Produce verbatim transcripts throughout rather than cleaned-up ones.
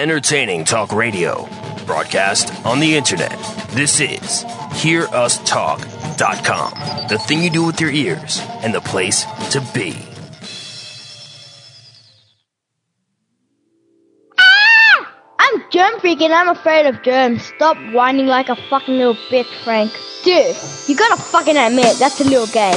Entertaining talk radio. Broadcast on the internet. This is hear us talk dot com. The thing you do with your ears and the place to be. Ah! I'm Germ Freak and I'm afraid of germs. Stop whining like a fucking little bitch, Frank. Dude, you gotta fucking admit, that's a little gay.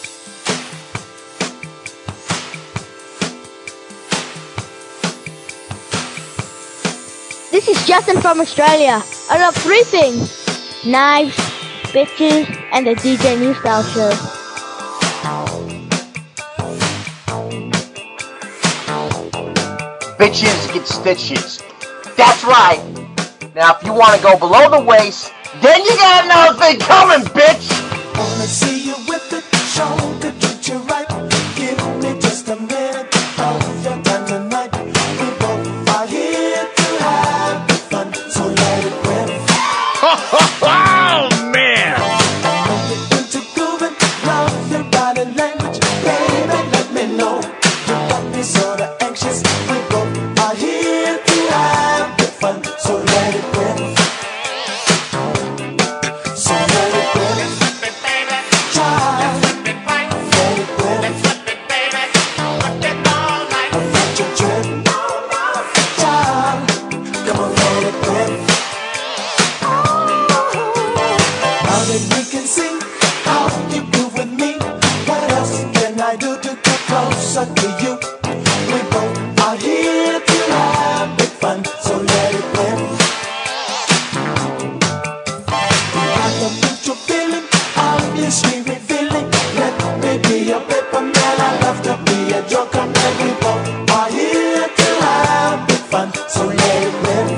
This is Justin from Australia. I love three things: knives, bitches, and the D J New Style Show. Bitches get stitches. That's right. Now, if you want to go below the waist, then you got another thing coming, bitch. Wanna see you with the shoulder, treat you right. Give me just a minute of your time tonight. We both are here to have fun, so let it rip. Oh, man! I know you're into grooving, love your body language. Baby, let me know. You got me sorta anxious. We both are here to have fun, so let it rip. So let it rip. Try. Let it rip. I want your drip. Child, come on, let it rip. Now that we can see how you groove with me, what else can I do to get closer to you? We both are here to have big fun, so let it rip. We got the mutual feeling, obviously revealing. Let me be your paper man, I love to be a joker man. We both are here to have big fun, so let it rip.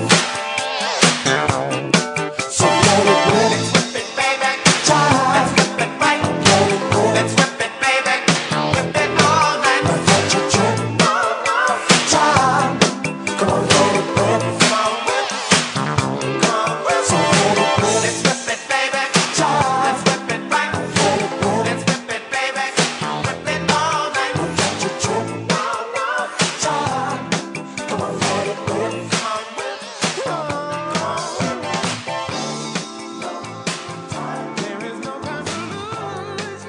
So let it rip. Child, let it rip. I want your drip. Child, come on, let it rip. So let it rip. Child, let it rip. I want your drip. Child, come on, let it rip. There is no time to lose,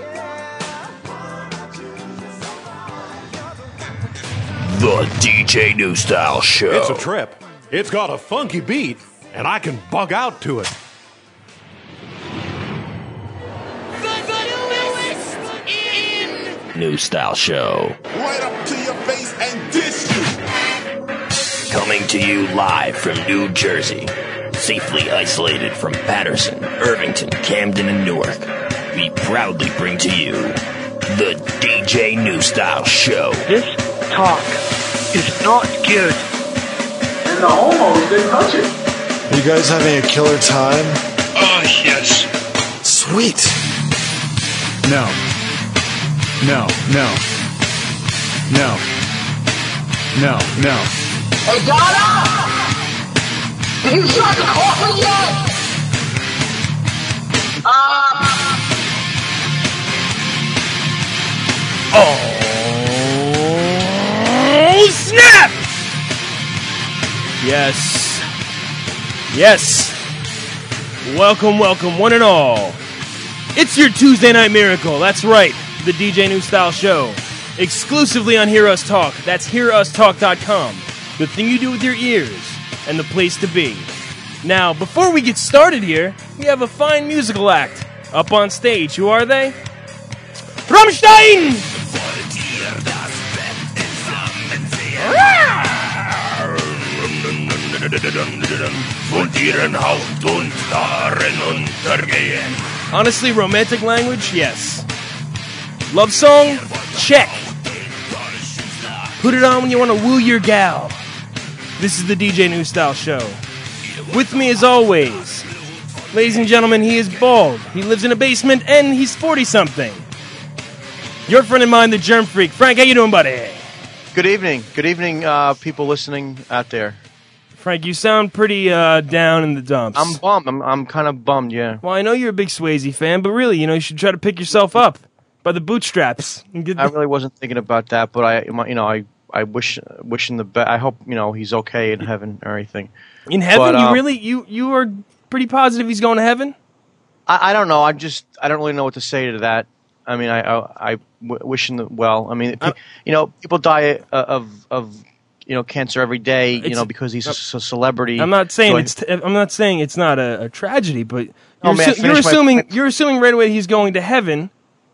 The D J New Style Show. It's a trip. It's got a funky beat, and I can bug out to it. New Style Show. Right up to your face and dish you. Coming to you live from New Jersey. Safely isolated from Patterson, Irvington, Camden, and Newark. We proudly bring to you the D J New Style Show. This talk is not good. And the homos didn't touch it. Are you guys having a killer time? Oh, yes. Sweet. No. No, no. No. No, no. Hey, Donna! Did you start the coffee yet? Uh... Oh, snap! Yes. Yes. Welcome, welcome, one and all. It's your Tuesday Night Miracle. That's right. The D J New Style Show. Exclusively on Hear Us Talk. That's hear us talk dot com. The thing you do with your ears and the place to be. Now, before we get started here, we have a fine musical act up on stage. Who are they? Rammstein! Honestly, romantic language? Yes. Love song? Check. Put it on when you want to woo your gal. This is the D J New Style Show. With me as always, ladies and gentlemen, he is bald. He lives in a basement and he's forty-something. Your friend of mine, the Germ Freak. Frank, how you doing, buddy? Good evening. Good evening, uh, people listening out there. Frank, you sound pretty uh, down in the dumps. I'm bummed. I'm, I'm kind of bummed, yeah. Well, I know you're a big Swayze fan, but really, you know, you should try to pick yourself up by the bootstraps. And get I the- really wasn't thinking about that, but I, my- you know, I I wish wish him the best. I hope you know he's okay in heaven or anything. In heaven, But, you um, really you you are pretty positive he's going to heaven? I, I don't know. I just I don't really know what to say to that. I mean, I I, I w- wish him the well. I mean, pe- you know, people die uh, of of you know cancer every day. You It's- know, because he's a, s- a celebrity. I'm not saying So I- it's. T- I'm not saying it's not a, a tragedy, but you're, Oh, may I assu- you're finish my assuming point? you're assuming right away he's going to heaven.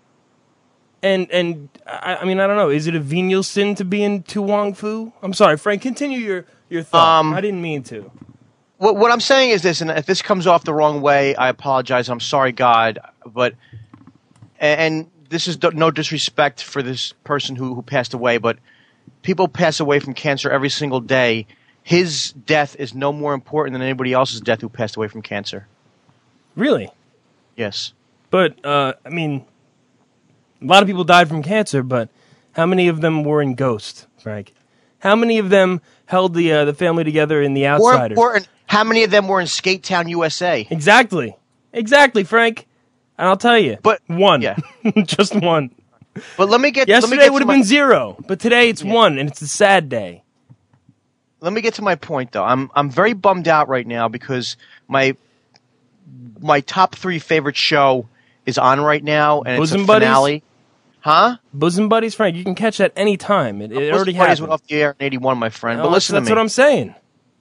And and I, I mean I don't know. Is it a venial sin to be in Tu Wong Fu? I'm sorry, Frank. Continue your your thought. Um, I didn't mean to. What, what I'm saying is this, and if this comes off the wrong way, I apologize. I'm sorry, God, but and, and this is no disrespect for this person who, who passed away, but people pass away from cancer every single day. His death is no more important than anybody else's death who passed away from cancer. Really? Yes. But uh, I mean, a lot of people died from cancer, but how many of them were in Ghost, Frank? How many of them held the uh, the family together in The More Outsiders? important, how many of them were in Skate Town, U S A? Exactly. Exactly, Frank. And I'll tell you. But one. Yeah. Just one. But let me get. let me Yesterday get would to have my- been zero, but today it's one, and it's a sad day. Let me get to my point, though. I'm I'm very bummed out right now because my my top three favorite show is on right now, and Bosom it's a Buddies? finale. Huh? Bosom Buddies, Frank, you can catch that any time. It, it Bosom already Buddies happened. went off the air in eighty-one, my friend. Oh, but listen that's to me. what I'm saying.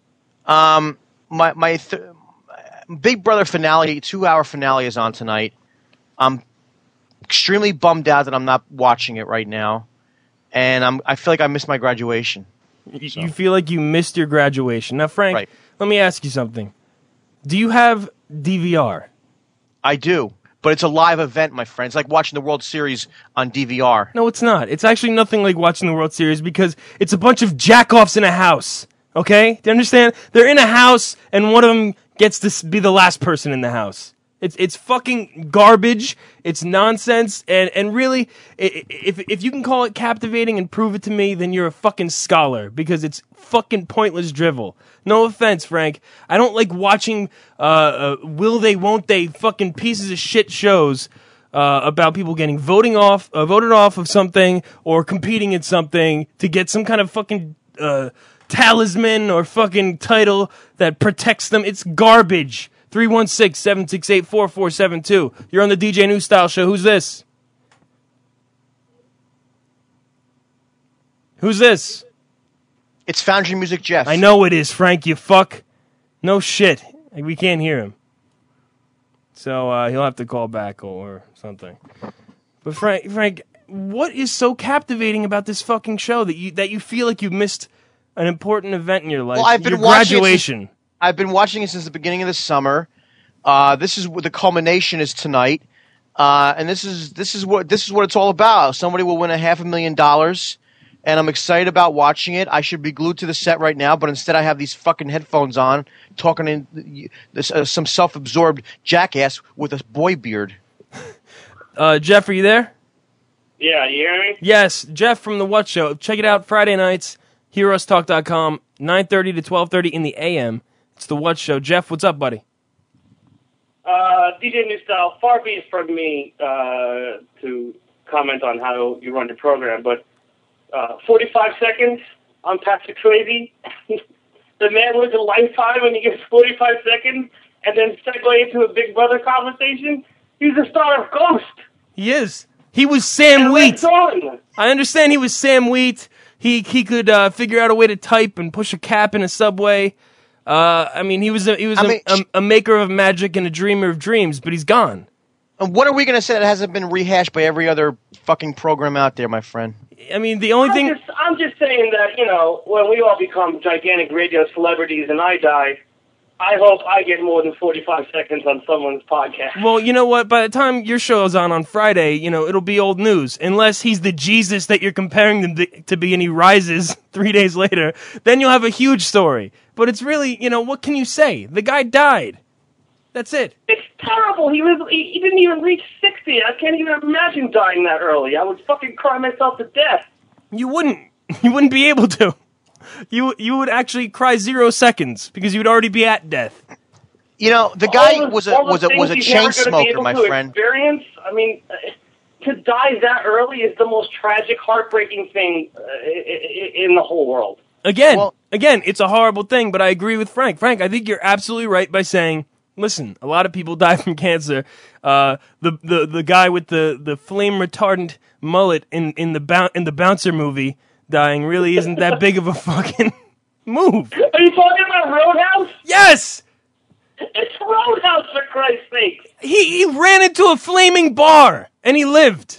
Um, my my th- Big Brother finale, two hour finale is on tonight. I'm extremely bummed out that I'm not watching it right now, and I'm I feel like I missed my graduation. You, you feel like you missed your graduation. Now, Frank, Right. let me ask you something. Do you have D V R? I do, but it's a live event, my friend. It's like watching the World Series on D V R. No, it's not. It's actually nothing like watching the World Series because it's a bunch of jack-offs in a house. Okay? Do you understand? They're in a house, and one of them gets to s- be the last person in the house. It's it's fucking garbage. It's nonsense, and and really, i- i- if if you can call it captivating and prove it to me, then you're a fucking scholar because it's fucking pointless drivel. No offense, Frank. I don't like watching uh, uh will they, won't they, fucking pieces of shit shows uh, about people getting voting off, uh, voted off of something or competing in something to get some kind of fucking uh, talisman or fucking title that protects them. It's garbage. three one six, seven six eight, four four seven two. You're on the D J New Style Show. Who's this? Who's this? It's Foundry Music Jeff. I know it is, Frank, you fuck. No shit. We can't hear him. So uh, he'll have to call back or something. But Frank, Frank, what is so captivating about this fucking show that you that you feel like you missed an important event in your life? Well, I've been your watching it since- graduation. I've been watching it since the beginning of the summer. Uh, this is what the culmination is tonight, uh, and this is this is what this is what it's all about. Somebody will win a half a million dollars, and I'm excited about watching it. I should be glued to the set right now, but instead I have these fucking headphones on, talking in this uh, some self-absorbed jackass with a boy beard. Uh, Jeff, are you there? Yeah, you hear me? Yes, Jeff from The What Show. Check it out Friday nights, hear us talk dot com, nine thirty to twelve thirty in the A M. It's The What Show. Jeff, what's up, buddy? Uh, D J New Style, far be it from me uh, to comment on how you run your program, but uh, forty-five seconds on Patrick Swayze. The man lives a lifetime and he gets forty-five seconds and then segue into a Big Brother conversation. He's the star of Ghost. He is. He was Sam And Wheat. it's on. I understand he was Sam Wheat. He he could uh, figure out a way to type and push a cap in a subway. Uh, I mean, he was a, he was I a, mean, a, a maker of magic and a dreamer of dreams, but he's gone. And what are we going to say that hasn't been rehashed by every other fucking program out there, my friend? I mean, the only I'm thing. Just, I'm just saying that, you know, when we all become gigantic radio celebrities and I die, I hope I get more than forty-five seconds on someone's podcast. Well, you know what? By the time your show is on on Friday, you know, it'll be old news. Unless he's the Jesus that you're comparing him to, to be and he rises three days later, then you'll have a huge story. But it's really, you know, what can you say? The guy died. That's it. It's terrible. He was he, he didn't even reach sixty. I can't even imagine dying that early. I would fucking cry myself to death. You wouldn't. You wouldn't be able to. You you would actually cry zero seconds because you would already be at death. You know, the guy All the- was a all the was a was a things he's chain never gonna be smoker, able my to friend. Experience. I mean, uh, to die that early is the most tragic, heartbreaking thing uh, in the whole world. Again, well, again, it's a horrible thing, but I agree with Frank. Frank, I think you're absolutely right by saying, listen, a lot of people die from cancer. Uh, the, the the guy with the, the flame retardant mullet in, in the bou- in the Bouncer movie dying really isn't that big of a fucking move. Are you talking about Roadhouse? Yes! It's Roadhouse, for Christ's sake. He, he ran into a flaming bar, and he lived.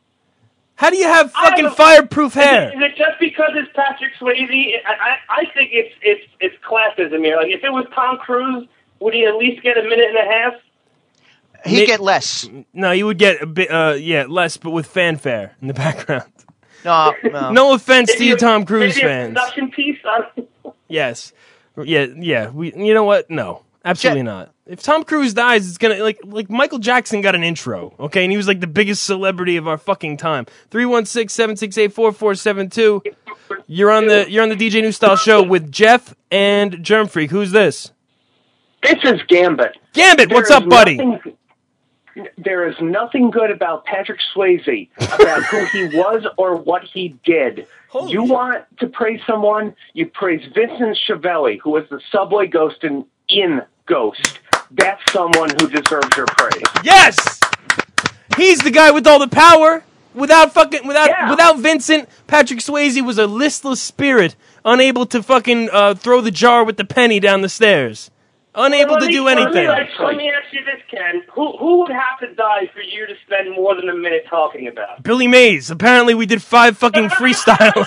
How do you have fucking fireproof hair? Is it, is it just because it's Patrick Swayze? I, I, I think it's it's it's classism here. Like, if it was Tom Cruise, would he at least get a minute and a half? He'd get less. No, he would get a bit, uh, yeah, less, but with fanfare in the background. No, no. No offense to Maybe you, a- Tom Cruise maybe a fans. production piece on- Yes, yeah, yeah. We, you know what? No, absolutely not. If Tom Cruise dies, it's gonna like like Michael Jackson got an intro, okay, and he was like the biggest celebrity of our fucking time. Three one six seven six eight four four seven two. You're on the you're on the D J New Style show with Jeff and Germ Freak. Who's this? This is Gambit. Gambit, There what's is up, buddy? nothing- there is nothing good about Patrick Swayze, about who he was or what he did. You want to praise someone, you praise Vincent Schiavelli, who was the subway ghost in, in Ghost. That's someone who deserves your praise. Yes, he's the guy with all the power. Without fucking without Yeah. without Vincent, Patrick Swayze was a listless spirit, unable to fucking uh, throw the jar with the penny down the stairs, unable Let to me- do let me, anything. like, Let me ask you this, Ken. Who who would have to die for you to spend more than a minute talking about? Billy Mays. Apparently, we did five fucking freestyles.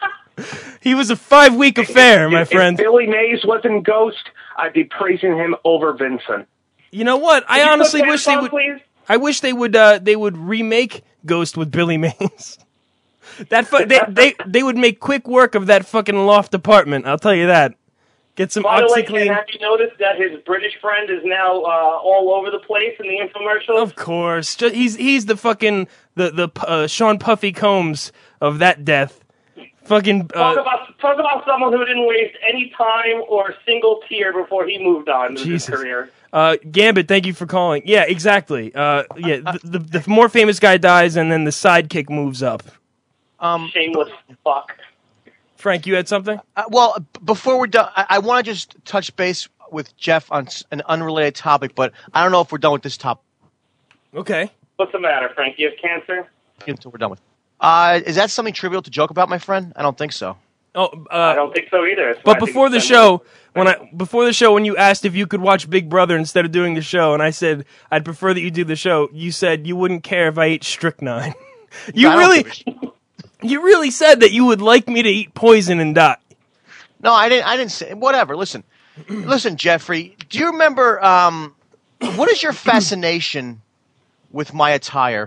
He was a five week affair, my If friend. Billy Mays was in Ghost, I'd be praising him over Vincent. You know what? I Could you put honestly that wish they on, would. please? I wish they would. Uh, they would remake Ghost with Billy Mays. That fu- they, they they would make quick work of that fucking loft apartment. I'll tell you that. Get some By the way, Ken, OxyClean. have you noticed that his British friend is now uh, all over the place in the infomercials? Of course, Ju- he's he's the fucking the the uh, Sean Puffy Combs of that death. Fucking Talk uh, about talk about someone who didn't waste any time or a single tear before he moved on with Jesus. his career. uh, Gambit. Thank you for calling. Yeah, exactly. Uh, yeah, the, the the more famous guy dies, and then the sidekick moves up. Um, Shameless fuck. Frank, you had something? Uh, well, b- before we're done, I, I want to just touch base with Jeff on s- an unrelated topic, but I don't know if we're done with this topic Okay. What's the matter, Frank? You have cancer? until we're done with. Uh, is that something trivial to joke about, my friend? I don't think so. Oh, uh, I don't think so either. But I think before the it's show, when I before the show, when you asked if you could watch Big Brother instead of doing the show, and I said I'd prefer that you do the show, you said you wouldn't care if I ate strychnine. you I don't really, give a shit. you really said that you would like me to eat poison and die. No, I didn't. I didn't say. Whatever. Listen, listen, Jeffrey. Do you remember? Um, what is your fascination with my attire?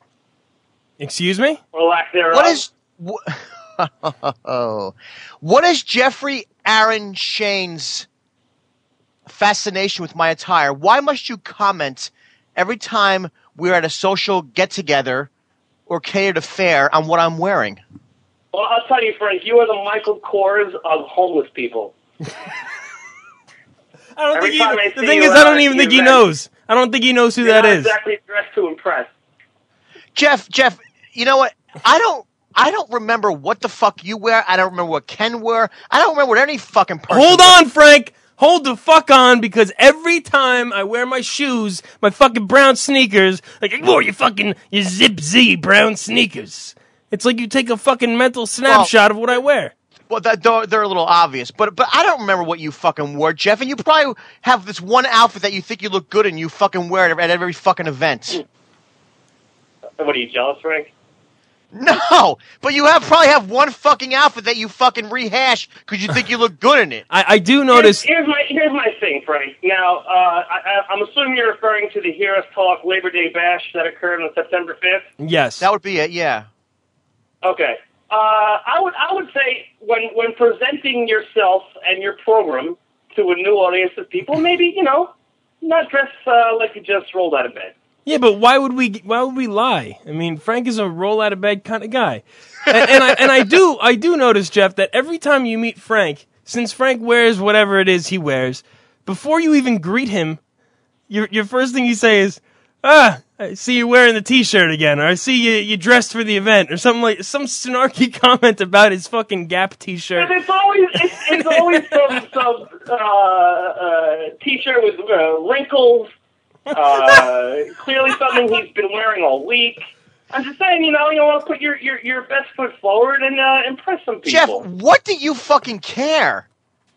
Excuse me? Or lack thereof. What is? Wh- what is Jeffrey Aaron Shane's fascination with my attire? Why must you comment every time we're at a social get-together or catered affair on what I'm wearing? Well, I'll tell you, Frank, you are the Michael Kors of homeless people. I don't Every think time I he, the see thing you is, I don't at even the think he event, knows. I don't think he knows who You're that not is. exactly dressed to impress. Jeff, Jeff, you know what? I don't I don't remember what the fuck you wear. I don't remember what Ken wear. I don't remember what any fucking person Hold wears. on, Frank. Hold the fuck on, because every time I wear my shoes, my fucking brown sneakers, like, oh, you fucking, you zip Z brown sneakers. It's like you take a fucking mental snapshot of what I wear. Well, that, they're, they're a little obvious, but but I don't remember what you fucking wore, Jeff. And you probably have this one outfit that you think you look good in. You fucking wear it at every fucking event. What are you, jealous, Frank? No, but you have probably have one fucking outfit that you fucking rehash because you think you look good in it. I, I do notice. Here's, here's my here's my thing, Frank. Now, uh, I, I- I'm assuming you're referring to the Hear Us Talk Labor Day Bash that occurred on September fifth. Yes. That would be it. Yeah. Okay. Uh, I would I would say when when presenting yourself and your program to a new audience of people, maybe you know, not dress uh, like you just rolled out of bed. Yeah, but why would we? Why would we lie? I mean, Frank is a roll out of bed kind of guy, and, and I and I do I do notice, Jeff, that every time you meet Frank, since Frank wears whatever it is he wears, before you even greet him, your your first thing you say is, "Ah, I see you wearing the T-shirt again, or I see you you dressed for the event, or something like some snarky comment about his fucking Gap T-shirt. It's always it's, it's always some some uh, uh, T-shirt with uh, wrinkles. Uh, clearly, something he's been wearing all week. I'm just saying, you know, you want to put your, your, your best foot forward and uh, impress some people. Jeff, what do you fucking care?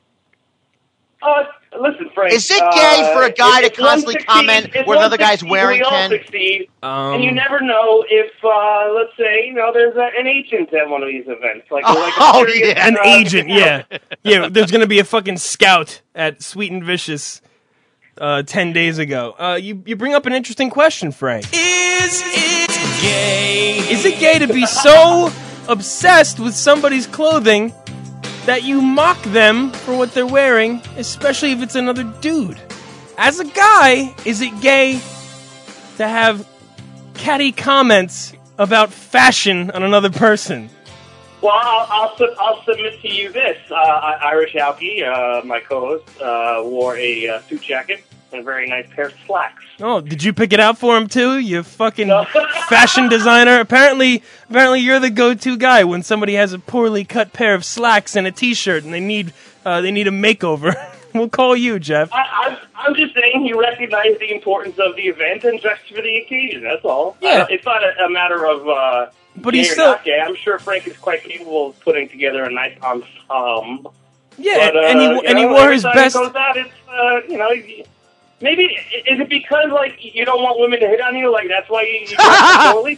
Uh, listen, Frank. Is it gay uh, for a guy if, to constantly succeed, comment what another guy's wearing, we all Ken? succeed, Um, and you never know if, uh, let's say, you know, there's a, an agent at one of these events. Like, oh, like a oh serious, yeah. An uh, agent, yeah. Yeah, there's going to be a fucking scout at Sweet and Vicious uh, ten days ago. Uh, you, you bring up an interesting question, Frank. Is it gay? Is it gay to be so obsessed with somebody's clothing that you mock them for what they're wearing, especially if it's another dude? As a guy, is it gay to have catty comments about fashion on another person? Well, I'll, I'll, su- I'll submit to you this. Uh, Irish Alki, uh, my co-host, uh, wore a uh, suit jacket and a very nice pair of slacks. Oh, did you pick it out for him too? You fucking fashion designer. Apparently, apparently you're the go-to guy when somebody has a poorly cut pair of slacks and a T-shirt, and they need uh, they need a makeover. We'll call you, Jeff. I, I'm, I'm just saying he recognized the importance of the event and dressed for the occasion. That's all. Yeah. Uh, it's not a, a matter of uh, But gay he's or still- not gay. I'm sure Frank is quite capable of putting together a nice ensemble. Yeah, but, uh, and he you and he know, wore every his time best. He goes out, it's uh, you know. Maybe is it because like you don't want women to hit on you? Like that's why you, you dress poorly?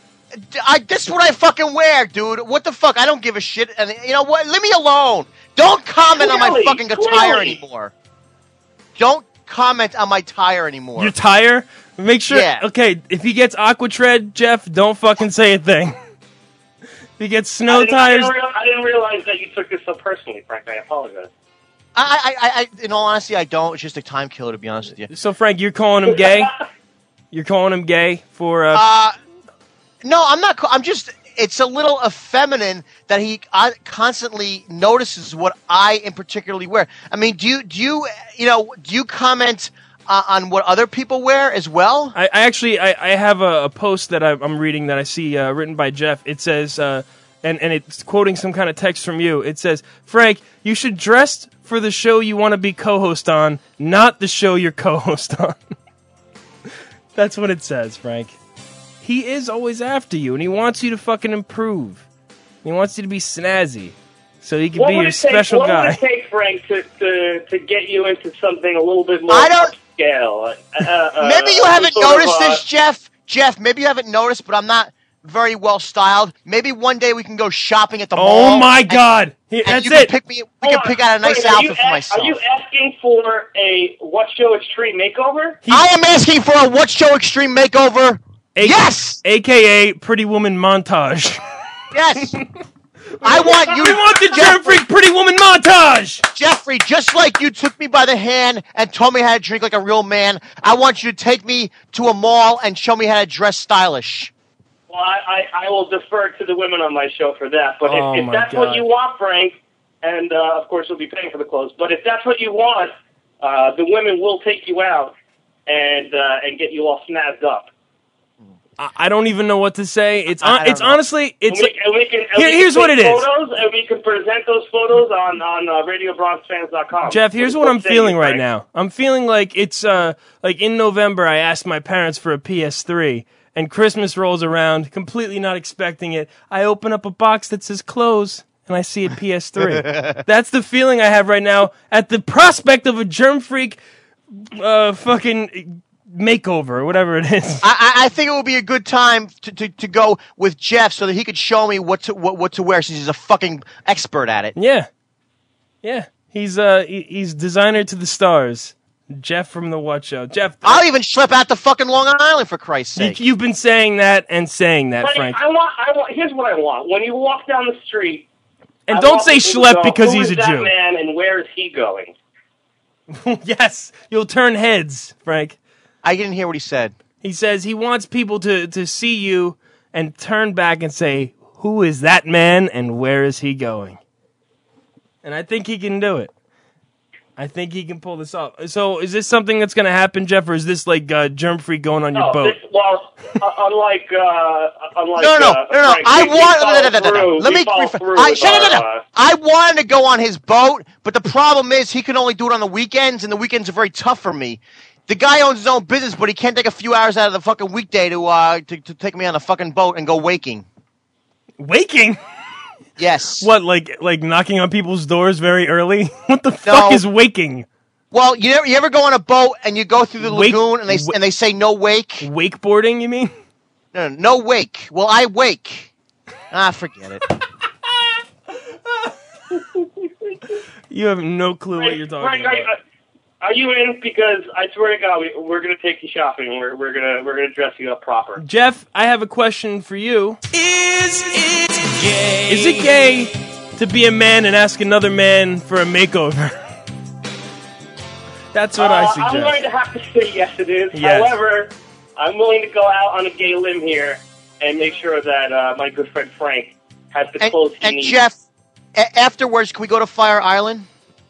I, this is what I fucking wear, dude. What the fuck? I don't give a shit. And you know what? Leave me alone. Don't comment on my Clearly, fucking attire clearly. anymore. Don't comment on my tire anymore. Your tire? Make sure. Yeah. Okay, if he gets aqua tread, Jeff, don't fucking say a thing. If he gets I snow didn't, I, tires. didn't real, I didn't realize that you took this so personally, Frank. I apologize. I, I, I, in all honesty, I don't. It's just a time killer, to be honest with you. So, Frank, you're calling him gay? You're calling him gay for. Uh, Uh, no, I'm not. I'm just. It's a little effeminate that he uh, constantly notices what I in particularly wear. I mean, do you do you you know do you comment uh, on what other people wear as well? I, I actually I, I have a, a post that I, I'm reading that I see uh, written by Jeff. It says, uh, and and it's quoting some kind of text from you. It says, Frank, you should dress for the show you want to be co-host on, not the show you're co-host on. That's what it says, Frank. He is always after you, and he wants you to fucking improve. He wants you to be snazzy, so he can What be would your it take, special what guy. would it take, Frank, to, to, to get you into something a little bit more I don't- upscale? Uh, uh, Maybe you uh, haven't sort of, noticed uh, this, Jeff. Jeff, maybe you haven't noticed, but I'm not very well styled. Maybe one day we can go shopping at the mall. Oh my and- God! He- and that's you can it. Pick me, we Hold can on. pick out a nice Wait, are you outfit for ask- myself. Are you asking for a What Show Extreme makeover? I am asking for a What Show Extreme makeover. A- yes, A K A Pretty Woman montage. yes. I want you. We want the Germ Freak Pretty Woman montage. Jeffrey, just like you took me by the hand and told me how to drink like a real man, I want you to take me to a mall and show me how to dress stylish. Well, I, I, I will defer to the women on my show for that. But Oh, if, if my that's God. what you want, Frank, and uh, of course you'll be paying for the clothes, but if that's what you want, uh, the women will take you out and uh, and get you all snazzed up. I, I don't even know what to say. It's I- I on, don't it's know. honestly it's. and we, and we can, and Here- we can here's what take it is. Photos, and we can present those photos on on uh, radio bronx fans dot com. Jeff, here's what I'm feeling right now. I'm feeling like it's uh like in November I asked my parents for a P S three and Christmas rolls around, completely not expecting it. I open up a box that says close and I see a P S three. That's the feeling I have right now at the prospect of a Germ Freak uh fucking makeover or whatever it is. I, I I think it would be a good time to, to, to go with Jeff so that he could show me what to what, what to wear since he's a fucking expert at it. Yeah. Yeah. He's uh he, he's designer to the stars. Jeff from the What Show. Jeff, I'll even schlep out to fucking Long Island for Christ's you, sake. you've been saying that and saying that, Frank, Frank. I want, I want. Here's what I want. When you walk down the street, And I don't want say people to schlep go, because "Who he's is a that Jew. man, and where is he going? Yes, you'll turn heads, Frank. I didn't hear what he said. He says he wants people to, to see you and turn back and say, who is that man and where is he going? And I think he can do it. I think he can pull this off. So, is this something that's going to happen, Jeff, or is this like uh, germ-free going on your No, boat? this, well, uh, unlike uh, unlike No, no, uh, no, no. Frank, I we- we want. follow No, no, no, no, no. through- Let we me. follow refer- through I, with shut our, it up. uh, I wanted to go on his boat, but the problem is he can only do it on the weekends, and the weekends are very tough for me. The guy owns his own business, but he can't take a few hours out of the fucking weekday to uh to, to take me on a fucking boat and go waking. Waking? Yes. What, like like knocking on people's doors very early? What the fuck is waking? Well, you ever, you ever go on a boat and you go through the Wake- lagoon and they and they say no wake? Wakeboarding, you mean? No, no, no wake. Well, I wake. Ah, forget it. You have no clue what you're talking Frank, are, about. you- are you in? Because I swear to God, we, we're going to take you shopping. We're we're gonna we're gonna dress you up proper. Jeff, I have a question for you. Is it gay? Is it gay to be a man and ask another man for a makeover? That's what I Uh, suggest. I'm going to have to say yes, it is. Yes. However, I'm willing to go out on a gay limb here and make sure that uh, my good friend Frank has the clothes he And needs. Jeff, a- afterwards, can we go to Fire Island?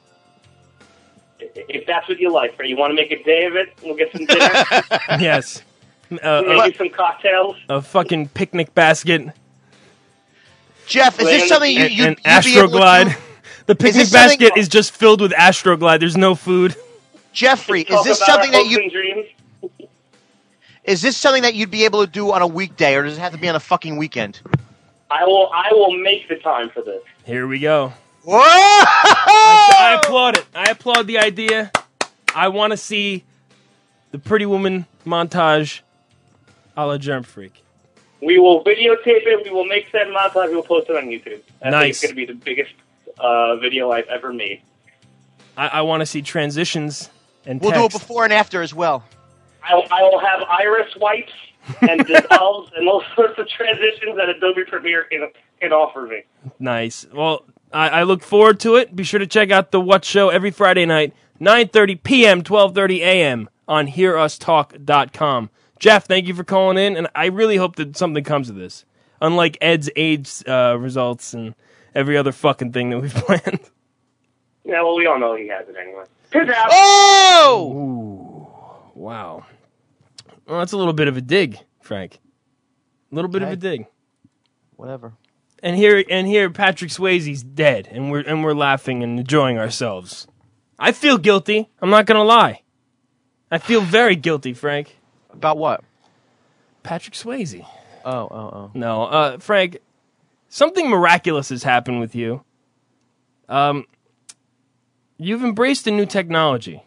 If that's what you like, Frank, you want to make a day of it? We'll get some dinner, Yes. Uh, maybe some cocktails. a, a fucking picnic basket. Jeff, is this something you and, you and you'd be able to Astroglide. do? The picnic this something- basket is just filled with Astroglide. There's no food. Jeffrey, is Talk this about something our that hopes you and dreams. is this something that you'd be able to do on a weekday, or does it have to be on a fucking weekend? I will I will make the time for this. Here we go. Whoa! I, I applaud it. I applaud the idea. I want to see the Pretty Woman montage a la Germ Freak. We will videotape it. We will make that montage. We will post it on YouTube. I think Nice. it's going to be the biggest uh, video I've ever made. I, I want to see transitions and We'll do it text. before and after as well. I, I will have iris wipes and dissolves and all sorts of transitions that Adobe Premiere can, can offer me. Nice. Well, I, I look forward to it. Be sure to check out the What Show every Friday night, nine thirty p.m., twelve thirty a.m. on hear us talk dot com. Jeff, thank you for calling in, and I really hope that something comes of this. Unlike Ed's AIDS uh, results and every other fucking thing that we've planned. Yeah, well, we all know he has it anyway. Piss out. Oh! Ooh, wow. Well, that's a little bit of a dig, Frank. A little bit of Okay. a dig. Whatever. And here, and here, Patrick Swayze's dead, and we're and we're laughing and enjoying ourselves. I feel guilty. I'm not gonna lie. I feel very guilty, Frank. About what? Patrick Swayze. Oh, oh, oh. No, uh, Frank. Something miraculous has happened with you. Um, you've embraced a new technology.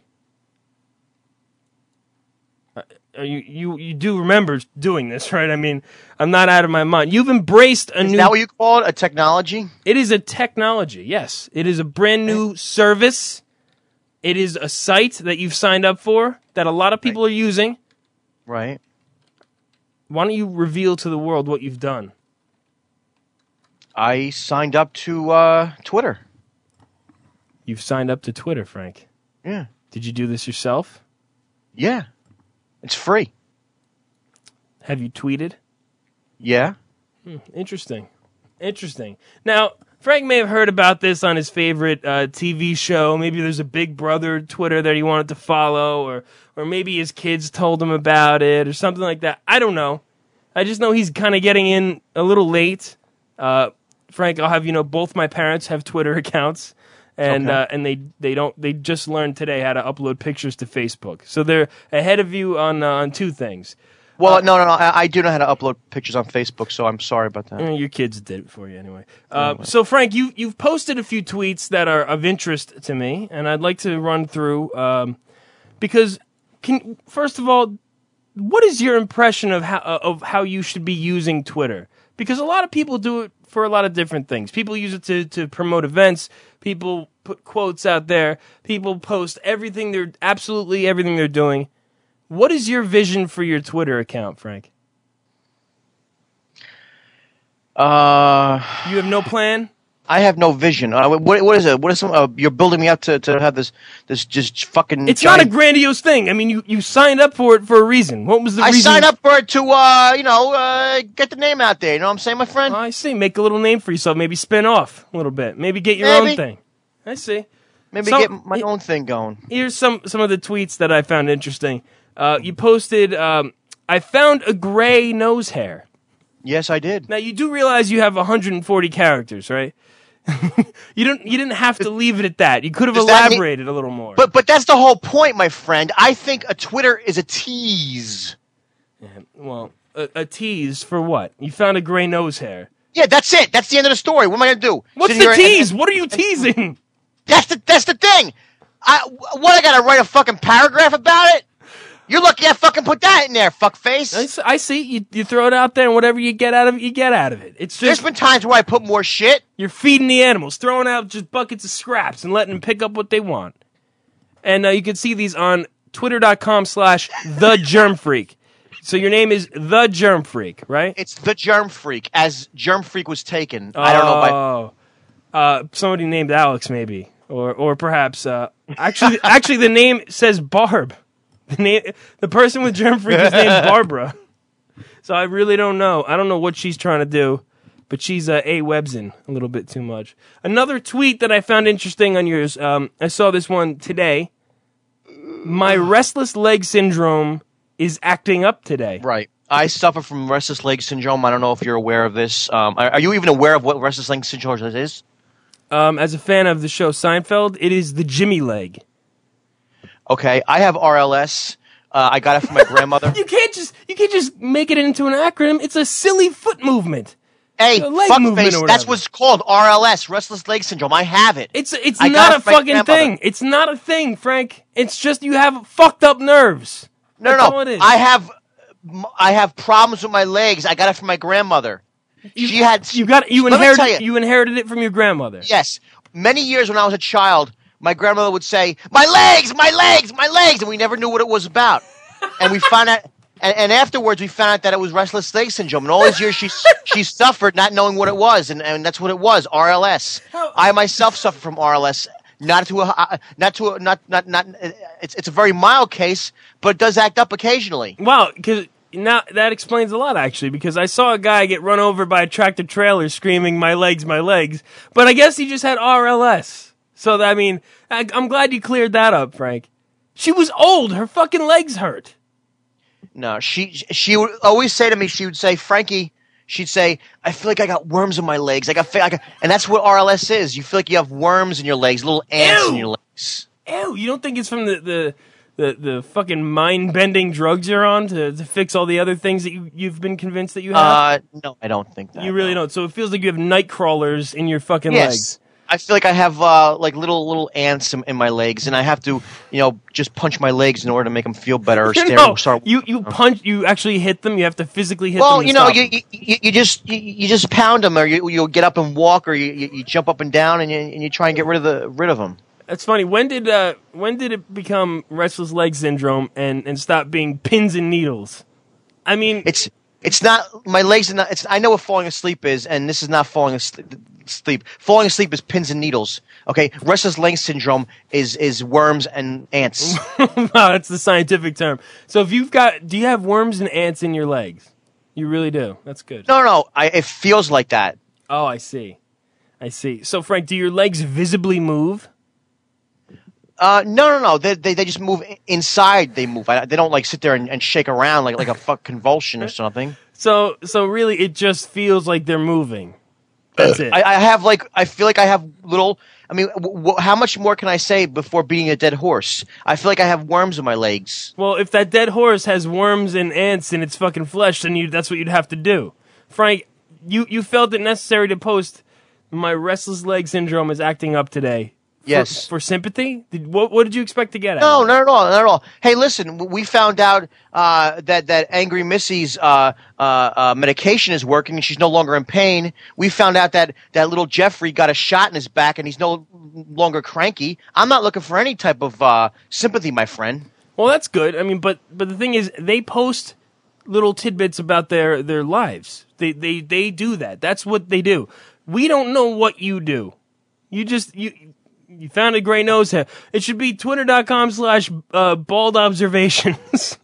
Uh, you you you do remember doing this, right? I mean, I'm not out of my mind. You've embraced a Is new. that what you call it? A technology? It is a technology, yes. It is a brand new service. It is a site that you've signed up for that a lot of people are using. Right. Why don't you reveal to the world what you've done? I signed up to uh, Twitter. You've signed up to Twitter, Frank. Yeah. Did you do this yourself? Yeah. It's free. Have you tweeted? Yeah. Hmm, interesting. Interesting. Now, Frank may have heard about this on his favorite uh, T V show. Maybe there's a Big Brother Twitter that he wanted to follow, or or maybe his kids told him about it, or something like that. I don't know. I just know he's kind of getting in a little late. Uh, Frank, I'll have you know, both my parents have Twitter accounts, and Okay. uh, and they they don't they just learned today how to upload pictures to Facebook, so they're ahead of you on uh, on two things. Well, no, no, no. I, I do know how to upload pictures on Facebook, so I'm sorry about that. Eh, Your kids did it for you anyway. Uh, so, Frank, you, you've posted a few tweets that are of interest to me, and I'd like to run through um, because, can first of all, what is your impression of how of how you should be using Twitter? Because a lot of people do it for a lot of different things. People use it to, to promote events. People put quotes out there. People post everything they're absolutely everything they're doing. What is your vision for your Twitter account, Frank? Uh, you have no plan? I have no vision. Uh, what, what is it? What is some? Uh, you're building me up to, to have this this just fucking. It's giant... not a grandiose thing. I mean, you, you signed up for it for a reason. What was the I reason? signed up for it to, uh, you know, uh, get the name out there. You know what I'm saying, my friend? Oh, I see. Make a little name for yourself. Maybe spin off a little bit. Maybe get your Maybe. own thing. I see. Maybe Some- get my own thing going. Here's some some of the tweets that I found interesting. Uh, you posted, um, I found a gray nose hair. Yes, I did. Now you do realize you have one hundred forty characters, right? you don't. You didn't have to leave it at that. You could have Does that mean- elaborated a little more. But but that's the whole point, my friend. I think a Twitter is a tease. Yeah, well, a, a tease for what? You found a gray nose hair. Yeah, that's it. That's the end of the story. What am I going to do? What's Sit the here and- tease? What are you teasing? That's the that's the thing. I what I got to write a fucking paragraph about it? You're lucky I fucking put that in there, fuckface. I s- I see. You, you throw it out there, and whatever you get out of it, you get out of it. It's There's just been times where I put more shit. you're feeding the animals, throwing out just buckets of scraps, and letting them pick up what they want. And uh, you can see these on twitter.com slash the germ freak. So your name is the germ freak, right? It's the Germ Freak, as Germ Freak was taken. I don't know. By, Oh, uh, somebody named Alex, maybe, or or perhaps uh, actually, actually, the name says Barb. The name, the person with germ freak is named Barbara. So I really don't know. I don't know what she's trying to do, but she's uh, a Webson a little bit too much. Another tweet that I found interesting on yours. Um, I saw this one today. My restless leg syndrome is acting up today. right. I suffer from restless leg syndrome. I don't know if you're aware of this. Um, are, are you even aware of what restless leg syndrome is? Um, as a fan of the show Seinfeld, it is the Jimmy leg. Okay, I have R L S. Uh, I got it from my grandmother. You can't just you can't just make it into an acronym. It's a silly foot movement. Hey, A leg movement or fuckface, whatever. that's what's called R L S, restless leg syndrome. I have it. It's it's I got not it a from my fucking grandmother. thing. It's not a thing, Frank. It's just you have fucked up nerves. No, That's no, all no. it is. I have, I have problems with my legs. I got it from my grandmother. You, she had. you got you Let me tell inherited you. you inherited it from your grandmother. Yes, many years when I was a child, my grandmother would say, "My legs, my legs, my legs," and we never knew what it was about. And we found out, and, and afterwards we found out that it was restless leg syndrome. And all these years she she suffered not knowing what it was, and, and that's what it was, R L S. How- I myself suffer from R L S. Not to a, uh, not to a, not not not. It's it's a very mild case, but it does act up occasionally. Wow, because now that explains a lot actually. Because I saw a guy get run over by a tractor trailer screaming "My legs, my legs," but I guess he just had R L S. So I mean, I, I'm glad you cleared that up, Frank. She was old. Her fucking legs hurt. No, she she would always say to me, she would say, Frankie, she'd say, I feel like I got worms in my legs. I got, I got, and that's what R L S is. You feel like you have worms in your legs, little ants Ew. in your legs. Ew, you don't think it's from the the, the, the fucking mind bending drugs you're on to, to fix all the other things that you you've been convinced that you have? Uh, no, I don't think that. you really no. don't. So it feels like you have night crawlers in your fucking Yes. legs. I feel like I have uh, like little little ants in, in my legs, and I have to, you know, just punch my legs in order to make them feel better. Or stare, No, start, you you punch. You actually hit them. You have to physically hit well, them. to you know, stop you, them. you you you just you, you just pound them, or you you get up and walk, or you, you, you jump up and down, and you and you try and get rid of the rid of them. That's funny. When did uh when did it become restless leg syndrome and and stop being pins and needles? I mean, It's it's not my legs are not. It's I know what falling asleep is, and this is not falling asleep. Sleep. Falling asleep is pins and needles. Okay, restless leg syndrome is is worms and ants. wow, that's the scientific term. So if you've got, do you have worms and ants in your legs? You really do. That's good. No, no, I, it feels like that. Oh, I see. I see. So Frank, do your legs visibly move? Uh, no, no, no. They they, they just move i- inside. They move. I, they don't like sit there and, and shake around like like a fuck convulsion or something. So so really, it just feels like they're moving. That's it. I, I have like I feel like I have little. I mean, w- w- how much more can I say before beating a dead horse? I feel like I have worms in my legs. Well, if that dead horse has worms and ants in its fucking flesh, then you that's what you'd have to do. Frank, you, you felt it necessary to post my restless leg syndrome is acting up today. For, Yes. For sympathy? Did, what, what did you expect to get at? No, not at all, not at all. Hey, listen, w- we found out uh, that that Angry Missy's uh, uh, uh, medication is working, and she's no longer in pain. We found out that that little Jeffrey got a shot in his back, and he's no longer cranky. I'm not looking for any type of uh, sympathy, my friend. Well, that's good. I mean, but but the thing is, they post little tidbits about their, their lives. They, they they do that. That's what they do. We don't know what you do. You just you you found a gray nose hair. It should be twitter.com slash uh, bald observations.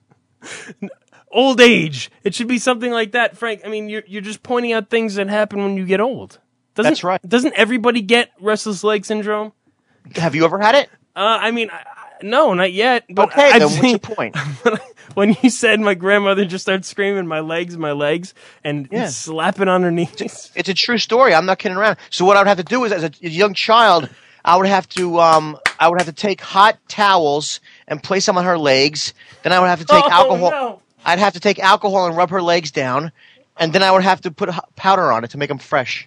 Old age. It should be something like that, Frank. I mean, you're you're just pointing out things that happen when you get old. Doesn't, That's right. Doesn't everybody get restless leg syndrome? Have you ever had it? Uh, I mean, I, no, not yet. But okay, I've then seen, what's your point? When you said my grandmother just started screaming, my legs, my legs, and Yeah. slapping on her knees. It's, it's a true story. I'm not kidding around. So what I would have to do is, as a, a young child, I would have to um, I would have to take hot towels and place them on her legs. Then I would have to take Oh, alcohol. no. I'd have to take alcohol and rub her legs down, and then I would have to put hot powder on it to make them fresh.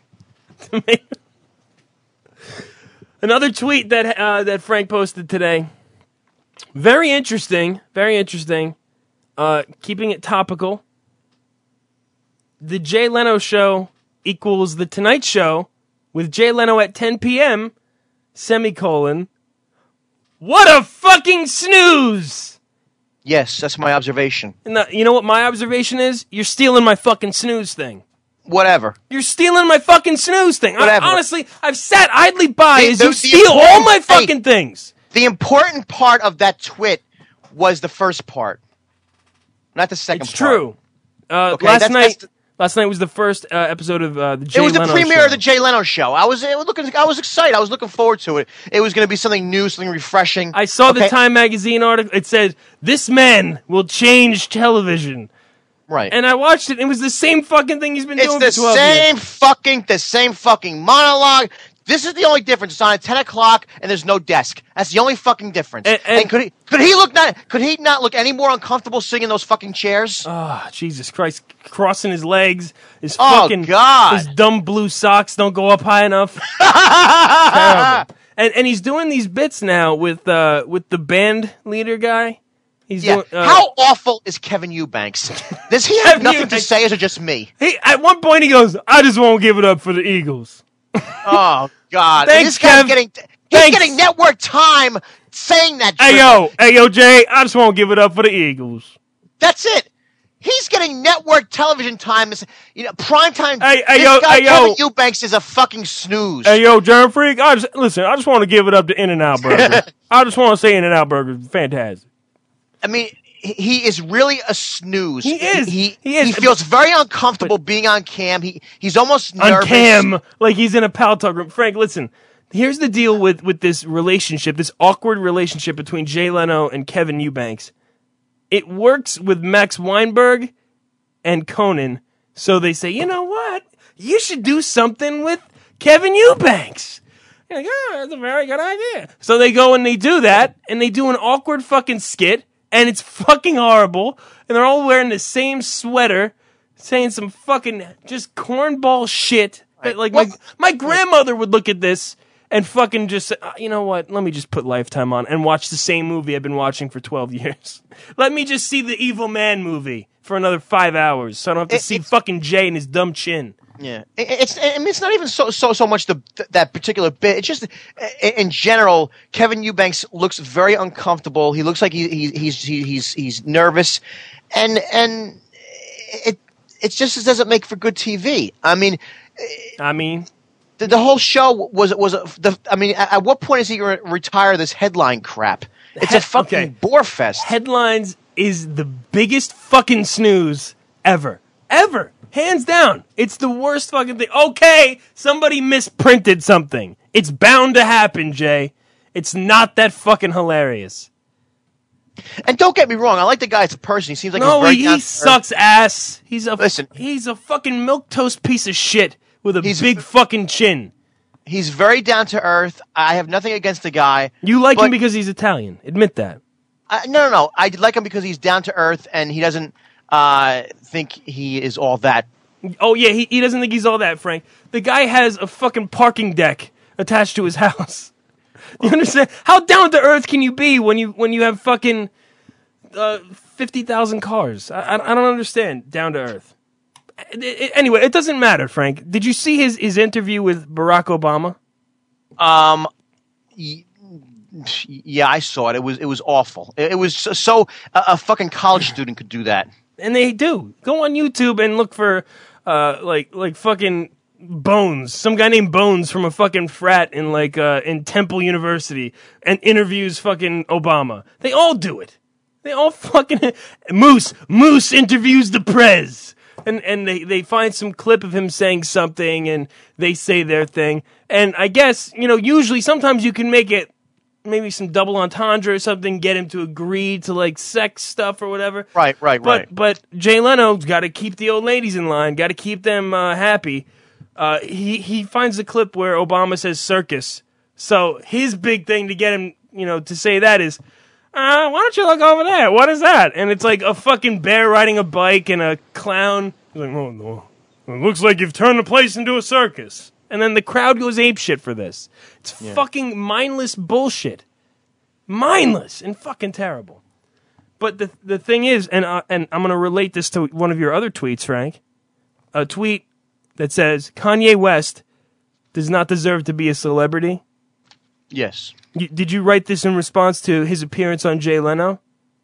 Another tweet that uh, that Frank posted today. Very interesting. Very interesting. Uh, keeping it topical. The Jay Leno show equals the Tonight Show with Jay Leno at ten p.m. Semicolon. What a fucking snooze! Yes, that's my observation. And the, you know what my observation is? You're stealing my fucking snooze thing. Whatever. You're stealing my fucking snooze thing. I, Whatever. honestly, I've sat idly by The- as the- you the steal all my important- hey, fucking things. The important part of that twit was the first part, not the second It's part. true. Uh, Okay, last that's- night, that's the- last night was the first uh, episode of uh, the Jay It was the Leno premiere show. of the Jay Leno show. I was, it was looking. I was excited. I was looking forward to it. It was going to be something new, something refreshing. I saw the Okay, Time magazine article. It said, "This man will change television." Right. And I watched it. It was the same fucking thing he's been It's doing the for twelve same years. fucking, the same fucking monologue. This is the only difference. It's on at ten o'clock and there's no desk. That's the only fucking difference. And- And, and- could he, could he look not, could he not look any more uncomfortable sitting in those fucking chairs? Ah, Jesus Christ! Crossing his legs, his Oh, fucking God. his dumb blue socks don't go up high enough. Terrible. And and he's doing these bits now with uh with the band leader guy. He's Yeah. doing. Uh, How awful is Kevin Eubanks? Does he have Kevin nothing to Eubanks. say, or is it just me? He at one point he goes, "I just won't give it up for the Eagles." Oh God! Thanks, this guy's Kev. getting he's Thanks. getting network time saying that. Hey shit. yo, hey yo, Jay, I just won't give it up for the Eagles. That's it. He's getting network television time. It's, you know, prime time. Hey, hey, this yo, guy hey, yo. Kevin Eubanks is a fucking snooze. Hey yo, Germ Freak, I just listen. I just want to give it up to In-N-Out Burger. I just want to say In-N-Out Burger is fantastic. I mean, he he is really a snooze. He is. He He is. He feels very uncomfortable being on cam. He he's almost On nervous. cam, like he's in a pal talk room. Frank, listen. Here's the deal with with this relationship, this awkward relationship between Jay Leno and Kevin Eubanks. It works with Max Weinberg and Conan, so they say, you know what? You should do something with Kevin Eubanks. You're like, oh, that's a very good idea. So they go and they do that, and they do an awkward fucking skit, and it's fucking horrible, and they're all wearing the same sweater, saying some fucking just cornball shit. That, like, my, my grandmother would look at this and fucking just say, "Uh, you know what, let me just put Lifetime on and watch the same movie I've been watching for twelve years. Let me just see the Evil Man movie for another five hours so I don't have to It- see it's- fucking Jay and his dumb chin. Yeah, It- it's I mean, it's not even so so so much the th- that particular bit. It's just i- in general, Kevin Eubanks looks very uncomfortable. He looks like he, he he's he, he's he's nervous, and and it it just doesn't make for good T V. I mean, I mean, the, the whole show was was a, the. I mean, at, at what point is he going to retire this headline crap? It's He- a fucking okay. bore fest. Headlines is the biggest fucking snooze ever. Ever. Hands down. It's the worst fucking thing. Okay, somebody misprinted something. It's bound to happen, Jay. It's not that fucking hilarious. And don't get me wrong, I like the guy as a person. He seems like No, a very he, down he to earth- sucks ass. He's a Listen. he's a fucking milquetoast piece of shit with a He's- big fucking chin. He's very down to earth. I have nothing against the guy. You like but- him because he's Italian. Admit that. Uh, no, no, no. I like him because he's down to earth and he doesn't uh, think he is all that. Oh yeah, he, he doesn't think he's all that, Frank. The guy has a fucking parking deck attached to his house. You understand? How down to earth can you be when you when you have fucking uh, fifty thousand cars? I, I I don't understand down to earth. It- it- anyway, it doesn't matter, Frank. Did you see his his interview with Barack Obama? Um, y- yeah, I saw it. It was it was awful. It, it was so, so a, a fucking college student could do that. And they do. Go on YouTube and look for uh like like fucking Bones, some guy named Bones from a fucking frat in like uh in Temple University and interviews fucking Obama. They all do it. They all fucking Moose Moose interviews the Prez. and and they they find some clip of him saying something, and they say their thing. And I guess you know, usually sometimes you can make it maybe some double entendre or something, get him to agree to like sex stuff or whatever. Right, right, but, right. But Jay Leno's got to keep the old ladies in line, got to keep them uh, happy. Uh, he he finds the clip where Obama says circus. So his big thing to get him, you know, to say that is, uh, why don't you look over there? What is that? And it's like a fucking bear riding a bike and a clown. He's like, oh no, it looks like you've turned the place into a circus. And then the crowd goes apeshit for this. It's Yeah. fucking mindless bullshit. Mindless and fucking terrible. But the the thing is, and uh, and I'm going to relate this to one of your other tweets, Frank. A tweet that says, Kanye West does not deserve to be a celebrity. Yes. You, did you write this in response to his appearance on Jay Leno?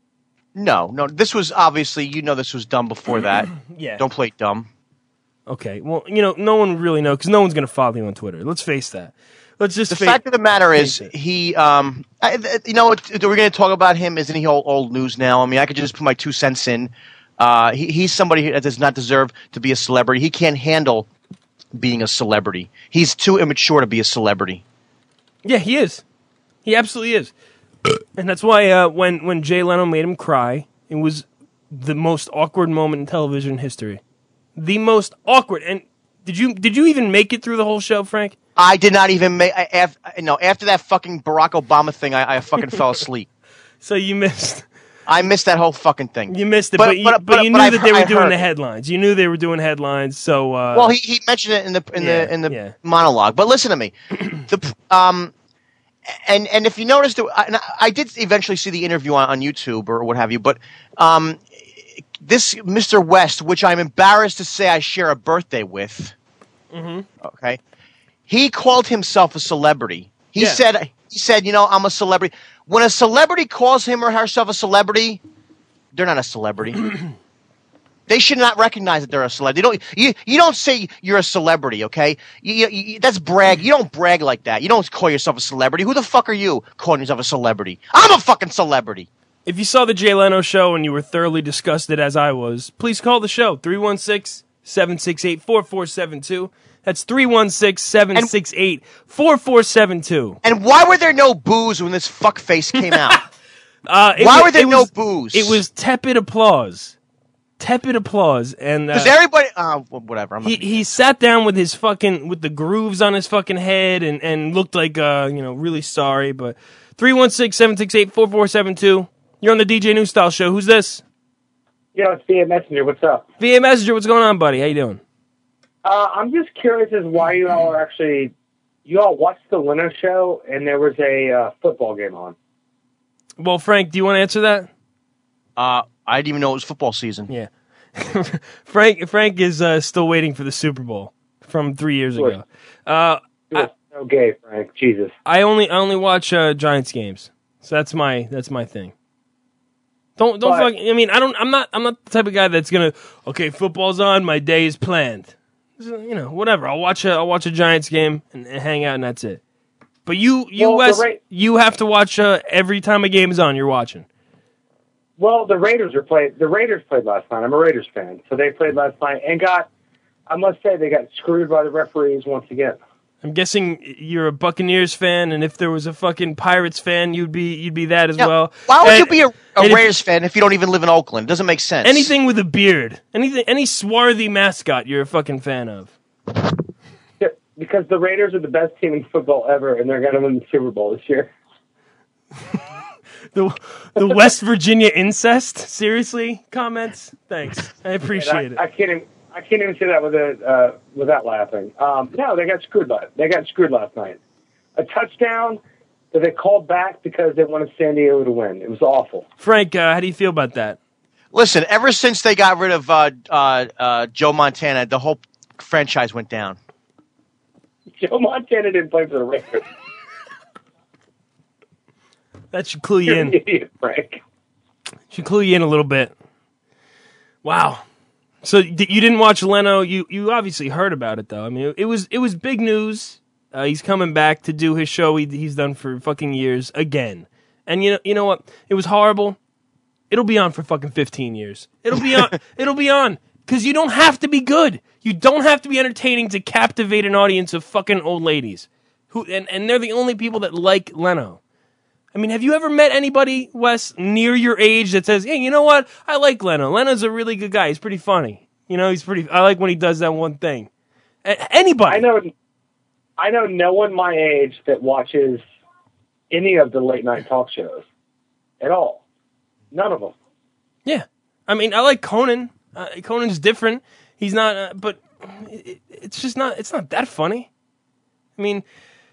No, no. This was obviously, you know, this was done before that. Yeah. Don't play dumb. Okay, well, you know, no one really knows because no one's going to follow you on Twitter. Let's face that. Let's just The fa- fact of the matter is, face it. he, um, I, th- you know, what, we're going to talk about him. Isn't he old, old news now? I mean, I could just put my two cents in. Uh, he, he's somebody that does not deserve to be a celebrity. He can't handle being a celebrity. He's too immature to be a celebrity. Yeah, he is. He absolutely is. And that's why uh, when, when Jay Leno made him cry, it was the most awkward moment in television history. The most awkward. And did you did you even make it through the whole show, Frank? I did not even make. I, af, no, after that fucking Barack Obama thing, I, I fucking fell asleep. So you missed. I missed that whole fucking thing. You missed it, but, but, you, but, but you knew but that I've, they were I've doing heard the it. headlines. You knew they were doing headlines. So uh, well, he, he mentioned it in the in Yeah, the in the yeah. monologue. But listen to me, the um, and and if you noticed, I, and I did eventually see the interview on, on YouTube or what have you. But um, this Mister West, which I'm embarrassed to say I share a birthday with. Mm-hmm. Okay, he called himself a celebrity. He Yeah. said he said, you know, I'm a celebrity. When a celebrity calls him or herself a celebrity, they're not a celebrity. They should not recognize that they're a celebrity. They don't, you, you don't say you're a celebrity, okay? You, you, you, that's brag. You don't brag like that. You don't call yourself a celebrity. Who the fuck are you calling yourself a celebrity? I'm a fucking celebrity. If you saw the Jay Leno show and you were thoroughly disgusted as I was, please call the show, three one six, seven six eight, four four seven two. That's three one six, seven six eight, four four seven two. And why were there no boos when this fuckface came out? Uh, it Why wa- were there it no was- boos? It was tepid applause. Tepid applause. And uh, Because everybody, uh, whatever. I'm he he sat down with his fucking, with the grooves on his fucking head and, and looked like, uh, you know, really sorry. But three one six, seven six eight, four four seven two. You're on the D J New Style Show. Who's this? Yeah, it's V A Messenger. What's up? V A Messenger, what's going on, buddy? How you doing? Uh, I'm just curious as why you all are actually, you all watched the Leno show and there was a uh, football game on. Well, Frank, do you want to answer that? Uh, I didn't even know it was football season. Yeah. Frank Frank is uh, still waiting for the Super Bowl from three years Sure. ago. Uh, You're so gay, Frank. Jesus. I only I only watch uh, Giants games, so that's my that's my thing. Don't don't But- fuck. I mean, I don't. I'm not. I'm not the type of guy that's gonna. Okay, football's on. My day is planned. So, you know, whatever. I'll watch a I'll watch a Giants game and, and hang out, and that's it. But you you Well, the Wes, Ra- you have to watch uh, every time a game is on. You're watching. Well, the Raiders are played. The Raiders played last night. I'm a Raiders fan, so they played last night and got. I must say, they got screwed by the referees once again. I'm guessing you're a Buccaneers fan, and if there was a fucking Pirates fan, you'd be you'd be that as Yeah, well. Why would And- you be a, a and if- Raiders fan if you don't even live in Oakland? It doesn't make sense. Anything with a beard, anything, any swarthy mascot, you're a fucking fan of. Yeah, because the Raiders are the best team in football ever, and they're going to win the Super Bowl this year. The the West Virginia incest, seriously? Comments? Thanks, I appreciate And it. I, I can't. Even, I can't even say that without uh, without laughing. Um, no, they got screwed. Last, they got screwed last night. A touchdown that they called back because they wanted San Diego to win. It was awful. Frank, uh, how do you feel about that? Listen, ever since they got rid of uh, uh, uh, Joe Montana, the whole franchise went down. Joe Montana didn't play for the Raiders. That should clue you You're in. an idiot, Frank. Should clue you in a little bit. Wow. So d- you didn't watch Leno? You you obviously heard about it though. I mean, it was it was big news. Uh, he's coming back to do his show he, he's done for fucking years again. And you know you know what? It was horrible. It'll be on for fucking fifteen years. It'll be on. It'll be on. Because you don't have to be good. You don't have to be entertaining to captivate an audience of fucking old ladies. Who and, and they're the only people that like Leno. I mean, have you ever met anybody, Wes, near your age that says, hey, you know what? I like Leno. Leno's a really good guy. He's pretty funny. You know, he's pretty... I like when he does that one thing. A- anybody. I know, I know no one my age that watches any of the late-night talk shows at all. None of them. Yeah. I mean, I like Conan. Uh, Conan's different. He's not... Uh, but it, it's just not... It's not that funny. I mean,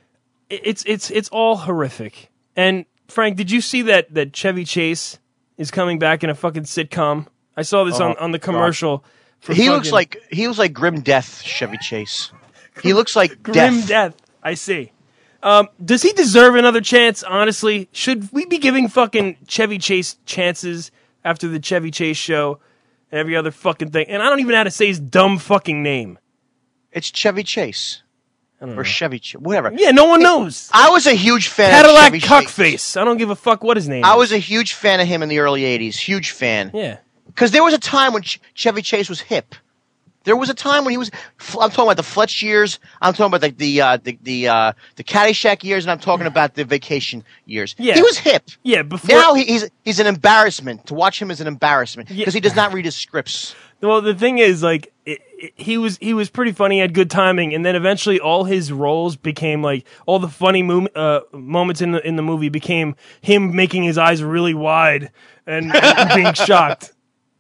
it, it's it's it's all horrific. And Frank, did you see that, that Chevy Chase is coming back in a fucking sitcom? I saw this Oh, on, on the commercial. For he fucking, looks like he looks like Grim Death, Chevy Chase. He looks like Grim death. Death. I see. Um, does he deserve another chance? Honestly, should we be giving fucking Chevy Chase chances after the Chevy Chase show and every other fucking thing? And I don't even know how to say his dumb fucking name. It's Chevy Chase. Or Chevy Chase, whatever. Yeah, no one knows. I was a huge fan Cadillac of Chevy Chase. Cuckface. I don't give a fuck what his name I is. was a huge fan of him in the early eighties. Huge fan. Yeah. Because there was a time when Ch- Chevy Chase was hip. There was a time when he was. I'm talking about the Fletch years. I'm talking about the the uh, the the, uh, the Caddyshack years, and I'm talking about the Vacation years. Yeah. He was hip. Yeah, before... Now he, he's he's an embarrassment. To watch him is an embarrassment because Yeah. he does not read his scripts. Well, the thing is, like, it, it, he was he was pretty funny, he had good timing, and then eventually all his roles became like all the funny mo- uh, moments in the in the movie became him making his eyes really wide and, and being shocked.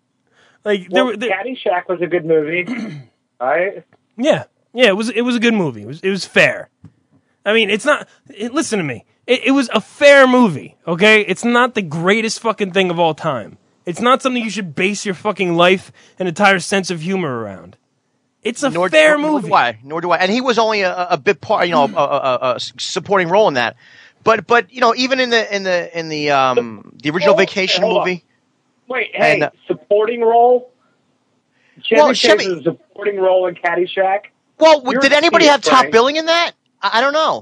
Like, there, Well, were- there, Caddyshack was a good movie, right? yeah, yeah, it was it was a good movie. It was it was fair. I mean, it's not. It, listen to me. It, it was a fair movie. Okay, it's not the greatest fucking thing of all time. It's not something you should base your fucking life and entire sense of humor around. It's a Nor, fair nor, movie. Nor do I. Nor do I. And he was only a, a bit part, you know, a, a, a supporting role in that. But but you know, even in the in the in the um the original Well, Vacation hold on. movie. Wait, hey, And, uh, supporting role? Chevy Well, Chase Chevy- is a supporting role in Caddyshack? Well, You're did an anybody idiot, have top Frank. billing in that? I, I don't know.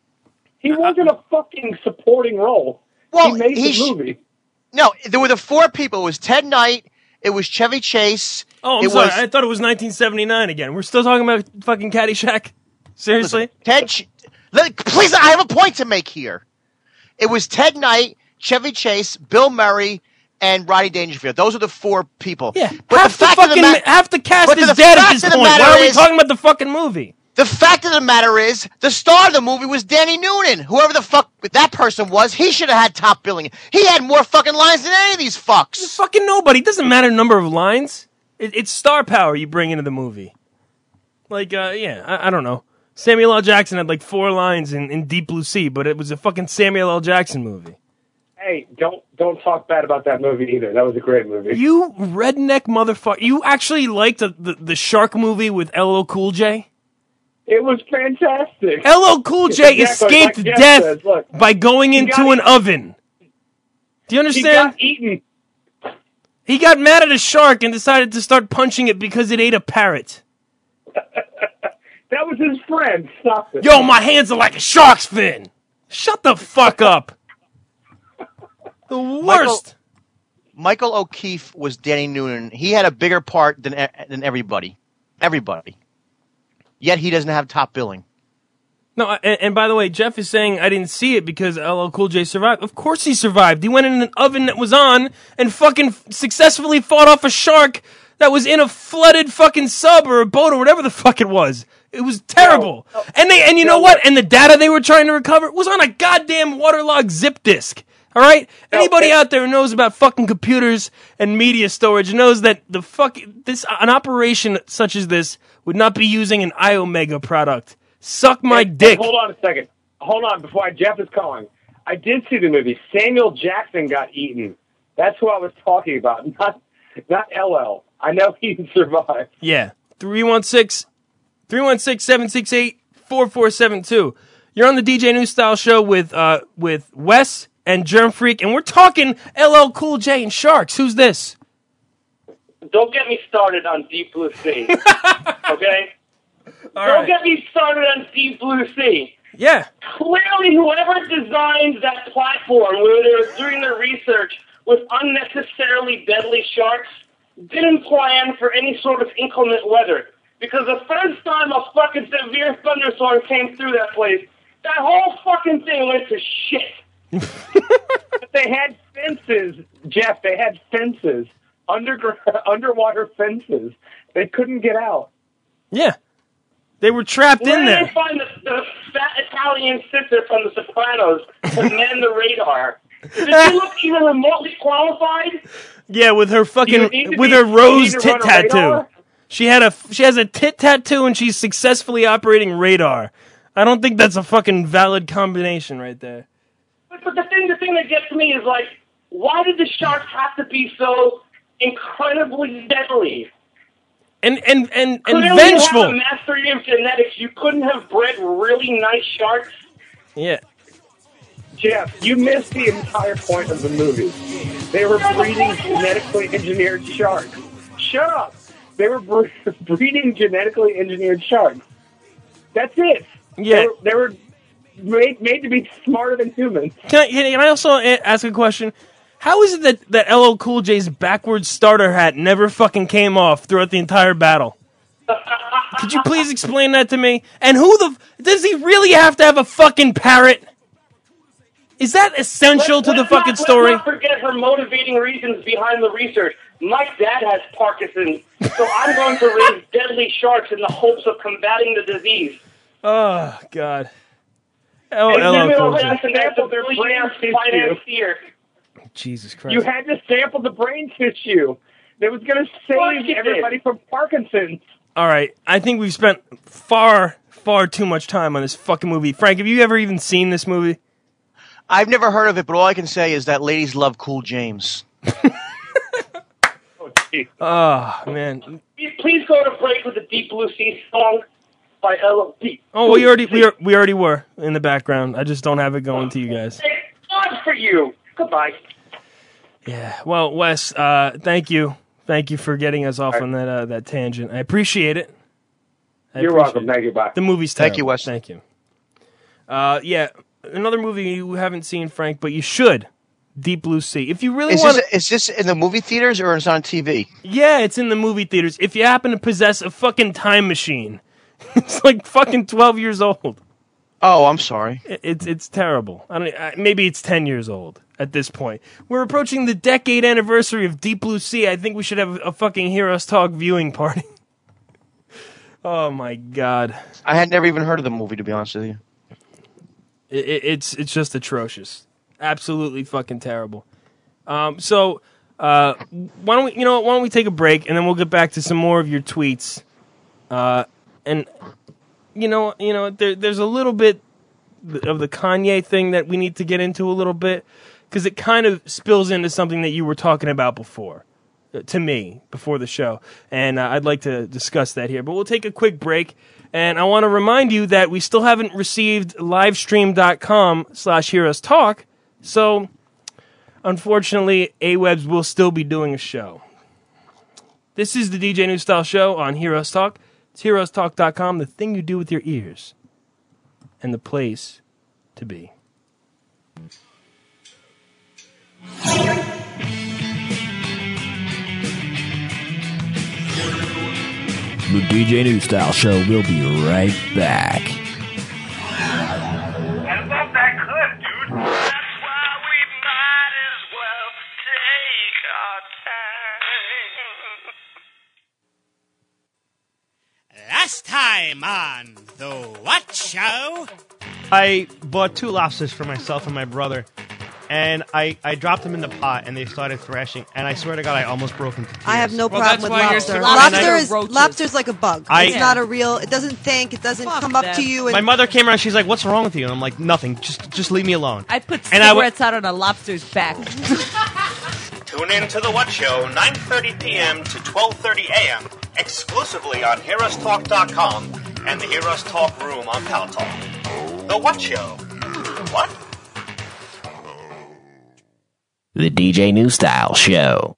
He wasn't a fucking supporting role. Well, he made he the sh- movie. No, there were the four people. It was Ted Knight. It was Chevy Chase. Oh, I'm it sorry. was I thought it was nineteen seventy-nine again. We're still talking about fucking Caddyshack? Seriously? Listen, Ted. Ch- let, please, I have a point to make here. It was Ted Knight, Chevy Chase, Bill Murray, and Rodney Dangerfield. Those are the four people. Yeah. But half the fact fucking, of the ma- half the cast but is the dead at fact this of the point. Why matter are we is- talking about the fucking movie? The fact of the matter is, the star of the movie was Danny Noonan. Whoever the fuck that person was, he should have had top billing. He had more fucking lines than any of these fucks. Fucking nobody. It doesn't matter the number of lines. It, it's star power you bring into the movie. Like, uh, yeah, I, I don't know. Samuel L. Jackson had like four lines in, in Deep Blue Sea, but it was a fucking Samuel L. Jackson movie. Hey, don't don't talk bad about that movie either. That was a great movie. You redneck motherfucker. You actually liked the, the, the shark movie with L L Cool J? It was fantastic. L L Cool J Exactly, escaped like Jeff death says, look, by going he into got an eaten. oven. Do you He understand? got eaten. He got mad at a shark and decided to start punching it because it ate a parrot. That was his friend. Stop it. Yo, my hands are like a shark's fin. Shut the fuck up. The worst. Michael O'Keefe was Danny Noonan. He had a bigger part than e- than everybody. Everybody. Yet he doesn't have top billing. No, and, and by the way, Jeff is saying I didn't see it because L L Cool J survived. Of course he survived. He went in an oven that was on and fucking successfully fought off a shark that was in a flooded fucking sub or a boat or whatever the fuck it was. It was terrible. No, no, and they and you no, know what? And the data they were trying to recover was on a goddamn waterlogged zip disk. All right? No, Anybody it- out there who knows about fucking computers and media storage knows that the fuck this an operation such as this would not be using an iOmega product. Suck my Hey, dick. Hold on a second. Hold on before I, Jeff is calling. I did see the movie. Samuel Jackson got eaten. That's who I was talking about, not not L L. I know he survived. Yeah. three one six, seven six eight, four four seven two. You're on the D J New Style show with uh with Wes and Germ Freak, and we're talking L L Cool J and Sharks. Who's this? Don't get me started on Deep Blue Sea. Okay? All Don't right. get me started on Deep Blue Sea. Yeah. Clearly, whoever designed that platform, where they were doing their research with unnecessarily deadly sharks, didn't plan for any sort of inclement weather. Because the first time a fucking severe thunderstorm came through that place, that whole fucking thing went to shit. But they had fences, Jeff. They had fences, underground, underwater fences. They couldn't get out. Yeah. They were trapped Where in did there. they find the, the fat Italian sister from The Sopranos to man the radar? Did she look even remotely qualified? Yeah, with her You fucking need to with be- her you rose need to tit run a tattoo. radar? She had a she has a tit tattoo and she's successfully operating radar. I don't think that's a fucking valid combination right there. But, but the thing, the thing that gets me is like, why did the sharks have to be so incredibly deadly? And and and, and Clearly vengeful. You have a mastery of genetics. You couldn't have bred really nice sharks. Yeah. Jeff, you missed the entire point of the movie. They were breeding genetically engineered sharks. Shut up. They were bre- breeding genetically engineered sharks. That's it. Yeah. They were, they were made, made to be smarter than humans. Can I, can I also a- ask a question? How is it that, that L L Cool J's backwards starter hat never fucking came off throughout the entire battle? Could you please explain that to me? And who the... F- does he really have to have a fucking parrot? Is that essential Let's- to the let's fucking not, story? Let's not forget her motivating reasons behind the research. My dad has Parkinson's, so I'm going to raise deadly sharks in the hopes of combating the disease. Oh, God. Oh, And L L then Cool they'll J. have to have the billionaire financier. Jesus Christ. You had to sample the brain tissue. That was going to course save you did. everybody from Parkinson's. All right, I think we've spent far, far too much time on this fucking movie. Frank, have you ever even seen this movie? I've never heard of it, but all I can say is that ladies love Cool James. Oh, geez. Oh, man. Please go to break with the Deep Blue Sea song by L L P. Oh, we already we, are, we already were in the background. I just don't have it going to you guys. Thank God for you. Goodbye. Yeah. Well, Wes, uh, thank you. Thank you for getting us off on that uh, that tangent. I appreciate it. I You're appreciate welcome. it. Thank you. Bye. The movie's terrible. Thank you, Wes. Thank you. Uh, yeah, another movie you haven't seen, Frank, but you should. Deep Blue Sea. If you really Is want, this, is this in the movie theaters or is it on T V? yeah, it's in the movie theaters. If you happen to possess a fucking time machine, it's like fucking twelve years old. Oh, I'm sorry. It- It's it's terrible. I don't. uh, Maybe it's ten years old at this point. We're approaching the decade anniversary of Deep Blue Sea. I think we should have a fucking Heroes Talk viewing party. Oh my god, I had never even heard of the movie, to be honest with you. it, it, it's it's just atrocious. Absolutely fucking terrible. Um, so uh, why don't we? You know, why don't we take a break and then we'll get back to some more of your tweets. Uh, and you know, you know, there, there's a little bit of the Kanye thing that we need to get into a little bit because it kind of spills into something that you were talking about before, uh, to me before the show, and uh, I'd like to discuss that here. But we'll take a quick break, and I want to remind you that we still haven't received livestream.com slash heroes talk, so unfortunately, AWebs will still be doing a show. This is the D J New Style Show on Heroes Talk. It's heroes talk dot com, the thing you do with your ears, and the place to be. The D J New Style Show will be right back. I love that clip, dude. That's why we might as well take our time. Last time on The What Show? I bought two lobsters for myself and my brother, and I, I dropped them in the pot, and they started thrashing, and I swear to God, I almost broke into tears. I have no Well, problem that's with why you're lobster. so- Lobster And I- is lobster's like a bug. I- it's not a real. It doesn't think. It doesn't come up to you. And My mother came around, she's like, "What's wrong with you?" And I'm like, "Nothing. Just just leave me alone." I put And I w- cigarettes out on a lobster's back. Tune in to The What Show, nine thirty p.m. to twelve thirty a.m., exclusively on heroes talk dot com and the Heroes Talk Room on Pal Talk. The What Show? What? The D J New Style Show.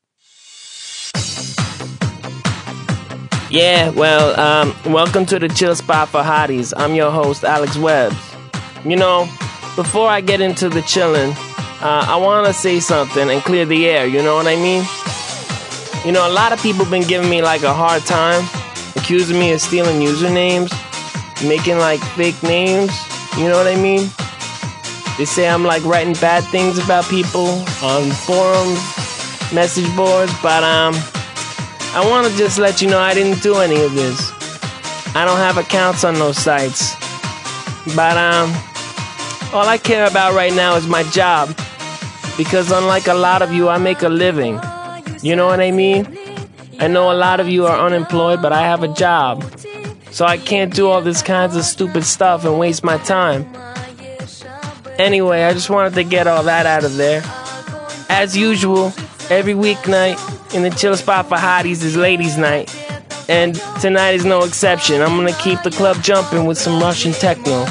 Yeah, well, um, welcome to the Chill Spot for Hotties. I'm your host, Alex Webbs. You know, before I get into the chillin', uh, I want to say something and clear the air, you know what I mean? You know, a lot of people been giving me like a hard time, accusing me of stealing usernames, making like fake names. You know what I mean? They say I'm like writing bad things about people on forums, message boards, but um, I want to just let you know I didn't do any of this. I don't have accounts on those sites. But um, all I care about right now is my job. Because unlike a lot of you, I make a living. You know what I mean? I know a lot of you are unemployed, but I have a job. So I can't do all this kinds of stupid stuff and waste my time. Anyway, I just wanted to get all that out of there. As usual, every weeknight in the chill spot for hotties is ladies' night. And tonight is no exception. I'm gonna keep the club jumping with some Russian techno.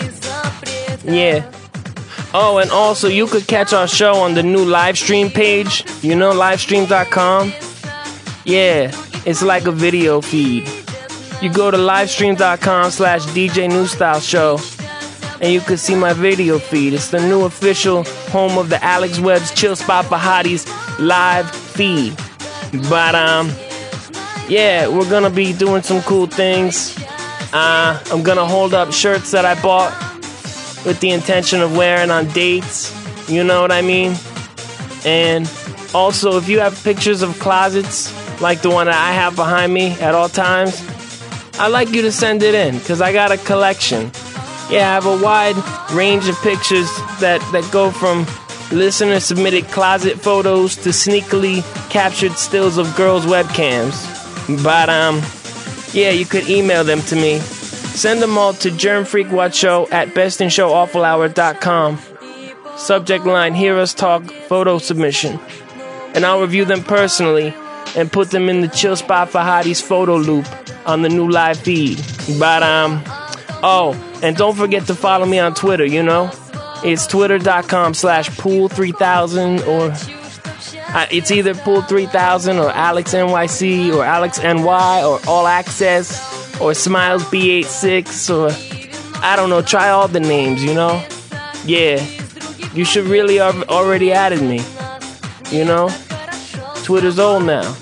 Yeah. Oh, and also you could catch our show on the new live stream page. You know, livestream dot com? Yeah, it's like a video feed. You go to livestream dot com slash D J New Style Show, and you can see my video feed. It's the new official home of the Alex Webb's Chill Spot for Hotties live feed. But, um... yeah, we're gonna be doing some cool things. Uh, I'm gonna hold up shirts that I bought with the intention of wearing on dates. You know what I mean? And also, if you have pictures of closets, like the one that I have behind me at all times, I'd like you to send it in, because I got a collection. Yeah, I have a wide range of pictures that, that go from listener-submitted closet photos to sneakily captured stills of girls' webcams. But, um, yeah, you could email them to me. Send them all to germfreakwhatshow at bestinshowawfulhour dot com. Subject line, Hear Us Talk photo submission. And I'll review them personally and put them in the Chill Spot for Hotties photo loop on the new live feed. But, um, oh, and don't forget to follow me on Twitter, you know? It's twitter.com slash pool3000 or... Uh, it's either Pool three thousand or Alex N Y C or Alex N Y or All Access or Smiles B eighty-six or I don't know, try all the names, you know? Yeah, you should really have already added me, you know? Twitter's old now.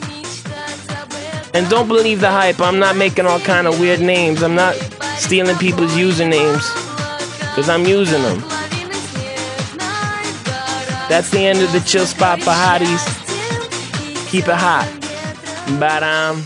And don't believe the hype, I'm not making all kind of weird names. I'm not stealing people's usernames because I'm using them. That's the end of the Chill Spot for Hotties. Keep it hot. But, um...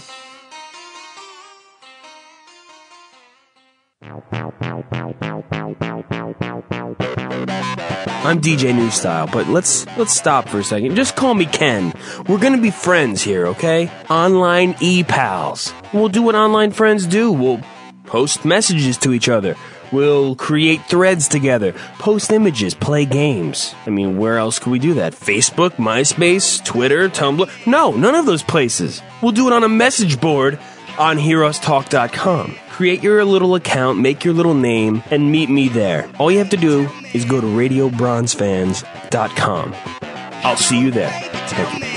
I'm D J New Style, but let's let's stop for a second. Just call me Ken. We're gonna be friends here, okay? Online e-pals. We'll do what online friends do. We'll post messages to each other. We'll create threads together, post images, play games. I mean, where else could we do that? Facebook, MySpace, Twitter, Tumblr? No, none of those places. We'll do it on a message board on hear us talk dot com. Create your little account, make your little name, and meet me there. All you have to do is go to radio bronze fans dot com. I'll see you there. Thank you.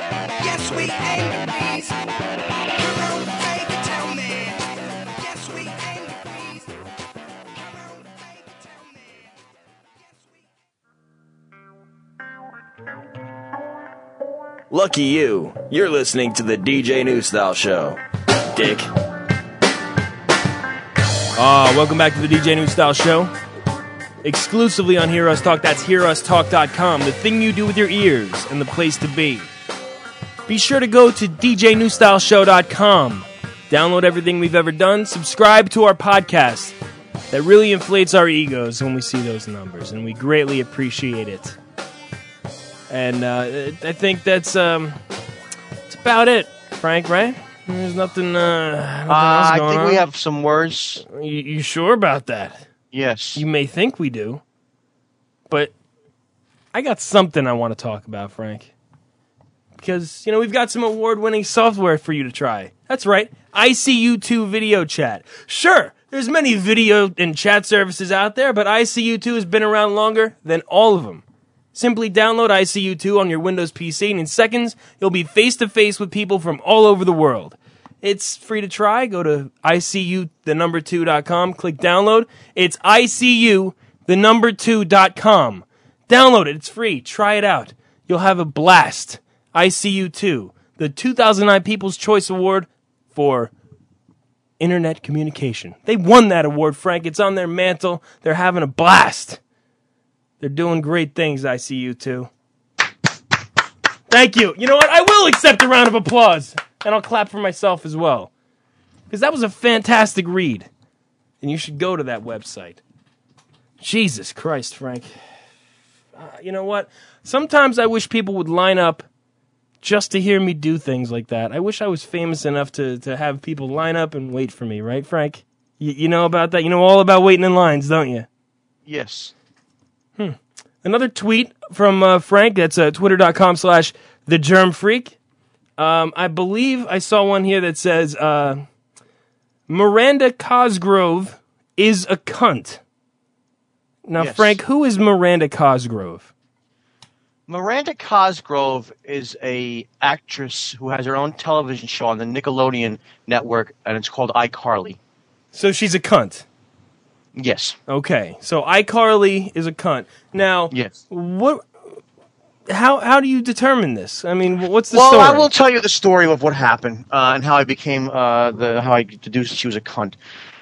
Lucky you. You're listening to the D J New Style Show. Dick. Ah, uh, welcome back to the D J New Style Show. Exclusively on Hear Us Talk. That's hear us talk dot com. The thing you do with your ears and the place to be. Be sure to go to d j new style show dot com. Download everything we've ever done. Subscribe to our podcast. That really inflates our egos when we see those numbers, and we greatly appreciate it. And uh, I think that's um, that's about it, Frank, right? There's nothing, uh, nothing uh, else going I think on. we have some words. You, you sure about that? Yes. You may think we do, but I got something I want to talk about, Frank. Because, you know, we've got some award-winning software for you to try. That's right, I C U two Video Chat. Sure, there's many video and chat services out there, but I C U two has been around longer than all of them. Simply download I C U two on your Windows P C, and in seconds, you'll be face-to-face with people from all over the world. It's free to try. Go to I C U the number two dot com, click download. It's I C U the number two dot com. Download it. It's free. Try it out. You'll have a blast. I C U two, the two thousand nine People's Choice Award for Internet Communication. They won that award, Frank. It's on their mantle. They're having a blast. They're doing great things, I see you too. Thank you. You know what? I will accept a round of applause. And I'll clap for myself as well. Because that was a fantastic read. And you should go to that website. Jesus Christ, Frank. Uh, you know what? Sometimes I wish people would line up just to hear me do things like that. I wish I was famous enough to, to have people line up and wait for me, right, Frank? You, you know about that? You know all about waiting in lines, don't you? Yes. Hmm. Another tweet from uh, Frank. That's uh, twitter.com slash the germ freak. Um, I believe I saw one here that says uh, Miranda Cosgrove is a cunt. Now, Yes. Frank, who is Miranda Cosgrove? Miranda Cosgrove is a actress who has her own television show on the Nickelodeon network, and it's called iCarly. So she's a cunt. Yes. Okay, so iCarly is a cunt. Now, yes. What? How how do you determine this? I mean, what's the well, story? I will tell you the story of what happened uh, and how I became uh, the how I deduced she was a cunt.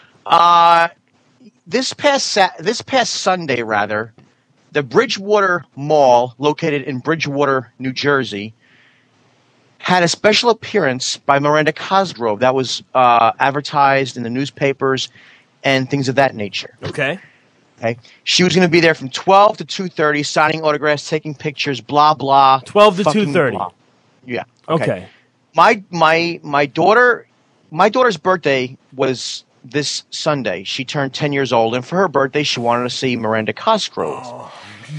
Uh, this past sa- this past Sunday, rather, the Bridgewater Mall, located in Bridgewater, New Jersey, had a special appearance by Miranda Cosgrove that was uh, advertised in the newspapers and things of that nature. Okay. Okay. She was going to be there from twelve to two thirty, signing autographs, taking pictures, blah blah. twelve to fucking two thirty. blah. Yeah. Okay. My my my daughter, my daughter's birthday was this Sunday. She turned ten years old, and for her birthday, she wanted to see Miranda Cosgrove. Oh,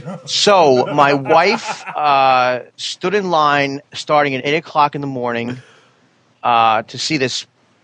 So my wife uh, stood in line starting at eight o'clock in the morning uh, to see this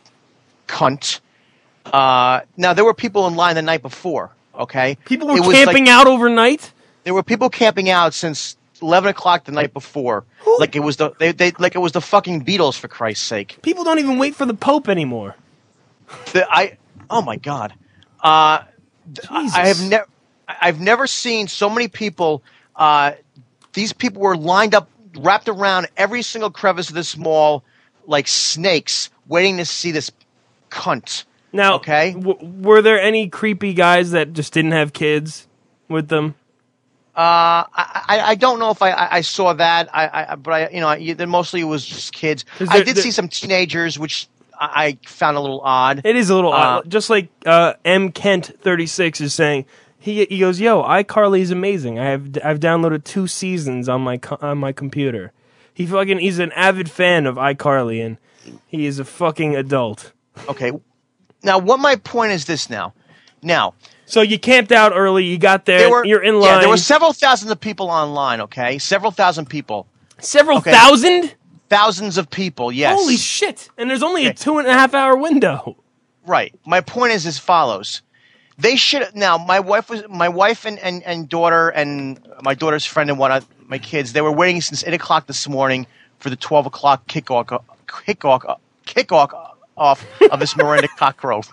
cunt. Uh, now there were people in line the night before. Okay, people were It was camping like- out overnight. There were people camping out since eleven o'clock the night before. Like it was the they, they like it was the fucking Beatles, for Christ's sake. People don't even wait for the Pope anymore. The, I oh my god, uh, th- I have never I've never seen so many people. Uh, these people were lined up, wrapped around every single crevice of this mall like snakes, waiting to see this cunt. Now, okay, w- were there any creepy guys that just didn't have kids with them? Uh, I, I I don't know if I, I, I saw that. I, I but I you know I, then mostly it was just kids. there- I did there- see some teenagers, which I, I found a little odd. It is a little Uh, odd. Just like uh, M Kent thirty-six is saying, he he goes, "Yo, iCarly is amazing. I have I've downloaded two seasons on my co- on my computer." He fucking he's an avid fan of iCarly, and he is a fucking adult. Okay, now what my point is this now. Now, so you camped out early. You got there. there were, you're in yeah, line. there were several thousand of people online. Okay, several thousand people. Several Okay. thousand? Thousands of people. Yes. Holy shit! And there's only a Okay. two and a half hour window. Right. My point is as follows. They should now. My wife was my wife and, and, and daughter and my daughter's friend and one of my kids. They were waiting since eight o'clock this morning for the twelve o'clock kickoff kickoff kickoff off of this Miranda Cosgrove.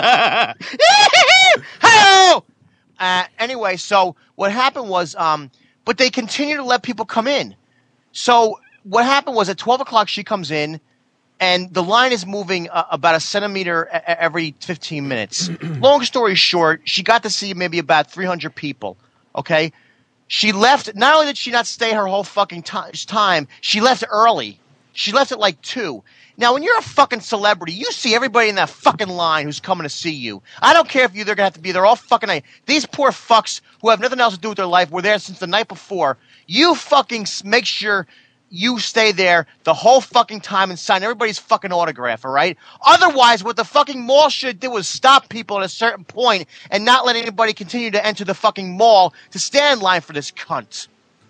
Hello. Uh, anyway, so what happened was, um, but they continue to let people come in. So what happened was at twelve o'clock she comes in. And the line is moving uh, about a centimeter a- a- every fifteen minutes. Long story short, she got to see maybe about three hundred people. Okay? She left, not only did she not stay her whole fucking ti- time, she left early. She left at like two. Now, when you're a fucking celebrity, you see everybody in that fucking line who's coming to see you. I don't care if you they're going to have to be there all fucking night. These poor fucks who have nothing else to do with their life were there since the night before. You fucking s- make sure you stay there the whole fucking time and sign everybody's fucking autograph, all right? Otherwise, what the fucking mall should do is stop people at a certain point and not let anybody continue to enter the fucking mall to stand in line for this cunt.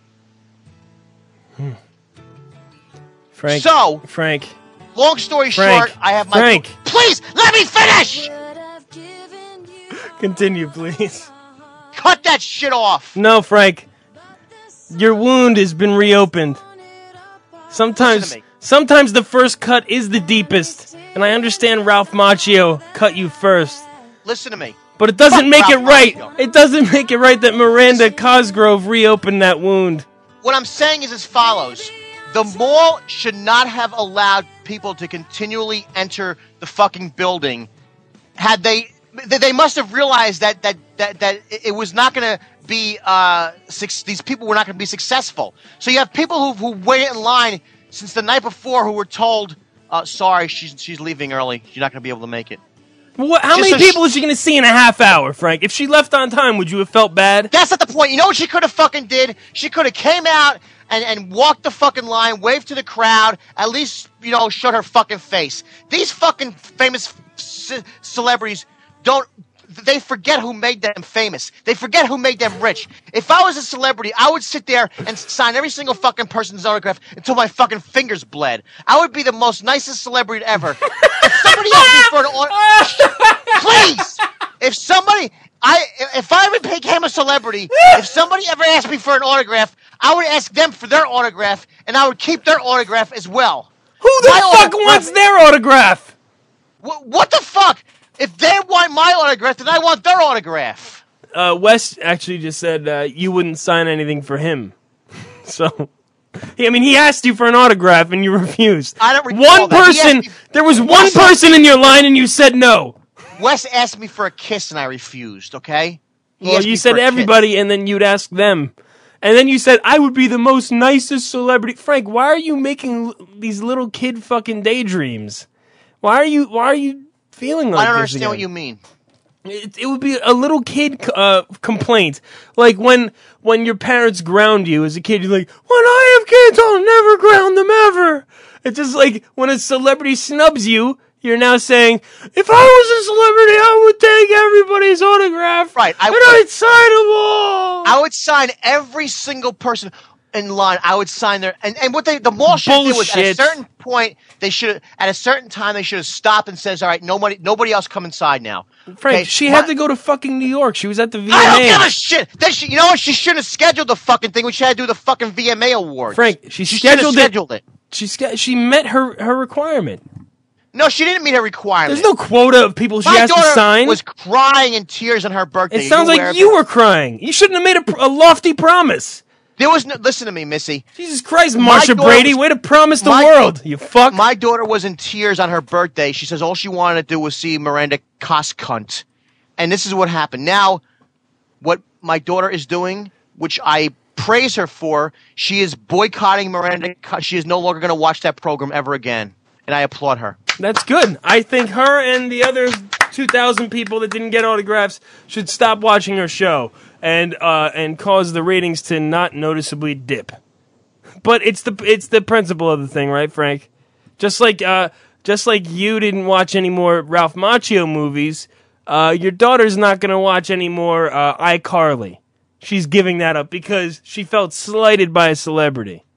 Frank. So, Frank. long story Frank. short, I have my... Frank. Please, let me finish! Continue, please. Cut that shit off! No, Frank. Your wound has been reopened. Sometimes, Listen to me. sometimes the first cut is the deepest, and I understand Ralph Macchio cut you first, Listen to me. but it doesn't Fuck make it Ralph right. Macchio. It doesn't make it right that Miranda Cosgrove reopened that wound. What I'm saying is as follows. The mall should not have allowed people to continually enter the fucking building. Had they, they must have realized that that that, that it was not going to be. Uh, six, these people were not going to be successful. So you have people who who waited in line since the night before who were told, uh, "Sorry, she's she's leaving early. You're not going to be able to make it." What, how Just many so people is she going to see in a half hour, Frank? If she left on time, would you have felt bad? That's not the point. You know what she could have fucking did? She could have came out and, and walked the fucking line, waved to the crowd, at least, you know, showed her fucking face. These fucking famous c- celebrities don't... They forget who made them famous. They forget who made them rich. If I was a celebrity, I would sit there and sign every single fucking person's autograph until my fucking fingers bled. I would be the most nicest celebrity ever. If somebody asked me for an autograph... Please! If somebody... I If I ever became a celebrity, if somebody ever asked me for an autograph, I would ask them for their autograph, and I would keep their autograph as well. Who the My fuck autograph- wants their autograph? What, what the fuck? If they want my autograph, then I want their autograph. Uh, Wes actually just said uh, you wouldn't sign anything for him. So, I mean, he asked you for an autograph and you refused. I don't recall One that. He person, asked me- there was one Wes- person in your line and you said no. Wes asked me for a kiss and I refused, okay? He Well, asked you me said for a kiss. everybody and then you'd ask them. And then you said, I would be the most nicest celebrity. Frank, why are you making l- these little kid fucking daydreams? Why are you, why are you feeling like I don't this understand again? what you mean. It, it would be a little kid uh, complaint, like when when your parents ground you as a kid. You're like, when I have kids, I'll never ground them ever. It's just like when a celebrity snubs you, you're now saying, if I was a celebrity, I would take everybody's autograph, right? I and would. I'd sign them all. I would sign every single person in line. I would sign their and, and what they the mall should do was at a Bullshit. certain point they should at a certain time they should have stopped and says, all right, nobody nobody else come inside now. Frank, Okay, she my- had to go to fucking New York. She was at the V M A. I don't give a shit. They should, you know what? She shouldn't have scheduled the fucking thing. We should have to do the fucking V M A awards. Frank, she, She should have scheduled, scheduled it. She sch- she met her her requirement. No, she didn't meet her requirement. There's no quota of people she My has to daughter sign. was crying in tears on her birthday. It sounds Are you aware like of you it? were crying. You shouldn't have made a, pr- a lofty promise. There was no. Listen to me, Missy. Jesus Christ, My Marsha daughter Brady, was- way to promise the my- world, you fuck. My daughter was in tears on her birthday. She says all she wanted to do was see Miranda Coscunt. And this is what happened. Now, what my daughter is doing, which I praise her for, she is boycotting Miranda. Co- She is no longer going to watch that program ever again. And I applaud her. That's good. I think her and the other two thousand people that didn't get autographs should stop watching her show and uh, and cause the ratings to not noticeably dip. But it's the it's the principle of the thing, right, Frank? Just like uh, just like you didn't watch any more Ralph Macchio movies, uh, your daughter's not going to watch any more uh, iCarly. She's giving that up because she felt slighted by a celebrity.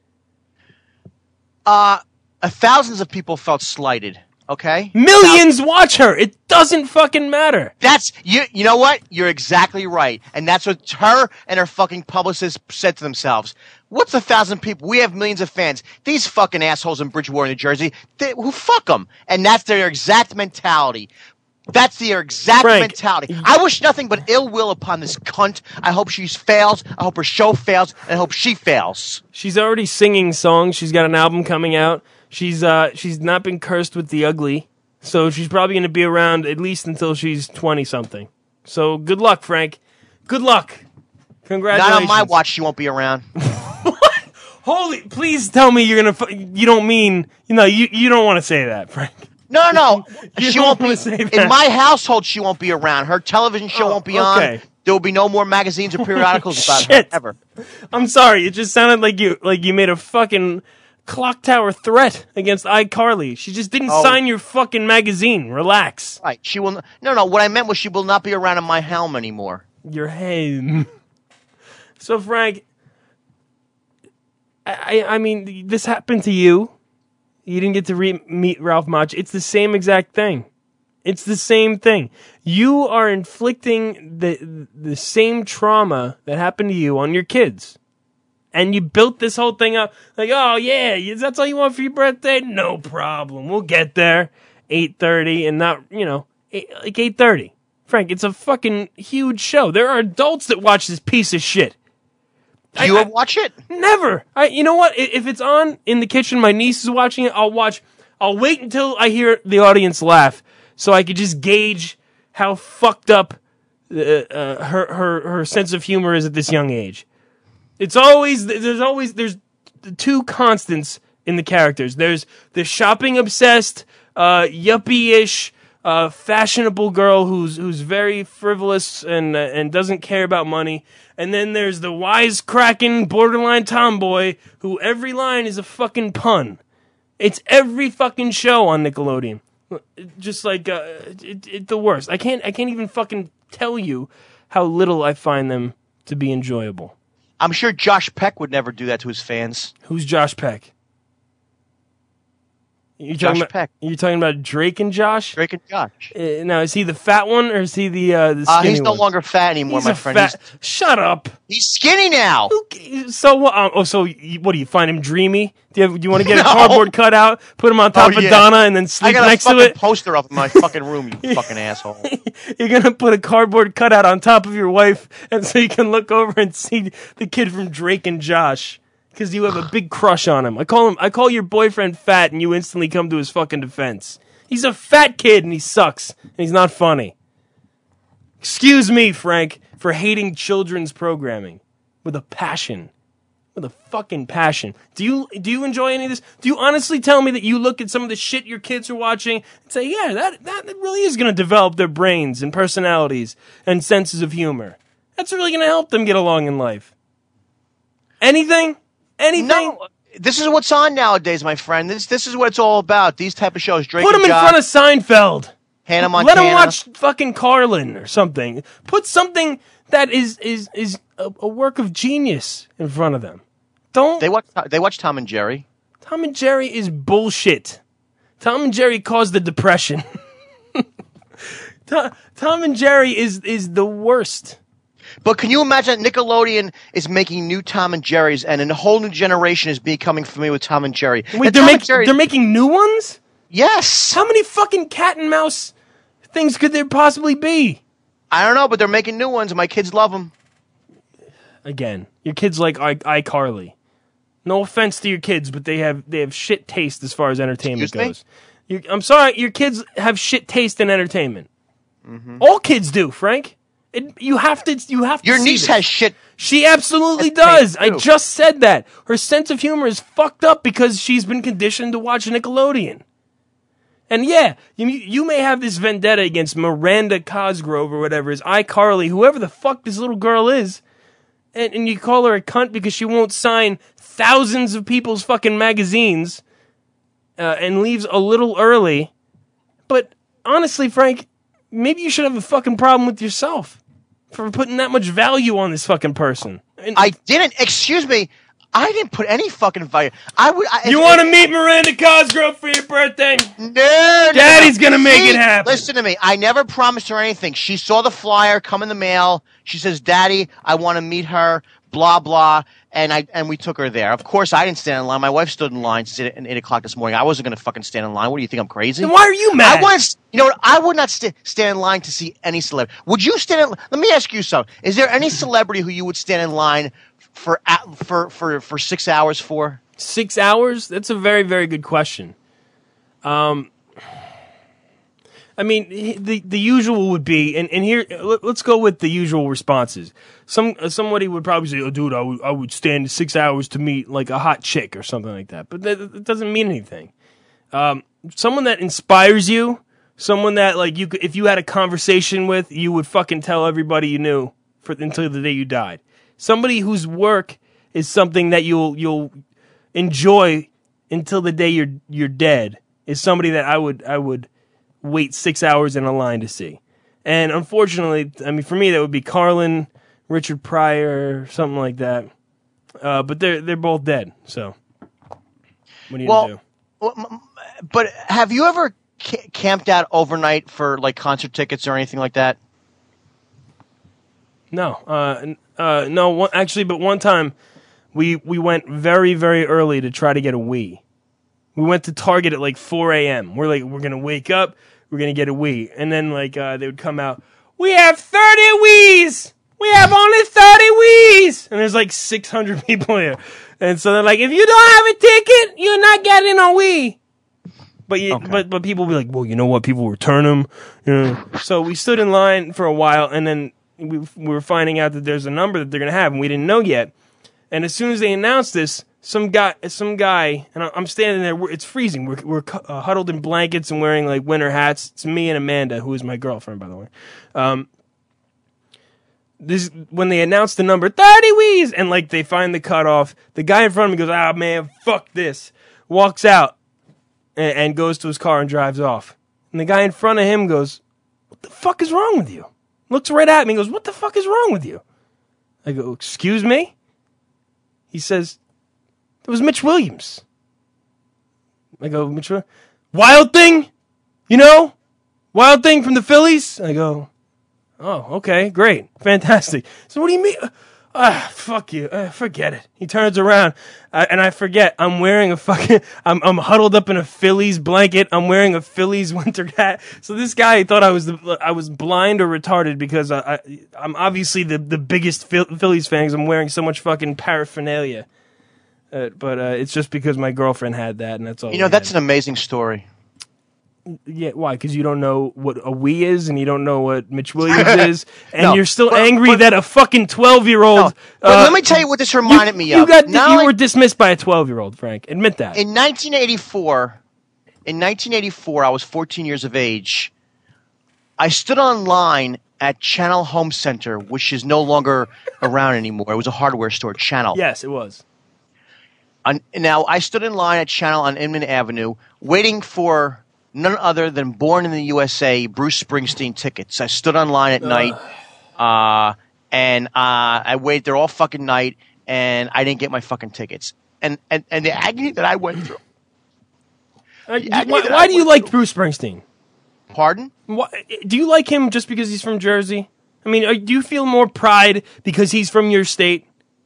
Uh, uh, thousands of people felt slighted. Okay, Millions watch her. It doesn't fucking matter. That's you. You know what? You're exactly right, and that's what her and her fucking publicist said to themselves. What's a thousand people? We have millions of fans. These fucking assholes in Bridgewater, New Jersey, they, who fuck them, and that's their exact mentality. That's their exact Frank, mentality. I wish nothing but ill will upon this cunt. I hope she fails. I hope her show fails, and I hope she fails. She's already singing songs. She's got an album coming out. She's uh she's not been cursed with the ugly, so she's probably going to be around at least until she's twenty something. So good luck, Frank. Good luck. Congratulations. Not on my watch. She won't be around. Holy! Please tell me you're gonna. Fu- you don't mean you know you you don't want to say that, Frank. No, no, You she don't won't wanna be. say that. In my household, she won't be around. Her television show Oh, won't be okay. on. There will be no more magazines or periodicals about her Shit. ever. I'm sorry. It just sounded like you like you made a fucking clock tower threat against iCarly. She just didn't Oh. sign your fucking magazine. Relax. Right? She will. n- No, no. What I meant was she will not be around in my home anymore. Your head. So Frank, I, I I mean, this happened to you. You didn't get to re- meet Ralph Macchio. It's the same exact thing. It's the same thing. You are inflicting the the same trauma that happened to you on your kids. And you built this whole thing up like, oh yeah, you- that's all you want for your birthday? No problem. We'll get there. eight thirty and not, you know, eight, like eight thirty. Frank, it's a fucking huge show. There are adults that watch this piece of shit. Do you ever watch it? Never. I, you know what? I- If it's on in the kitchen, my niece is watching it. I'll watch. I'll wait until I hear the audience laugh, so I could just gauge how fucked up uh, uh, her her her sense of humor is at this young age. It's always there's always there's two constants in the characters. There's the shopping obsessed, uh, yuppie-ish, uh, fashionable girl who's who's very frivolous and uh, and doesn't care about money. And then there's the wisecracking, borderline tomboy who every line is a fucking pun. It's every fucking show on Nickelodeon. Just like uh, it, it, the worst. I can't I can't even fucking tell you how little I find them to be enjoyable. I'm sure Josh Peck would never do that to his fans. Who's Josh Peck? You're Josh talking about, Peck. You're talking about Drake and Josh? Drake and Josh. Uh, now, is he the fat one or is he the uh, the Uh, skinny he's no one? longer fat anymore, He's my a friend. fat- He's, Shut up. he's skinny now. So what? Um, oh, so you, what do you find him dreamy? Do you, have, do you want to get No. a cardboard cutout, put him on top Oh, of yeah. Donna, and then I sleep got next a to fucking it? poster up in my fucking room, you fucking asshole. You're gonna put a cardboard cutout on top of your wife, and so you can look over and see the kid from Drake and Josh, because you have a big crush on him. I call him. I call your boyfriend fat, and you instantly come to his fucking defense. He's a fat kid, and he sucks, and he's not funny. Excuse me, Frank, for hating children's programming with a passion. With a fucking passion. Do you do you enjoy any of this? Do you honestly tell me that you look at some of the shit your kids are watching and say, yeah, that, that really is going to develop their brains and personalities and senses of humor? That's really going to help them get along in life. Anything? Anything? No, this is what's on nowadays, my friend. This this is what it's all about. These type of shows. Drake Put him and in Josh, front of Seinfeld. Hannah Let Montana. him watch fucking Carlin or something. Put something that is is is a, a work of genius in front of them. Don't They watch. They watch Tom and Jerry. Tom and Jerry is bullshit. Tom and Jerry caused the depression. Tom, Tom and Jerry is is the worst. But can you imagine that Nickelodeon is making new Tom and Jerry's, and a whole new generation is becoming familiar with Tom and Jerry? Wait, And they're, Tom make, and Jerry- they're making new ones? Yes. How many fucking cat and mouse things could there possibly be? I don't know, but they're making new ones. And my kids love them. Again, your kids like I- iCarly. No offense to your kids, but they have they have shit taste as far as entertainment Excuse me? goes. You, I'm sorry, your kids have shit taste in entertainment. Mm-hmm. All kids do, Frank. It, you have to. You have to. Your see niece this. has shit. She absolutely That's does. pain, I too. just said that. Her sense of humor is fucked up because she's been conditioned to watch Nickelodeon. And yeah, you you may have this vendetta against Miranda Cosgrove or whatever is iCarly, whoever the fuck this little girl is, and and you call her a cunt because she won't sign thousands of people's fucking magazines, uh, and leaves a little early. But honestly, Frank, maybe you should have a fucking problem with yourself for putting that much value on this fucking person. And I didn't. Excuse me. I didn't put any fucking value. I would. I, you want to meet Miranda Cosgrove for your birthday? No, no, Daddy's no. gonna make She- it happen. Listen to me. I never promised her anything. She saw the flyer come in the mail. She says, "Daddy, I want to meet her." Blah blah. And I and we took her there. Of course, I didn't stand in line. My wife stood in line at eight o'clock this morning. I wasn't going to fucking stand in line. What do you think? I'm crazy? Then why are you mad? I want. You know what? I would not st- stand in line to see any celebrity. Would you stand in? Let me ask you something. Is there any celebrity who you would stand in line for a- for for for six hours for? Six hours? That's a very, very good question. Um, I mean, the the usual would be, and, and here, let, let's go with the usual responses. Some uh, somebody would probably say, "Oh, dude, I would I would stand six hours to meet like a hot chick or something like that." But that, that doesn't mean anything. Um, someone that inspires you, someone that like you, could, if you had a conversation with, you would fucking tell everybody you knew for until the day you died. Somebody whose work is something that you'll you'll enjoy until the day you're you're dead is somebody that I would I would wait six hours in a line to see. And unfortunately, I mean, for me, that would be Carlin, Richard Pryor, something like that. Uh, but they're they're both dead. So what do you Well, do? well, m- m- but have you ever ca- camped out overnight for like concert tickets or anything like that? No, uh, n- uh, no. One, actually, but one time we we went very very early to try to get a Wii. We went to Target at like four a.m. We're like, we're gonna wake up, we're gonna get a Wii, and then like uh, they would come out. We have thirty Wii's. we have only thirty Wii's. And there's like six hundred people here. And so they're like, if you don't have a ticket, you're not getting a Wii. But you, Okay. but but people will be like, well, you know what? People return them. You know. So we stood in line for a while, and then we, we were finding out that there's a number that they're going to have, and we didn't know yet. And as soon as they announced this, some guy, some guy, and I- I'm standing there. We're, it's freezing. We're we're cu- uh, huddled in blankets and wearing like winter hats. It's me and Amanda, who is my girlfriend, by the way. Um, this when they announced the number thirty Wii's, and like they find the cutoff. The guy in front of me goes, "Ah, man, fuck this." Walks out and, and goes to his car and drives off. And the guy in front of him goes, "What the fuck is wrong with you?" Looks right at me and goes, "What the fuck is wrong with you?" I go, "Excuse me?" He says, "It was Mitch Williams." I go, "Mitch Williams? Wild Thing? You know? Wild Thing from the Phillies?" I go, "Oh, okay, great, fantastic." So what do you mean? Ah, fuck you. Uh, forget it. He turns around, uh, and I forget. I'm wearing a fucking. I'm I'm huddled up in a Phillies blanket. I'm wearing a Phillies winter hat. So this guy thought I was the, I was blind or retarded because I, I I'm obviously the the biggest Phil, Phillies fan because I'm wearing so much fucking paraphernalia. Uh, but uh, it's just because my girlfriend had that, and that's all. You know, we that's had. an amazing story. Yeah, why? Because you don't know what a Wii is, and you don't know what Mitch Williams is, and No, you're still but- angry but- that a fucking twelve-year-old. No, but let me tell you what this reminded me You of. got Not you only- were dismissed by a twelve-year-old, Frank. Admit that. In nineteen eighty-four, in nineteen eighty-four, I was fourteen years of age. I stood online at Channel Home Center, which is no longer around anymore. It was a hardware store, Channel. Yes, it was. On, now, I stood in line at Channel on Inman Avenue, waiting for none other than Born in the U S A, Bruce Springsteen tickets. I stood online at night, uh, and uh, I waited there all fucking night, and I didn't get my fucking tickets. And and, and the agony that I went through. Uh, The agony why that why I do you went like through. Bruce Springsteen? Pardon? Why, do you like him just because he's from Jersey? I mean, are, do you feel more pride because he's from your state?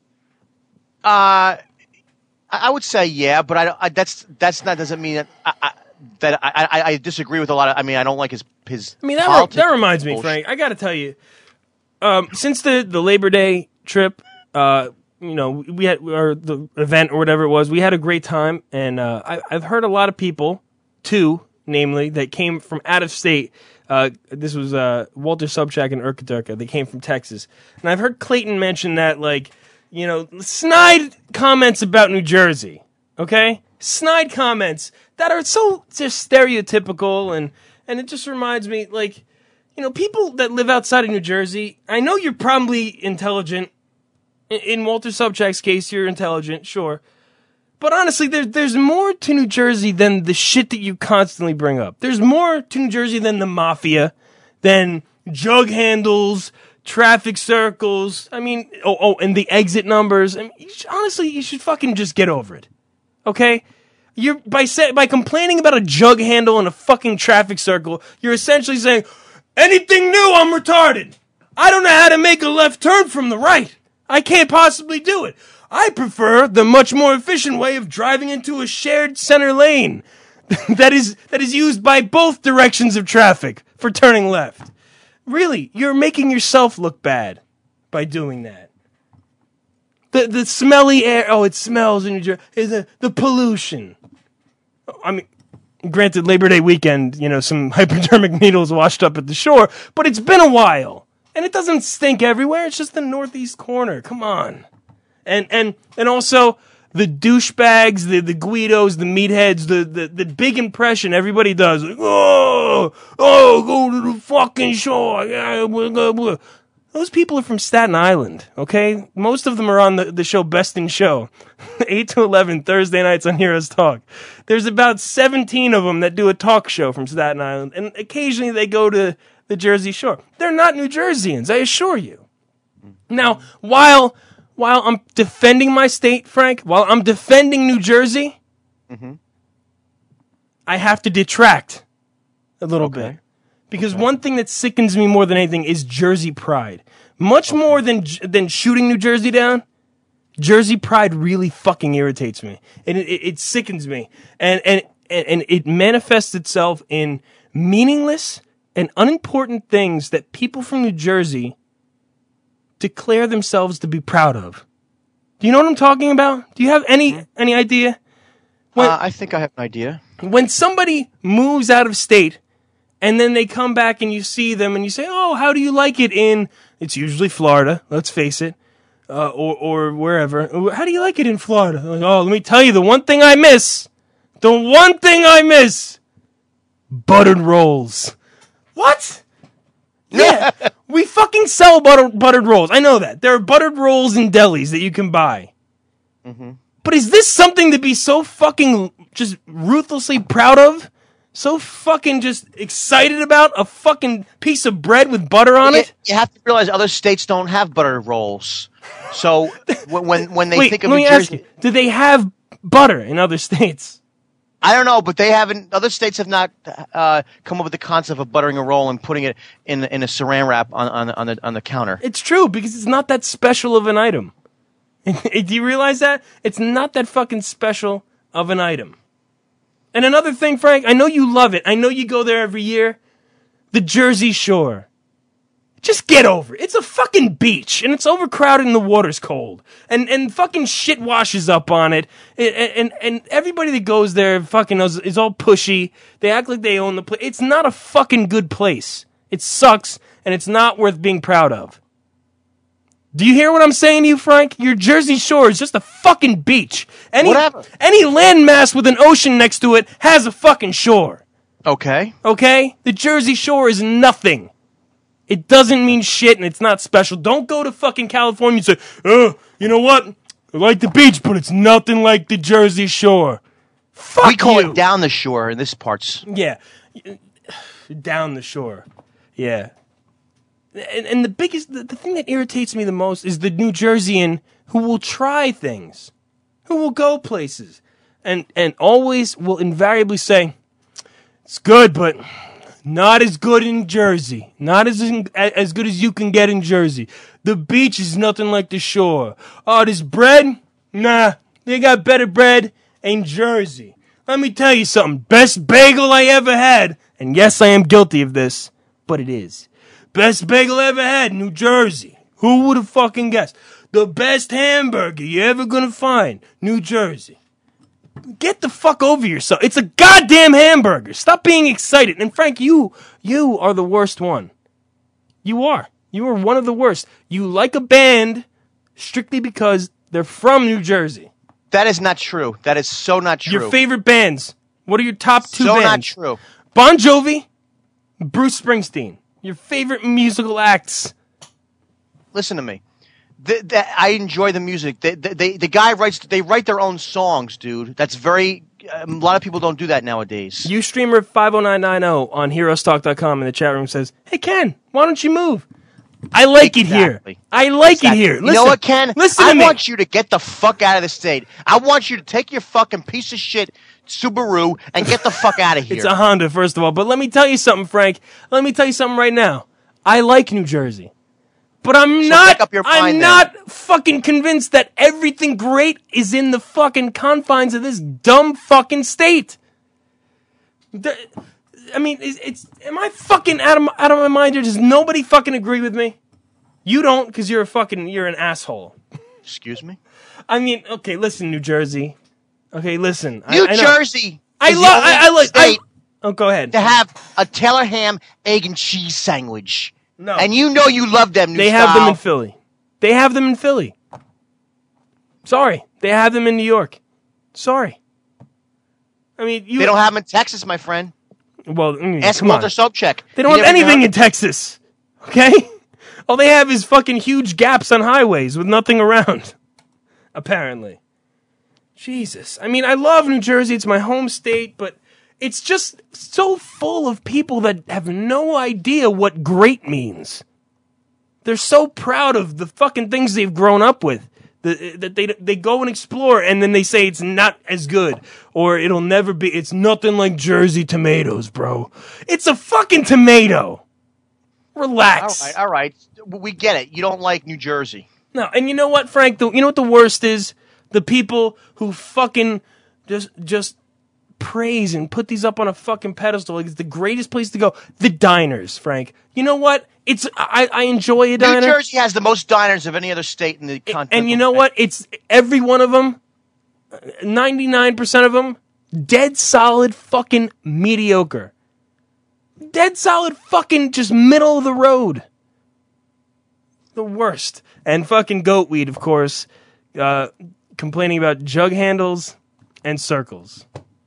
Uh, I I would say yeah, but I, I that's that's not doesn't mean that I, I, that I, I, I disagree with a lot of. I mean, I don't like his his. I mean, that, re- politics that reminds me, bullshit. Frank. I got to tell you, um, since the, the Labor Day trip, uh, you know, we had or the event or whatever it was, we had a great time, and uh, I, I've heard a lot of people, two, namely, that came from out of state. Uh, this was uh, Walter Subchak and Urka Durka. They came from Texas, and I've heard Clayton mention that, like, you know, snide comments about New Jersey. Okay, snide comments that are so just stereotypical, and and it just reminds me, like, you know, people that live outside of New Jersey. I know you're probably intelligent. In, in Walter Subchak's case, you're intelligent, sure. But honestly, there, there's more to New Jersey than the shit that you constantly bring up. There's more to New Jersey than the mafia, than jug handles, traffic circles. I mean, oh, oh, and the exit numbers. I mean, you should, honestly, you should fucking just get over it. Okay? You're by say, by complaining about a jug handle in a fucking traffic circle, you're essentially saying, anything new, I'm retarded. I don't know how to make a left turn from the right. I can't possibly do it. I prefer the much more efficient way of driving into a shared center lane that is that is used by both directions of traffic for turning left. Really, you're making yourself look bad by doing that. The the smelly air, oh, it smells in New Jersey. Is the the pollution. I mean, granted, Labor Day weekend, you know, some hypodermic needles washed up at the shore, but it's been a while, and it doesn't stink everywhere. It's just the northeast corner. Come on. And and and also the douchebags, the the Guidos, the meatheads, the, the, the big impression everybody does. Like, oh, oh, go to the fucking shore. Yeah, blah, blah, blah. Those people are from Staten Island, okay? Most of them are on the, the show Best in Show, eight to eleven, Thursday nights on Heroes Talk. There's about seventeen of them that do a talk show from Staten Island, and occasionally they go to the Jersey Shore. They're not New Jerseyans, I assure you. Now, while... While I'm defending my state, Frank, while I'm defending New Jersey, Mhm. I have to detract a little Okay. bit. Because one thing that sickens me more than anything is Jersey pride. Much more than than shooting New Jersey down, Jersey pride really fucking irritates me. And it, it, it sickens me. And, and, and, and it manifests itself in meaningless and unimportant things that people from New Jersey declare themselves to be proud of. Do you know what I'm talking about? Do you have any any idea? When, uh, I think I have an idea. When somebody moves out of state and then they come back and you see them and you say, oh, how do you like it in, it's usually Florida, let's face it, uh, or, or wherever. How do you like it in Florida? Like, oh, let me tell you, the one thing I miss, the one thing I miss, buttered rolls. What? Yeah, we fucking sell butter, buttered rolls. I know that. There are buttered rolls in delis that you can buy. Mm-hmm. But is this something to be so fucking just ruthlessly proud of? So fucking just excited about? A fucking piece of bread with butter on you, it? You have to realize other states don't have buttered rolls. So when when, when they Wait, think of let New me Jersey, ask you, do they have butter in other states? I don't know, but they haven't. Other states have not uh, come up with the concept of buttering a roll and putting it in in a saran wrap on on, on the on the counter. It's true because it's not that special of an item. Do you realize that? It's not that fucking special of an item. And another thing, Frank, I know you love it. I know you go there every year. The Jersey Shore. Just get over it. It's a fucking beach, and it's overcrowded and the water's cold. And and fucking shit washes up on it. And and, and everybody that goes there fucking is, is all pushy. They act like they own the place. It's not a fucking good place. It sucks, and it's not worth being proud of. Do you hear what I'm saying to you, Frank? Your Jersey Shore is just a fucking beach. Any, Whatever. Any landmass with an ocean next to it has a fucking shore. Okay. Okay? The Jersey Shore is nothing. It doesn't mean shit and it's not special. Don't go to fucking California and say, oh, you know what? I like the beach, but it's nothing like the Jersey Shore. Fuck we call you. it down the shore in this parts. Yeah. Down the shore. Yeah. And, and the biggest, the, the thing that irritates me the most is the New Jerseyan who will try things, who will go places, and and always will invariably say, it's good, but not as good in Jersey. Not as in, as good as you can get in Jersey. The beach is nothing like the shore. Oh, this bread? Nah, they got better bread in Jersey. Let me tell you something. Best bagel I ever had. And yes, I am guilty of this, but it is. Best bagel I ever had in New Jersey. Who would have fucking guessed? The best hamburger you ever gonna find, New Jersey. Get the fuck over yourself. It's a goddamn hamburger. Stop being excited. And Frank, you, you are the worst one. You are. You are one of the worst. You like a band strictly because they're from New Jersey. That is not true. That is so not true. Your favorite bands. What are your top two so bands? So not true. Bon Jovi, Bruce Springsteen. Your favorite musical acts. Listen to me. The, the, I enjoy the music. The, the, the, the guy writes. They write their own songs, dude. That's very. A lot of people don't do that nowadays. Ustreamer five oh nine nine oh on heroes talk dot com in the chat room says, "Hey Ken, why don't you move? I like exactly. it here. I like exactly. it here. Listen, you know what, Ken? Listen I to me. want you to get the fuck out of the state. I want you to take your fucking piece of shit Subaru and get the fuck out of here. It's a Honda, first of all. But let me tell you something, Frank. Let me tell you something right now. I like New Jersey. But I'm so not up your I'm mind, not fucking convinced that everything great is in the fucking confines of this dumb fucking state. The, I mean, it's, it's am I fucking out of, out of my mind or does nobody fucking agree with me? You don't, because you're a fucking, you're an asshole. Excuse me? I mean, okay, listen, New Jersey. Okay, listen. New I, I Jersey I is love, the I, I only like, state oh, go ahead. to have a Taylor ham, egg, and cheese sandwich. No. And you know you love them, New They style. have them in Philly. They have them in Philly. Sorry. They have them in New York. Sorry. I mean, you... They don't have them in Texas, my friend. Well, mm, Ask come Walter on. Sobchak. They don't He have never anything heard- in Texas. Okay? All they have is fucking huge gaps on highways with nothing around. Apparently. Jesus. I mean, I love New Jersey. It's my home state, but it's just so full of people that have no idea what great means. They're so proud of the fucking things they've grown up with. The, that they they go and explore, and then they say it's not as good, or it'll never be. It's nothing like Jersey tomatoes, bro. It's a fucking tomato. Relax. All right, all right. We get it. You don't like New Jersey. No, and you know what, Frank? The, you know what the worst is? The people who fucking just just praise and put these up on a fucking pedestal. Like it's the greatest place to go. The diners, Frank. You know what? It's I, I enjoy a diner. New Jersey has the most diners of any other state in the country. And you know what? It's every one of them, ninety-nine percent of them, dead solid fucking mediocre. Dead solid fucking just middle of the road. The worst. And fucking Goatweed, of course, uh, complaining about jug handles and circles.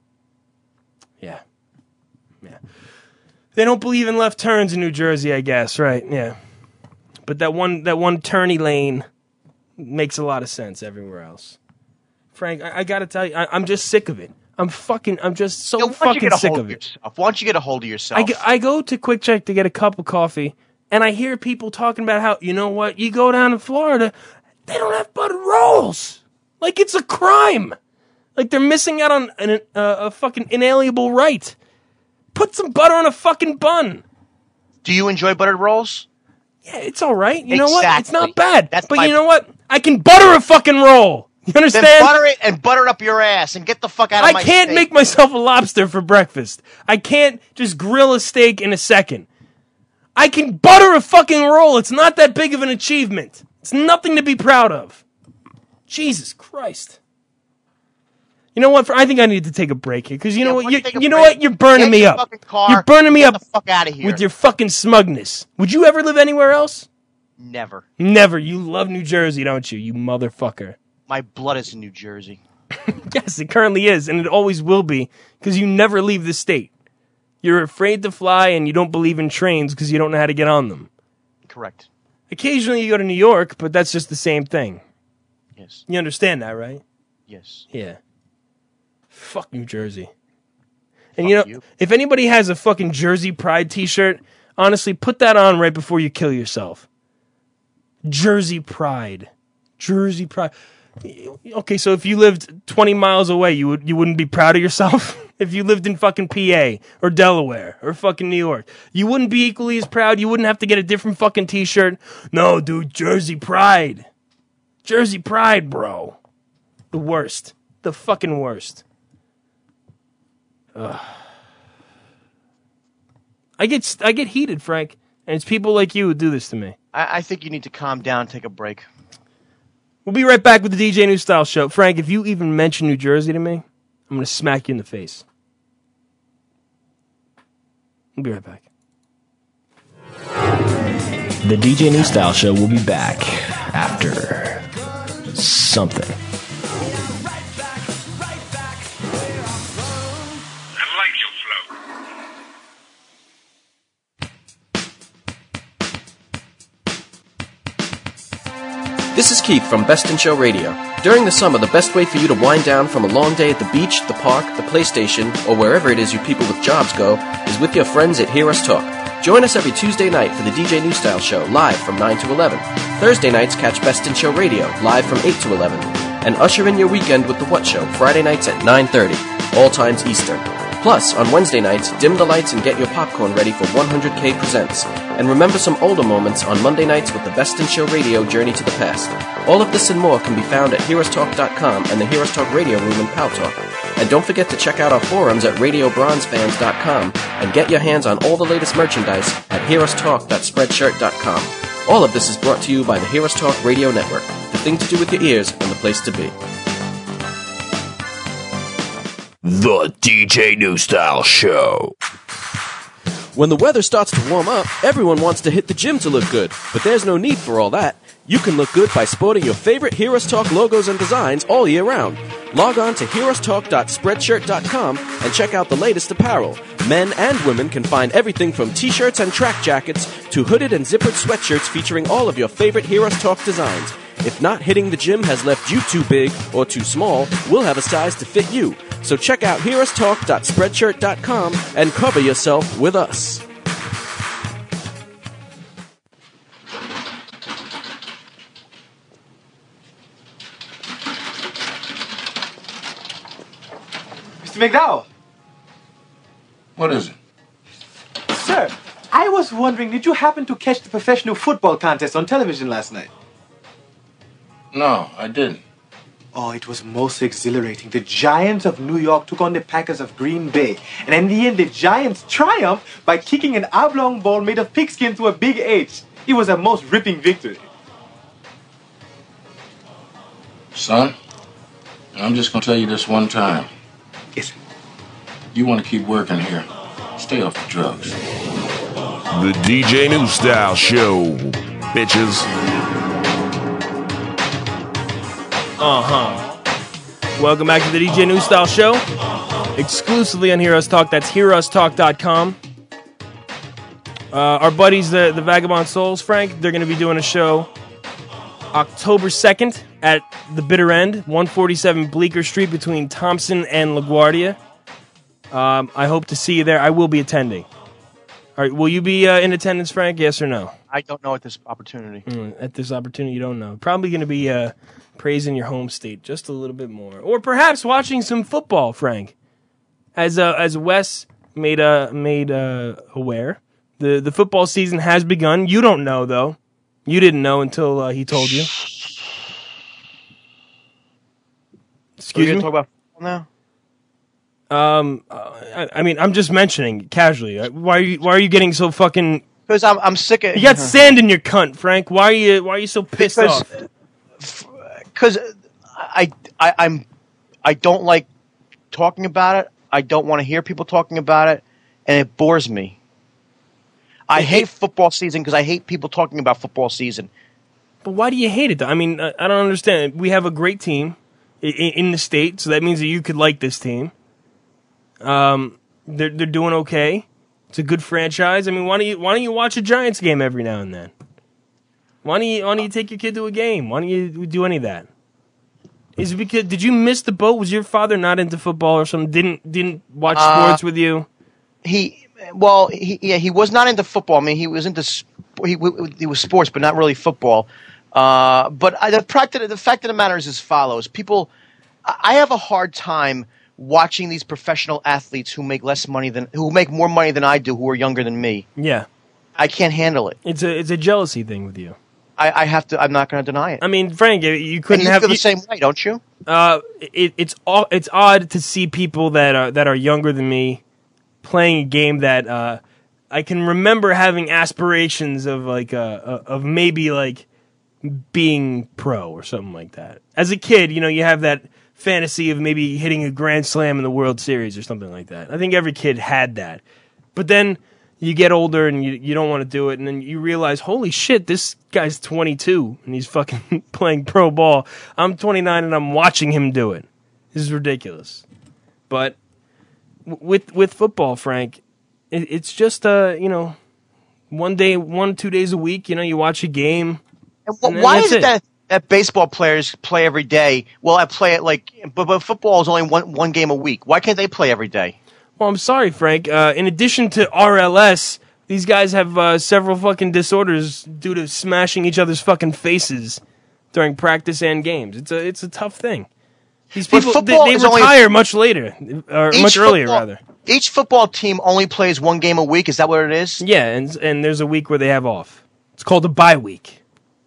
Yeah. Yeah. They don't believe in left turns in New Jersey, I guess, right? Yeah. But that one that one turny lane makes a lot of sense everywhere else. Frank, I, I gotta tell you, I, I'm just sick of it. I'm fucking, I'm just so Yeah, why don't you fucking get a sick hold of of it. yourself? Why don't you get a hold of yourself? I, go- I go to Quick Check to get a cup of coffee, and I hear people talking about how, you know what, you go down to Florida, they don't have buttered rolls. Like it's a crime. Like they're missing out on an, uh, a fucking inalienable right. Put some butter on a fucking bun. Do you enjoy buttered rolls? Yeah, it's all right. You know what? It's Exactly. not bad. That's but my- you know what? I can butter a fucking roll. You understand? Then butter it and butter it up your ass and get the fuck out of I my can't state. make myself a lobster for breakfast. I can't just grill a steak in a second. I can butter a fucking roll. It's not that big of an achievement. It's nothing to be proud of. Jesus Christ. You know what? I think I need to take a break here because you know what? You, you know what? You're burning Get me your up. fucking car, You're burning me get up the fuck out of here. with your fucking smugness. Would you ever live anywhere else? Never. Never. You love New Jersey, don't you? You motherfucker. My blood is in New Jersey. Yes, it currently is, and it always will be, because you never leave the state. You're afraid to fly, and you don't believe in trains because you don't know how to get on them. Correct. Occasionally you go to New York, but that's just the same thing. Yes. You understand that, right? Yes. Yeah. Fuck New Jersey. And you know, if anybody has a fucking Jersey Pride t-shirt, honestly, put that on right before you kill yourself. Jersey Pride. Jersey Pride. Okay, so if you lived twenty miles away, you would you wouldn't be proud of yourself? If you lived in fucking P A or Delaware or fucking New York, you wouldn't be equally as proud? You wouldn't have to get a different fucking t-shirt? No, dude, Jersey Pride. Jersey Pride, bro. The worst. The fucking worst. Ugh. I get I get heated, Frank, and it's people like you who do this to me. I, I think you need to calm down, take a break. We'll be right back with the D J New Style Show. Frank, if you even mention New Jersey to me, I'm going to smack you in the face. We'll be right back. The D J New Style Show will be back after something. This is Keith from Best in Show Radio. During the summer, the best way for you to wind down from a long day at the beach, the park, the PlayStation, or wherever it is you people with jobs go, is with your friends at Hear Us Talk. Join us every Tuesday night for the D J New Style Show, live from nine to eleven. Thursday nights, catch Best in Show Radio, live from eight to eleven. And usher in your weekend with The What Show, Friday nights at nine thirty, all times Eastern. Plus, on Wednesday nights, dim the lights and get your popcorn ready for one hundred K Presents. And remember some older moments on Monday nights with the Best in Show Radio Journey to the Past. All of this and more can be found at hear us talk dot com and the Hear Us Talk Radio Room in Pal Talk. And don't forget to check out our forums at radio bronze fans dot com and get your hands on all the latest merchandise at hear us talk dot spreadshirt dot com. All of this is brought to you by the Hear Us Talk Radio Network, the thing to do with your ears and the place to be. The D J New Style Show. When the weather starts to warm up, everyone wants to hit the gym to look good, but there's no need for all that. You can look good by sporting your favorite Hear Us Talk logos and designs all year round. Log on to hear us talk dot spreadshirt dot com and check out the latest apparel. Men and women can find everything from t-shirts and track jackets to hooded and zippered sweatshirts featuring all of your favorite Hear Us Talk designs. If not hitting the gym has left you too big or too small, we'll have a size to fit you. So check out hear us talk dot spreadshirt dot com and cover yourself with us. Mister McDowell. What is it? Sir, I was wondering, did you happen to catch the professional football contest on television last night? No, I didn't. Oh, it was most exhilarating. The Giants of New York took on the Packers of Green Bay. And in the end, the Giants triumphed by kicking an oblong ball made of pigskin to a big H. It was a most ripping victory. Son, I'm just going to tell you this one time. Yes, sir. You want to keep working here. Stay off the drugs. The D J New Style Show, bitches. Uh-huh. Welcome back to the D J New Style Show. Exclusively on Hear Us Talk. That's hear us talk dot com. Uh, our buddies, the, the Vagabond Souls, Frank, they're going to be doing a show October second at the Bitter End, one forty-seven Bleecker Street between Thompson and LaGuardia. Um, I hope to see you there. I will be attending. All right, will you be uh, in attendance, Frank? Yes or no? I don't know at this opportunity. Mm, at this opportunity, you don't know. Probably going to be uh, praising your home state just a little bit more, or perhaps watching some football, Frank. As uh, as Wes made uh, made uh, aware, the the football season has begun. You don't know though. You didn't know until uh, he told you. Excuse Are we me. gonna talk about football now? Um, uh, I, I mean, I'm just mentioning casually. Uh, Why are you Why are you getting so fucking? Because I'm I'm sick of. You got sand in your cunt, Frank. Why are you Why are you so pissed Because- off? Because I, I I'm I don't like talking about it. I don't want to hear people talking about it, and it bores me. I hate football season because I hate people talking about football season. But why do you hate it, though? I mean, I I don't understand. We have a great team in, in the state, so that means that you could like this team. Um, they're they're doing okay. It's a good franchise. I mean, why don't you why don't you watch a Giants game every now and then? Why don't you why don't you take your kid to a game? Why don't you do any of that? Is it because did you miss the boat? Was your father not into football or something? Didn't didn't watch Uh, sports with you? He well, he yeah, he was not into football. I mean, he was into sp- he he was sports, but not really football. Uh, but I, the fact that the fact of the matter is as follows: people, I have a hard time watching these professional athletes who make less money than who make more money than I do, who are younger than me. Yeah, I can't handle it. it's a it's a jealousy thing with you. I, I have to. I'm not going to deny it. I mean, Frank, you couldn't And you have feel the you- same way, don't you? Uh, it, it's all, it's odd to see people that are that are younger than me playing a game that uh, I can remember having aspirations of like uh, uh, of maybe like being pro or something like that. As a kid, you know, you have that fantasy of maybe hitting a grand slam in the World Series or something like that. I think every kid had that. But then you get older and you you don't want to do it, and then you realize, holy shit, this guy's twenty-two and he's fucking playing pro ball. I'm twenty-nine and I'm watching him do it. This is ridiculous. But w- with with football, Frank, it, it's just uh you know one day, one two days a week. You know, you watch a game. And wh- and then why that's is it that, that baseball players play every day? Well, I play it like, but, but football is only one one game a week. Why can't they play every day? Well, I'm sorry, Frank. Uh, in addition to R L S, these guys have uh, several fucking disorders due to smashing each other's fucking faces during practice and games. It's a it's a tough thing. These But people they, football they is only- retire much later, or Each much earlier football- rather. Each football team only plays one game a week. Is that what it is? Yeah, and and there's a week where they have off. It's called a bye week.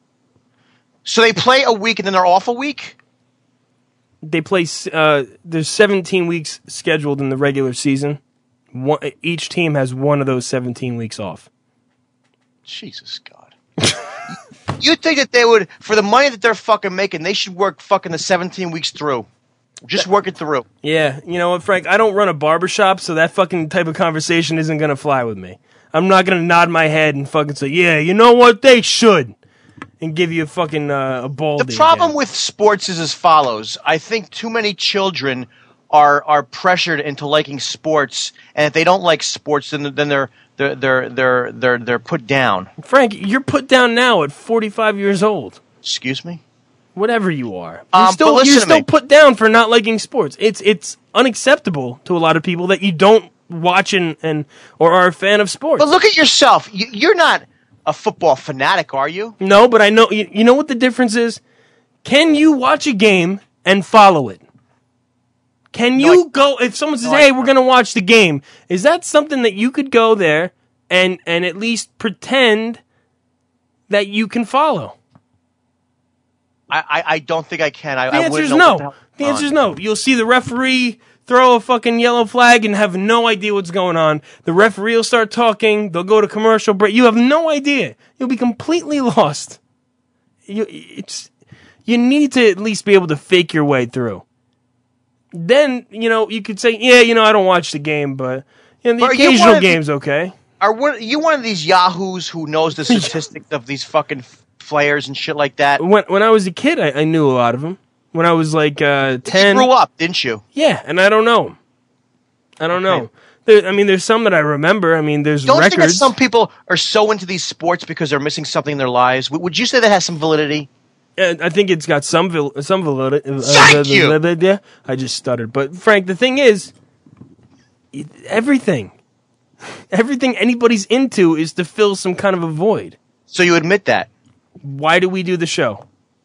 So they play a week and then they're off a week? They play. Uh, there's seventeen weeks scheduled in the regular season. One, each team has one of those seventeen weeks off. Jesus God. You think that they would, for the money that they're fucking making, they should work fucking the seventeen weeks through. Just work it through. Yeah, you know what, Frank? I don't run a barbershop, so that fucking type of conversation isn't going to fly with me. I'm not going to nod my head and fucking say, yeah, you know what? They should. And give you a fucking uh, a baldy. The problem with sports is as follows. I think too many children are are pressured into liking sports, and if they don't like sports, then then they're they're they're they're they're, they're put down. Frank, you're put down now at forty-five years old. Excuse me? Whatever you are. Um, You're still, but listen you're to still me. put down for not liking sports. It's it's unacceptable to a lot of people that you don't watch and, and or are a fan of sports. But look at yourself. You, you're not a football fanatic, are you? No, but I know you, you know what the difference is? Can you watch a game and follow it? Can you go if someone says, No, I "Hey, we're going to watch the game." Is that something that you could go there and and at least pretend that you can follow? I, I, I don't think I can. I, The I answer is wouldn't know what no. hell's The going answer is on. no. You'll see the referee throw a fucking yellow flag and have no idea what's going on. The referee will start talking. They'll go to commercial break. You have no idea. You'll be completely lost. You, it's, you need to at least be able to fake your way through. Then, you know, you could say, yeah, you know, I don't watch the game, but you know, the Are you one occasional of the- game's okay. Are one, you one of these yahoos who knows the statistics of these fucking f- players and shit like that? When when I was a kid, I, I knew a lot of them. When I was like uh, ten, You grew up, didn't you? yeah, and I don't know 'em. I don't know. There, I mean, there's some that I remember. I mean, there's Don't you think that records. some people are so into these sports because they're missing something in their lives? W- Would you say that has some validity? Uh, I think it's got some vil- some validity. Uh, Thank you! Yeah, I just stuttered. But Frank, the thing is, it- everything, everything anybody's into is to fill some kind of a void. So you admit that? Why do we do the show?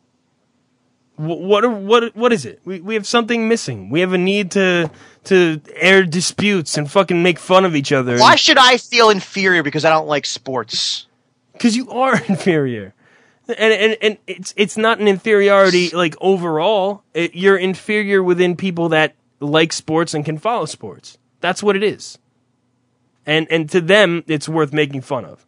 Wh- What are, what what is it? We we have something missing. We have a need to to air disputes and fucking make fun of each other. Why should I feel inferior because I don't like sports? Because you are inferior, and and and it's it's not an inferiority like overall. It, you're inferior within people that like sports and can follow sports. That's what it is. And and to them, it's worth making fun of.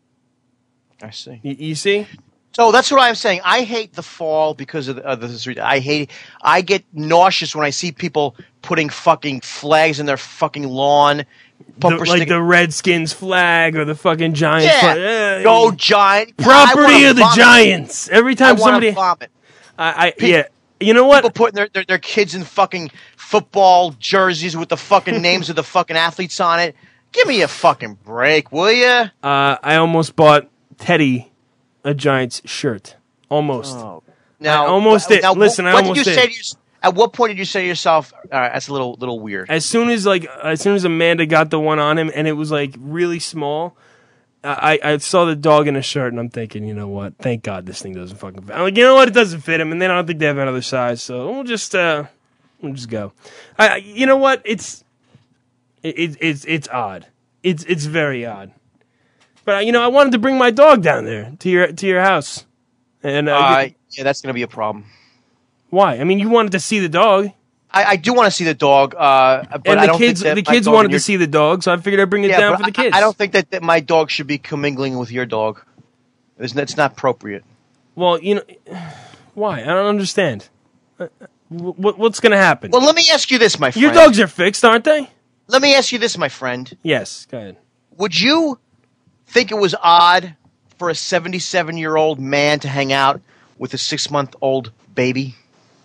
I see. You, you see? So that's what I'm saying. I hate the fall because of, the, of this. I hate. I get nauseous when I see people putting fucking flags in their fucking lawn. The, Bumper like sticker- the Redskins flag or the fucking Giants Yeah. flag. Eh, Go Giant. I Property wanna of the vomit. Giants. Every time I wanna somebody, vomit. I, I yeah. You know what? People putting their, their their kids in fucking football jerseys with the fucking names of the fucking athletes on it. Give me a fucking break, will you? Uh, I almost bought Teddy a Giants shirt. Almost. Oh. Now, I almost wh- did. now, Listen, what, I what almost did you did. say to your, At what point did you say to yourself, "All right, that's a little little weird"? As soon as like, as soon as Amanda got the one on him, and it was like really small, I I saw the dog in a shirt, and I'm thinking, you know what? Thank God this thing doesn't fucking fit. I'm like, you know what? It doesn't fit him, and then I don't think they have another size, so we'll just uh, we'll just go. I, I- you know what? It's it, it it's it's odd. It's it's very odd. But uh, you know, I wanted to bring my dog down there to your to your house, and uh, Uh, yeah, that's going to be a problem. why? I mean, you wanted to see the dog. I, I do want to see the dog, uh, but and I the don't kids, think that the my kids dog wanted and to your- see the dog, so I figured I'd bring it Yeah, down but for the I- kids. I, don't think that, that my dog should be commingling with your dog. It's, it's not appropriate. Well, you know, why? I don't understand. Uh, What, what's going to happen? Well, let me ask you this, my friend. Your dogs are fixed, aren't they? Let me ask you this, my friend. Yes, go ahead. Would you think it was odd for a seventy-seven-year-old man to hang out with a six-month-old baby?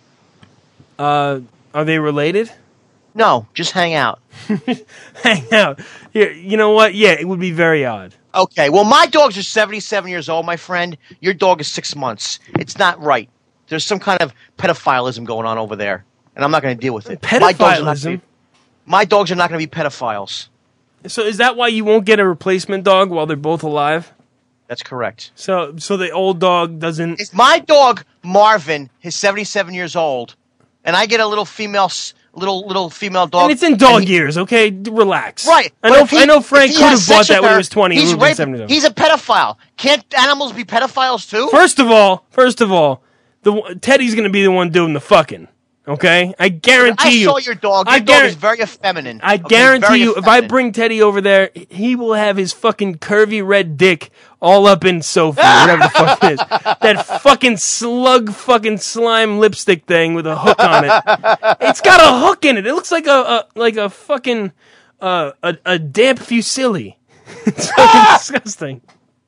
Uh, are they related? No, just hang out. Hang out. Yeah, you know what? Yeah, it would be very odd. Okay, well, my dogs are seventy-seven years old, my friend. Your dog is six months. It's not right. There's some kind of pedophilism going on over there, and I'm not going to deal with it. My dogs are not Pedophilism? gonna be- My dogs are not going to be pedophiles. So is that why you won't get a replacement dog while they're both alive? That's correct. So, so the old dog doesn't. If my dog Marvin is seventy-seven years old, and I get a little female, s- little little female dog, And it's in dog years, okay? D- Relax. right? I but know. if he- I know. Frank if he could has have bought sex with that when he her, was twenty. He's he would have been raping- seventy. He's a pedophile. Can't animals be pedophiles too? First of all, first of all, the one- Teddy's going to be the one doing the fucking. Okay, I guarantee I you. saw your dog. Your I dog guar- is very effeminate. I Okay, guarantee very you, if I effeminate. bring Teddy over there, he will have his fucking curvy red dick all up in Sophie, whatever the fuck it is. That fucking slug fucking slime lipstick thing with a hook on it. It's got a hook in it. It looks like a, a like a fucking uh, a a damp fusilli. It's fucking disgusting.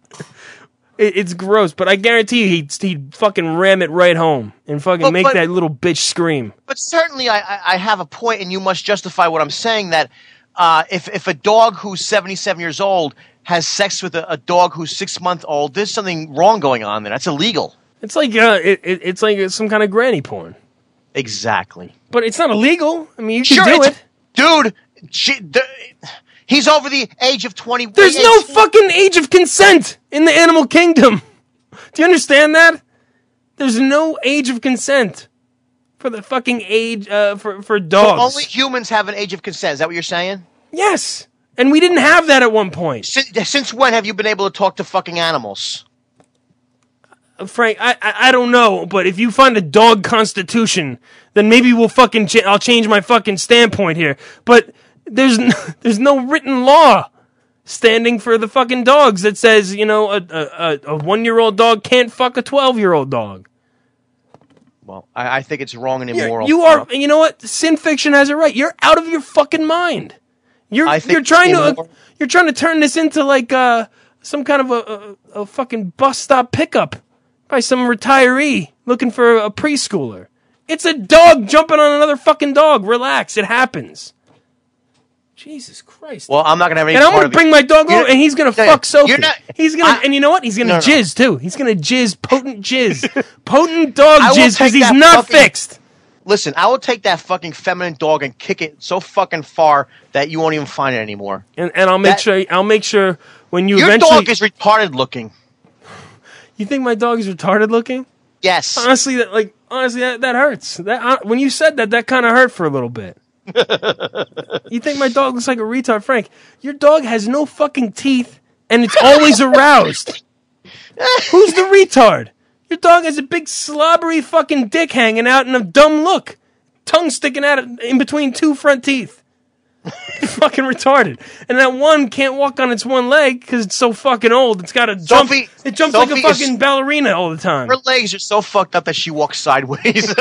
It, it's gross, but I guarantee you, he'd he'd fucking ram it right home and fucking But- make but- that little bitch scream. But certainly, I, I, I have a point, and you must justify what I'm saying. That uh, if if a dog who's seventy-seven years old has sex with a, a dog who's six months old, there's something wrong going on there. That's illegal. It's like uh, it, it, it's like some kind of granny porn. Exactly. But it's not illegal. I mean, you can Sure, do it's- it. dude. She, the, he's over the age of twenty. There's no fucking age of consent in the animal kingdom. Do you understand that? There's no age of consent for the fucking age uh, for for So dogs. only humans have an age of consent. Is that what you're saying? Yes, and we didn't have that at one point. Since, since when have you been able to talk to fucking animals? Frank, I, I I don't know, but if you find a dog constitution, then maybe we'll fucking ch- I'll change my fucking standpoint here. But there's no, there's no written law standing for the fucking dogs that says, you know, a a, a one year old dog can't fuck a twelve year old dog. Well, I, I think it's wrong and You're- immoral. You are, you know what? Sin Fiction has it right. You're out of your fucking mind. You're I think you're trying to immoral- you're trying to turn this into like uh some kind of a, a a fucking bus stop pickup by some retiree looking for a preschooler. It's a dog jumping on another fucking dog. Relax, it happens. Jesus Christ. Well, I'm not gonna have any. And I'm part gonna of bring it. my dog You're- over, and he's gonna Yeah, fuck Sophie. you're not- he's gonna, I- and you know what? He's gonna No, no. jizz too. He's gonna jizz potent jizz, potent dog I will jizz, because take he's that not fucking- fixed. Listen, I will take that fucking feminine dog and kick it so fucking far that you won't even find it anymore. And and I'll make That- sure I'll make sure when you Your eventually. dog is retarded looking. You think my dog is retarded looking? Yes. Honestly, that like honestly that, that hurts. That uh, when you said that, that kind of hurt for a little bit. You think my dog looks like a retard, Frank? Your dog has no fucking teeth, and it's always aroused. Who's the retard? Your dog has a big slobbery fucking dick hanging out and a dumb look, tongue sticking out in between two front teeth. Fucking retarded. And that one can't walk on its one leg because it's so fucking old. It's got to jump. Sophie- It jumps like a Sophie is- fucking ballerina all the time. Her legs are so fucked up that she walks sideways.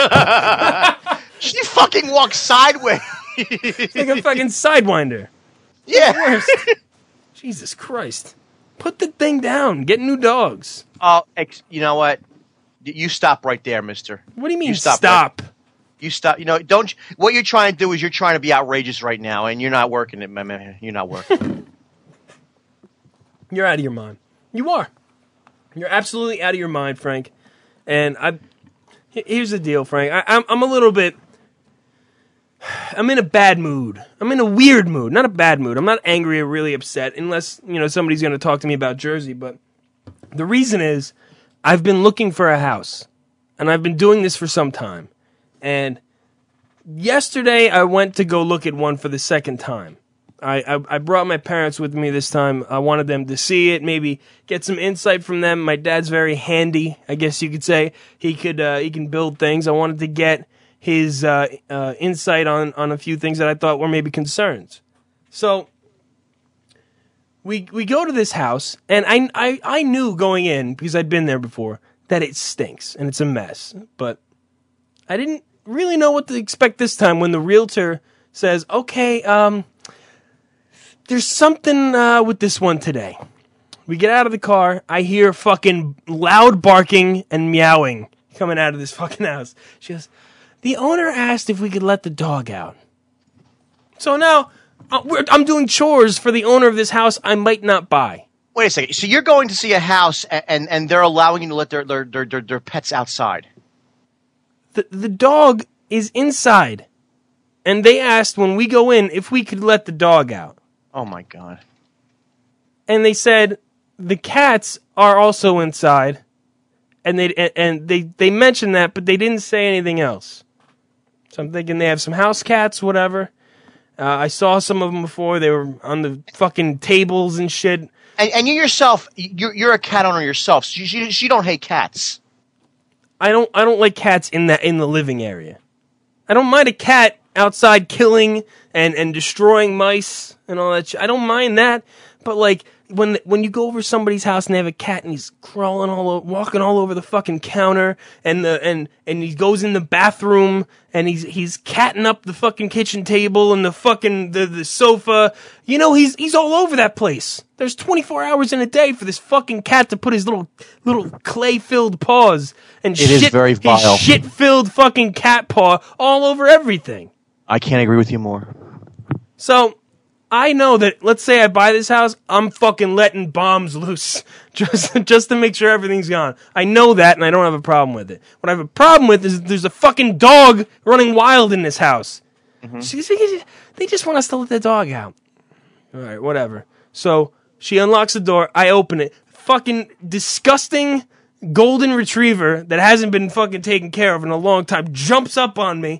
She fucking walks sideways. Like a fucking sidewinder. Yeah. Worst. Jesus Christ. Put the thing down. Get new dogs. Oh, ex- you know what? Y- You stop right there, mister. What do you mean You stop? stop? right- You stop. You know, don't. What you're trying to do is you're trying to be outrageous right now, and you're not working it, my man. You're not working. You're out of your mind. You are. You're absolutely out of your mind, Frank. And I. he- Here's the deal, Frank. I, I'm I'm a little bit. I'm in a bad mood. I'm in a weird mood, not a bad mood. I'm not angry or really upset, unless you know somebody's going to talk to me about Jersey. But the reason is, I've been looking for a house, and I've been doing this for some time. And yesterday, I went to go look at one for the second time. I, I, I brought my parents with me this time. I wanted them to see it, maybe get some insight from them. My dad's very handy, I guess you could say. He could uh, he can build things. I wanted to get his uh, uh, insight on, on a few things that I thought were maybe concerns. So we we go to this house, and I, I, I knew going in, because I'd been there before, that it stinks and it's a mess. But I didn't really know what to expect this time when the realtor says, okay, um, there's something uh, with this one today. We get out of the car. I hear fucking loud barking and meowing coming out of this fucking house. She goes, the owner asked if we could let the dog out. So now uh, we're, I'm doing chores for the owner of this house I might not buy. Wait a second. So you're going to see a house, and and, and they're allowing you to let their their, their their their pets outside. The the dog is inside, and they asked when we go in if we could let the dog out. Oh my god. And they said the cats are also inside, and they and they they mentioned that, but they didn't say anything else. So I'm thinking they have some house cats, whatever. Uh, I saw some of them before. They were on the fucking tables and shit. And and you yourself, you're you're a cat owner yourself. So you, you, you don't hate cats. I don't I don't like cats in that in the living area. I don't mind a cat outside killing and, and destroying mice and all that shit. I don't mind that, but like when when you go over somebody's house and they have a cat and he's crawling all over, walking all over the fucking counter and the and and he goes in the bathroom and he's he's catting up the fucking kitchen table and the fucking the, the sofa. You know, he's he's all over that place. There's twenty-four hours in a day for this fucking cat to put his little little clay-filled paws and It is shit, very vile. his shit-filled fucking cat paw all over everything. I can't agree with you more. So I know that, let's say I buy this house, I'm fucking letting bombs loose just just to make sure everything's gone. I know that, and I don't have a problem with it. What I have a problem with is there's a fucking dog running wild in this house. Mm-hmm. She, she, they just want us to let the dog out. All right, whatever. So she unlocks the door. I open it. Fucking disgusting golden retriever that hasn't been fucking taken care of in a long time jumps up on me.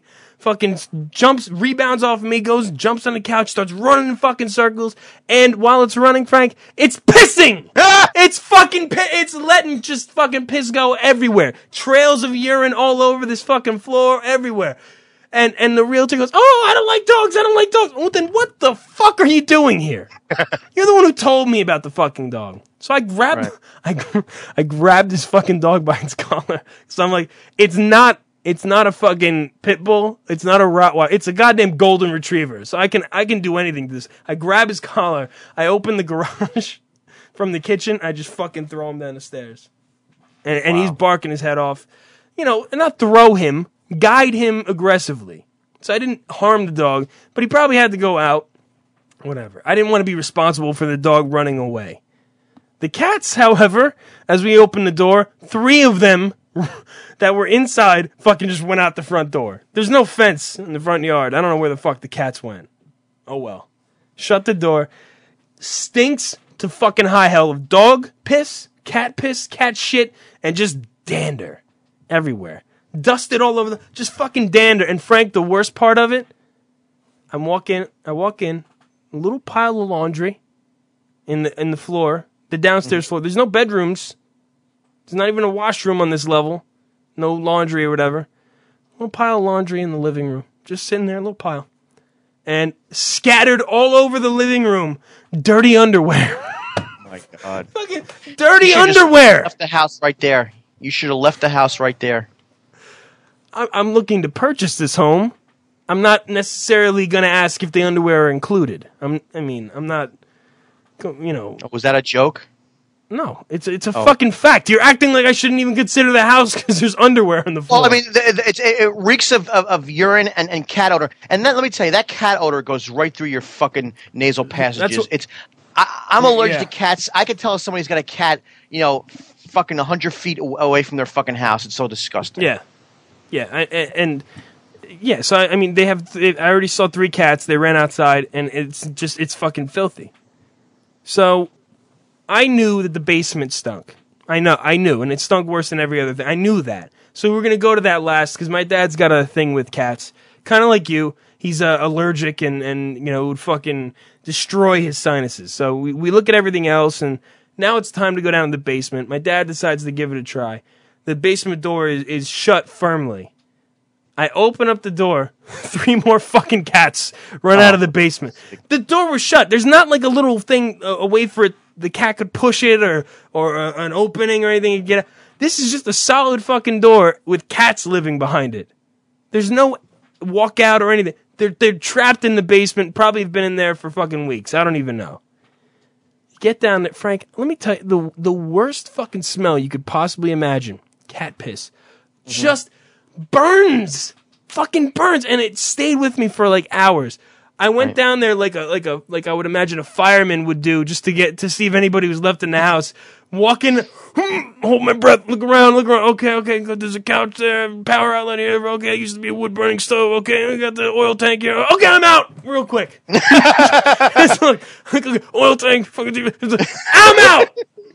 fucking jumps, rebounds off of me, goes, jumps on the couch, starts running in fucking circles, and while it's running, Frank, it's pissing! It's fucking, pi- it's letting just fucking piss go everywhere. Trails of urine all over this fucking floor, everywhere. And and the realtor goes, oh, I don't like dogs, I don't like dogs. Well, then what the fuck are you doing here? You're the one who told me about the fucking dog. So I grabbed, right. I, gra- I grabbed this fucking dog by its collar. So I'm like, it's not, it's not a fucking pit bull. It's not a Rottweiler. It's a goddamn golden retriever. So I can, I can do anything to this. I grab his collar. I open the garage from the kitchen. I just fucking throw him down the stairs. And, and wow. he's barking his head off. You know, not throw him. Guide him aggressively. So I didn't harm the dog, but he probably had to go out. Whatever. I didn't want to be responsible for the dog running away. The cats, however, as we opened the door, three of them that were inside fucking just went out the front door. There's no fence in the front yard. I don't know where the fuck the cats went. Oh well. Shut the door. Stinks to fucking high hell of dog piss, cat piss, cat shit, and just dander everywhere. Dusted all over the, just fucking dander. And Frank, the worst part of it, I'm walking, I walk in, a little pile of laundry in the in the floor, the downstairs mm. floor. There's no bedrooms. There's not even a washroom on this level. No laundry or whatever. A little pile of laundry in the living room, just sitting there, a little pile, and scattered all over the living room, dirty underwear. Oh my God! Fucking dirty you underwear. Left the house right there. You should have left the house right there. I'm looking to purchase this home. I'm not necessarily going to ask if the underwear are included. I'm, I mean, I'm not, you know. Was that a joke? No, it's it's a oh. fucking fact. You're acting like I shouldn't even consider the house because there's underwear on the floor. Well, I mean, the, the, it's, it reeks of, of, of urine and, and cat odor. And then, let me tell you, that cat odor goes right through your fucking nasal passages. What, it's. I, I'm allergic yeah. to cats. I could tell if somebody's got a cat, you know, fucking one hundred feet away from their fucking house. It's so disgusting. Yeah. Yeah, I, and yeah, so I, I mean, they have. They, I already saw three cats. They ran outside, and it's just it's fucking filthy. So I knew that the basement stunk. I know, I knew, and it stunk worse than every other thing. I knew that. So we we're gonna go to that last because my dad's got a thing with cats, kind of like you. He's uh, allergic and and you know would fucking destroy his sinuses. So we we look at everything else, and now it's time to go down to the basement. My dad decides to give it a try. The basement door is, is shut firmly. I open up the door. Three more fucking cats run oh. out of the basement. The door was shut. There's not like a little thing, uh, a way for it, the cat could push it or or uh, an opening or anything to get out. This is just a solid fucking door with cats living behind it. There's no walkout or anything. They're they're trapped in the basement. Probably have been in there for fucking weeks. I don't even know. Get down there, Frank. Let me tell you the the worst fucking smell you could possibly imagine. Cat piss. Mm-hmm. Just burns. Fucking burns. And it stayed with me for like hours. I went right. down there like a like a like I would imagine a fireman would do just to get to see if anybody was left in the house. Walking, hold my breath, look around, look around. Okay, okay, there's a couch there, power outlet here. Okay, it used to be a wood burning stove. Okay, we got the oil tank here. Okay, I'm out real quick. look, look, oil tank. Fucking, I'm out.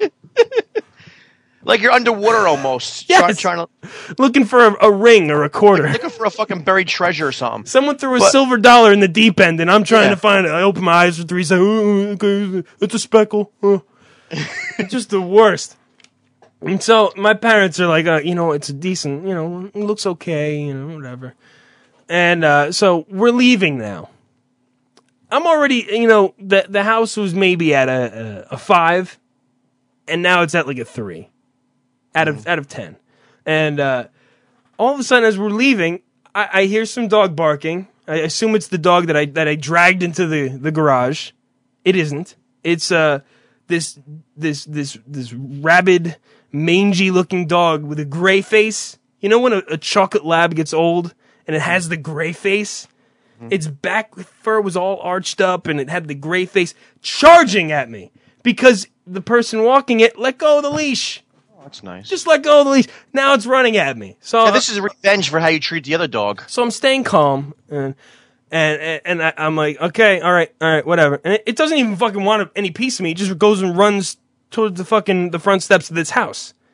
Like you're underwater almost. Yes. Try, trying to looking for a, a ring or a quarter. Looking for a fucking buried treasure or something. Someone threw a but, silver dollar in the deep end, and I'm trying yeah. to find it. I open my eyes for three seconds. Oh, okay, it's a speckle. Oh. It's just the worst. And so my parents are like, uh, you know, it's a decent, you know, it looks okay, you know, whatever. And uh, so we're leaving now. I'm already, you know, the the house was maybe at a, a, a five, and now it's at like a three. Out of out of ten, and uh, all of a sudden, as we're leaving, I, I hear some dog barking. I assume it's the dog that I that I dragged into the, the garage. It isn't. It's uh this this this this rabid, mangy looking dog with a gray face. You know when a, a chocolate lab gets old and it has the gray face? Mm-hmm. Its back fur was all arched up and it had the gray face charging at me because the person walking it let go of the leash. That's nice. Just let go of the leash. Now it's running at me. So yeah, this is revenge for how you treat the other dog. So I'm staying calm, and and and, and I, I'm like, okay, all right, all right, whatever. And it, it doesn't even fucking want any piece of me. It just goes and runs towards the fucking the front steps of this house.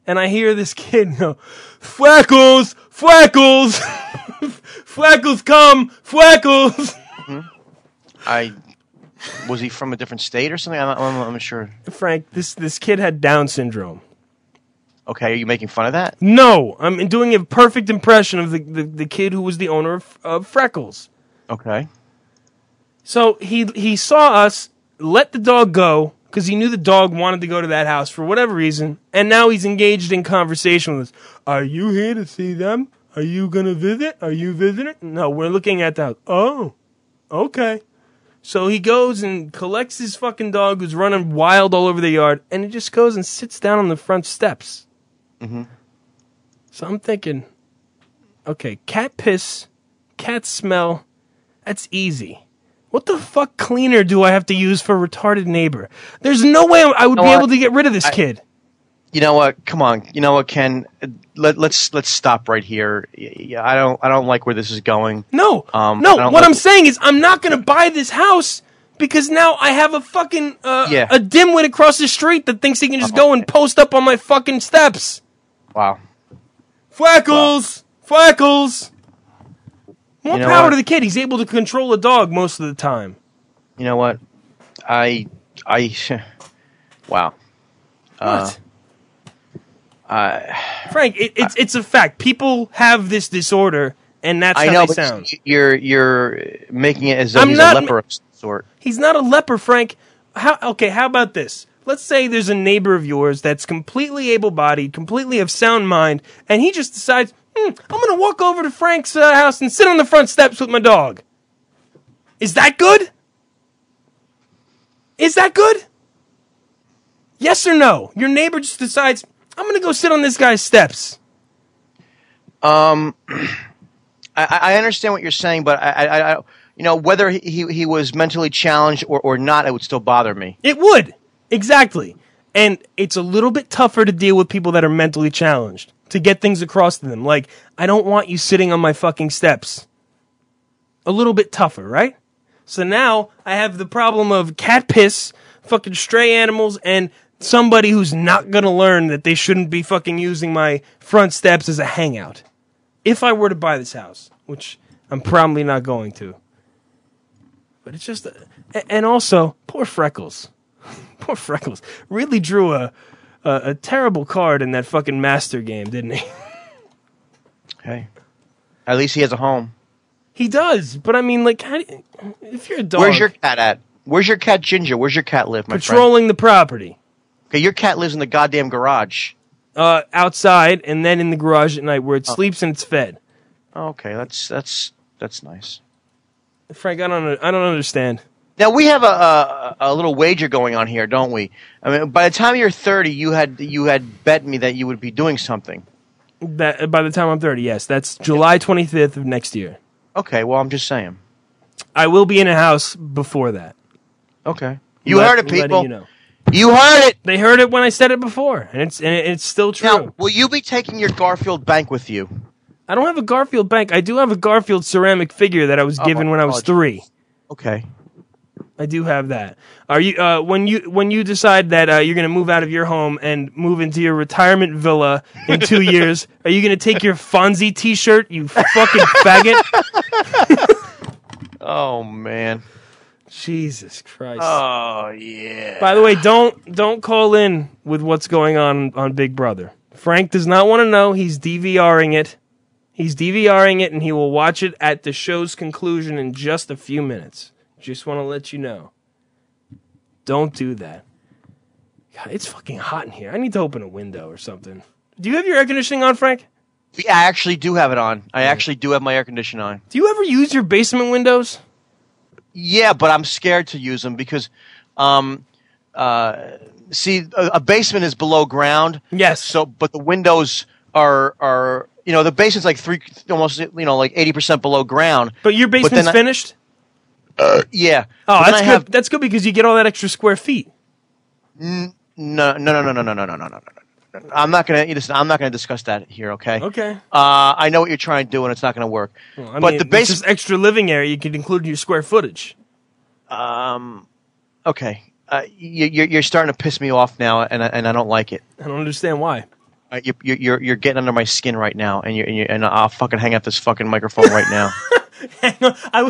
and I hear this kid go, Freckles, Freckles, Freckles, come, Freckles. Mm-hmm. I was he from a different state or something? I'm, I'm, I'm not sure. Frank, this this kid had Down syndrome. Okay, are you making fun of that? No, I'm doing a perfect impression of the, the, the kid who was the owner of, of Freckles. Okay. So he he saw us let the dog go because he knew the dog wanted to go to that house for whatever reason, and now he's engaged in conversation with us. Are you here to see them? Are you going to visit? Are you visiting? No, we're looking at the house. Oh, okay. So he goes and collects his fucking dog who's running wild all over the yard, and he just goes and sits down on the front steps. Mm-hmm. So I'm thinking, okay, cat piss, cat smell, that's easy. What the fuck cleaner do I have to use for a retarded neighbor? There's no way I would You know be what? able to get rid of this I- kid. You know what? Come on. You know what, Ken? Let, let's let's stop right here. Yeah, I don't I don't like where this is going. No, Um, no. I don't What like- I'm saying is, I'm not going to buy this house because now I have a fucking uh, Yeah. a dimwit across the street that thinks he can just go and post up on my fucking steps. Wow. Freckles, Freckles. More You know power what? to the kid. He's able to control a dog most of the time. You know what? I I wow. Uh, What? Uh, Frank, it, it's it's a fact. People have this disorder, and that's I how know, they but sound. you're you're making it as though I'm he's not a leper of some sort. He's not a leper, Frank. How? Okay, how about this? Let's say there's a neighbor of yours that's completely able-bodied, completely of sound mind, and he just decides, hmm, I'm going to walk over to Frank's uh, house and sit on the front steps with my dog. Is that good? Is that good? Yes or no? Your neighbor just decides, I'm going to go sit on this guy's steps. Um, I, I understand what you're saying, but I, I, I you know, whether he he was mentally challenged or, or not, it would still bother me. It would. Exactly. And it's a little bit tougher to deal with people that are mentally challenged, to get things across to them. Like, I don't want you sitting on my fucking steps. A little bit tougher, right? So now I have the problem of cat piss, fucking stray animals, and somebody who's not going to learn that they shouldn't be fucking using my front steps as a hangout. If I were to buy this house, which I'm probably not going to. But it's just... And also, poor Freckles. Poor Freckles. Really drew a, a a terrible card in that fucking master game, didn't he? Hey, at least he has a home. He does, but I mean, like, how do you, if you're a dog... Where's your cat at? Where's your cat Ginger? Where's your cat live, my friend? patrolling the property. Okay, your cat lives in the goddamn garage. Uh, outside, and then in the garage at night where it Oh. sleeps and it's fed. Okay, that's that's that's nice. Frank, I don't I don't understand. Now we have a, a a little wager going on here, don't we? I mean, by the time you're thirty, you had you had bet me that you would be doing something. That by the time I'm thirty, yes, that's July twenty-fifth of next year. Okay, well, I'm just saying. I will be in a house before that. Okay, you Let- heard it, letting people. You, know. You heard it. They heard it when I said it before, and it's and it's still true. Now, will you be taking your Garfield bank with you? I don't have a Garfield bank. I do have a Garfield ceramic figure that I was Oh, given when I was apologies. three. Okay. I do have that. Are you uh, when you when you decide that uh, you're going to move out of your home and move into your retirement villa in two years? Are you going to take your Fonzie T-shirt? You fucking faggot! Oh man. Jesus Christ! Oh yeah. By the way, don't don't call in with what's going on on Big Brother. Frank does not want to know. He's DVRing it. He's DVRing it, and he will watch it at the show's conclusion in just a few minutes. Just want to let you know. Don't do that. God, it's fucking hot in here. I need to open a window or something. Do you have your air conditioning on, Frank? Yeah, I actually do have it on. I actually do have my air conditioning on. Do you ever use your basement windows? Yeah, but I'm scared to use them because, um, uh, see, a, a basement is below ground. Yes. So, but the windows are are you know the basement's like three almost you know like eighty percent below ground. But your then basement's I- finished? Uh, yeah. Oh, But then that's I good. have- That's good because you get all that extra square feet. N- No, no, no, no, no, no, no, no, no, no. I'm not gonna. Listen, I'm not gonna discuss that here. Okay. Okay. Uh, I know what you're trying to do, and it's not gonna work. Well, I but mean, the it's base. just extra living area. You can include in your square footage. Um. Okay. Uh, you, you're you're starting to piss me off now, and I, and I don't like it. I don't understand why. Uh, you, you, you're you're getting under my skin right now, and you and, you, and I'll fucking hang up this fucking microphone right now. Hang on, I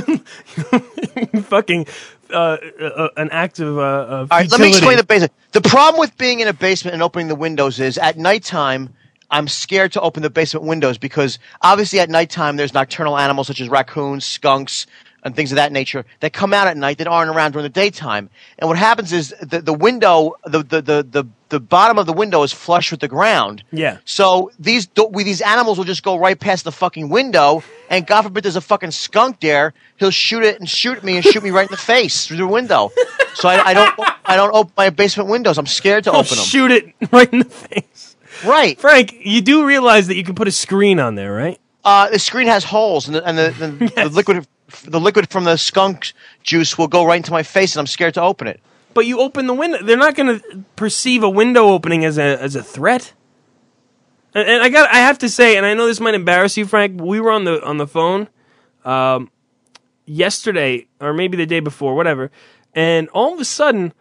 would fucking uh, uh, an act of, uh, of All right, let me futility. explain the basement. The problem with being in a basement and opening the windows is at nighttime, I'm scared to open the basement windows because obviously at nighttime there's nocturnal animals such as raccoons, skunks, and things of that nature that come out at night that aren't around during the daytime. And what happens is the, the window, the, the, the, the, the bottom of the window is flush with the ground. Yeah. So these we, these animals will just go right past the fucking window, and God forbid there's a fucking skunk there, he'll shoot it and shoot me and shoot me right in the face through the window. So I, I don't I don't open my basement windows. I'm scared to He'll open them. shoot it right in the face. Right. Frank, you do realize that you can put a screen on there, right? Uh, the screen has holes, and the, and the, the, yes. the liquid the liquid from the skunk juice will go right into my face, and I'm scared to open it. But you open the window. They're not going to perceive a window opening as a as a threat. And, and I got I have to say, and I know this might embarrass you, Frank, but we were on the on the phone um, yesterday, or maybe the day before, whatever, and all of a sudden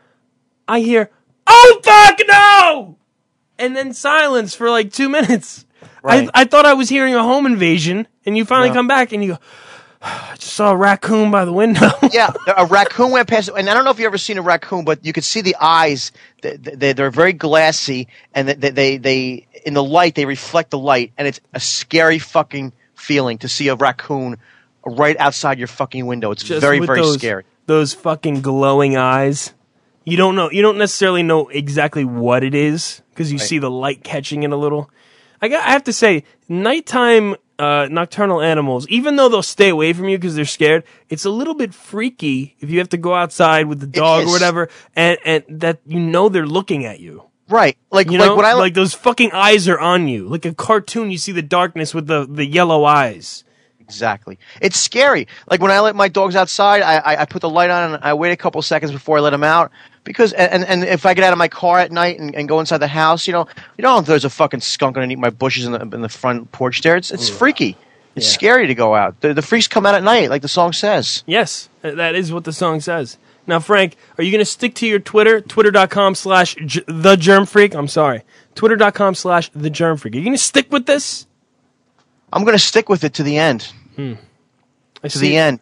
I hear, "Oh fuck no!" and then silence for like two minutes. Right. I I thought I was hearing a home invasion, and you finally No. come back and you go, I just saw a raccoon by the window. Yeah, a raccoon went past, and I don't know if you've ever seen a raccoon, but you could see the eyes. They, they, they're very glassy, and they, they, they, in the light, they reflect the light, and it's a scary fucking feeling to see a raccoon right outside your fucking window. It's Just very, with very those, scary. Those fucking glowing eyes. You don't know. You don't necessarily know exactly what it is because you Right. see the light catching it a little. I got. I have to say, nighttime uh, nocturnal animals, even though they'll stay away from you because they're scared, it's a little bit freaky if you have to go outside with the dog or is. whatever, and and that you know they're looking at you. Right, like You like know, what I like those fucking eyes are on you, like a cartoon. You see the darkness with the the yellow eyes. Exactly. It's scary. Like when I let my dogs outside, I, I, I put the light on and I wait a couple seconds before I let them out. Because and, and if I get out of my car at night and, and go inside the house, you know, you don't know if there's a fucking skunk underneath my bushes in the in the front porch there. It's it's freaky. It's Yeah. scary to go out. The, the freaks come out at night, like the song says. Yes, that is what the song says. Now, Frank, are you going to stick to your Twitter? Twitter.com slash the germ freak? I'm sorry. Twitter.com slash the germ freak. Are you going to stick with this? I'm going to stick with it to the end. Hmm. I To see. the end.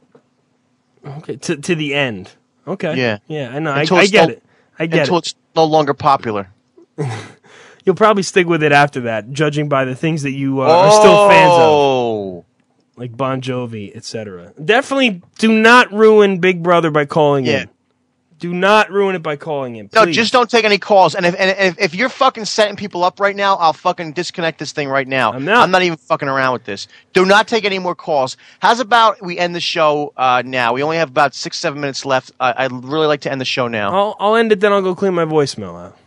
Okay, to to the end. Okay. Yeah. Yeah, I know. I, Until I it's get no- it. I get Until it. it's no longer popular. You'll probably stick with it after that, judging by the things that you uh, are still fans of. Oh. Like Bon Jovi, et cetera. Definitely do not ruin Big Brother by calling Yeah. in. Do not ruin it by calling in. No, please. just don't take any calls. And if and if, if you're fucking setting people up right now, I'll fucking disconnect this thing right now. I'm not. I'm not even fucking around with this. Do not take any more calls. How's about we end the show uh, now? We only have about six, seven minutes left. Uh, I'd really like to end the show now. I'll, I'll end it, then I'll go clean my voicemail out.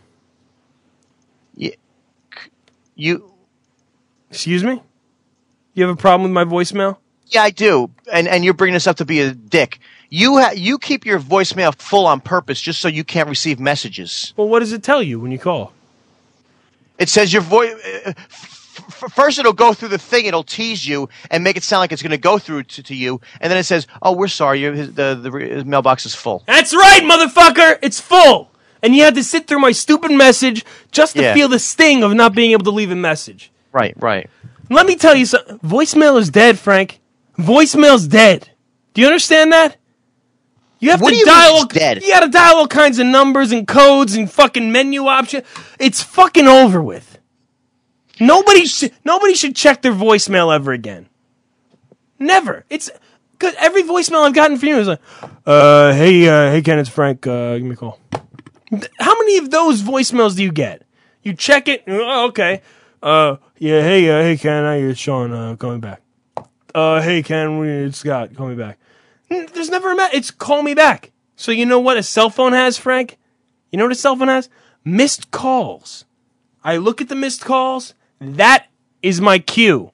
Yeah. You. Excuse me? You have a problem with my voicemail? Yeah, I do. And and you're bringing this up to be a dick. You ha- you keep your voicemail full on purpose just so you can't receive messages. Well, what does it tell you when you call? It says your voice. Uh, f- first, it'll go through the thing. It'll tease you and make it sound like it's going to go through to, to you, and then it says, "Oh, we're sorry. Your his, the the his mailbox is full." That's right, motherfucker! It's full! And you had to sit through my stupid message just to Yeah. feel the sting of not being able to leave a message. Right, right. Let me tell you something. Voicemail is dead, Frank. Voicemail's dead. Do you understand that? You have What to do you mean dial. it's dead? You got to dial all kinds of numbers and codes and fucking menu options. It's fucking over with. Nobody should. Nobody should check their voicemail ever again. Never. It's because every voicemail I've gotten from you is like, uh, "Hey, uh, hey, Ken, it's Frank. Uh, give me a call." How many of those voicemails do you get? You check it. Oh, okay. Uh, yeah. Hey, uh, hey, Ken. Hi, it's Sean. Uh, call me back. Uh, hey, Ken. It's Scott. Call me back. There's never a match. It's call me back. So you know what a cell phone has, Frank? You know what a cell phone has? Missed calls. I look at the missed calls. That is my cue.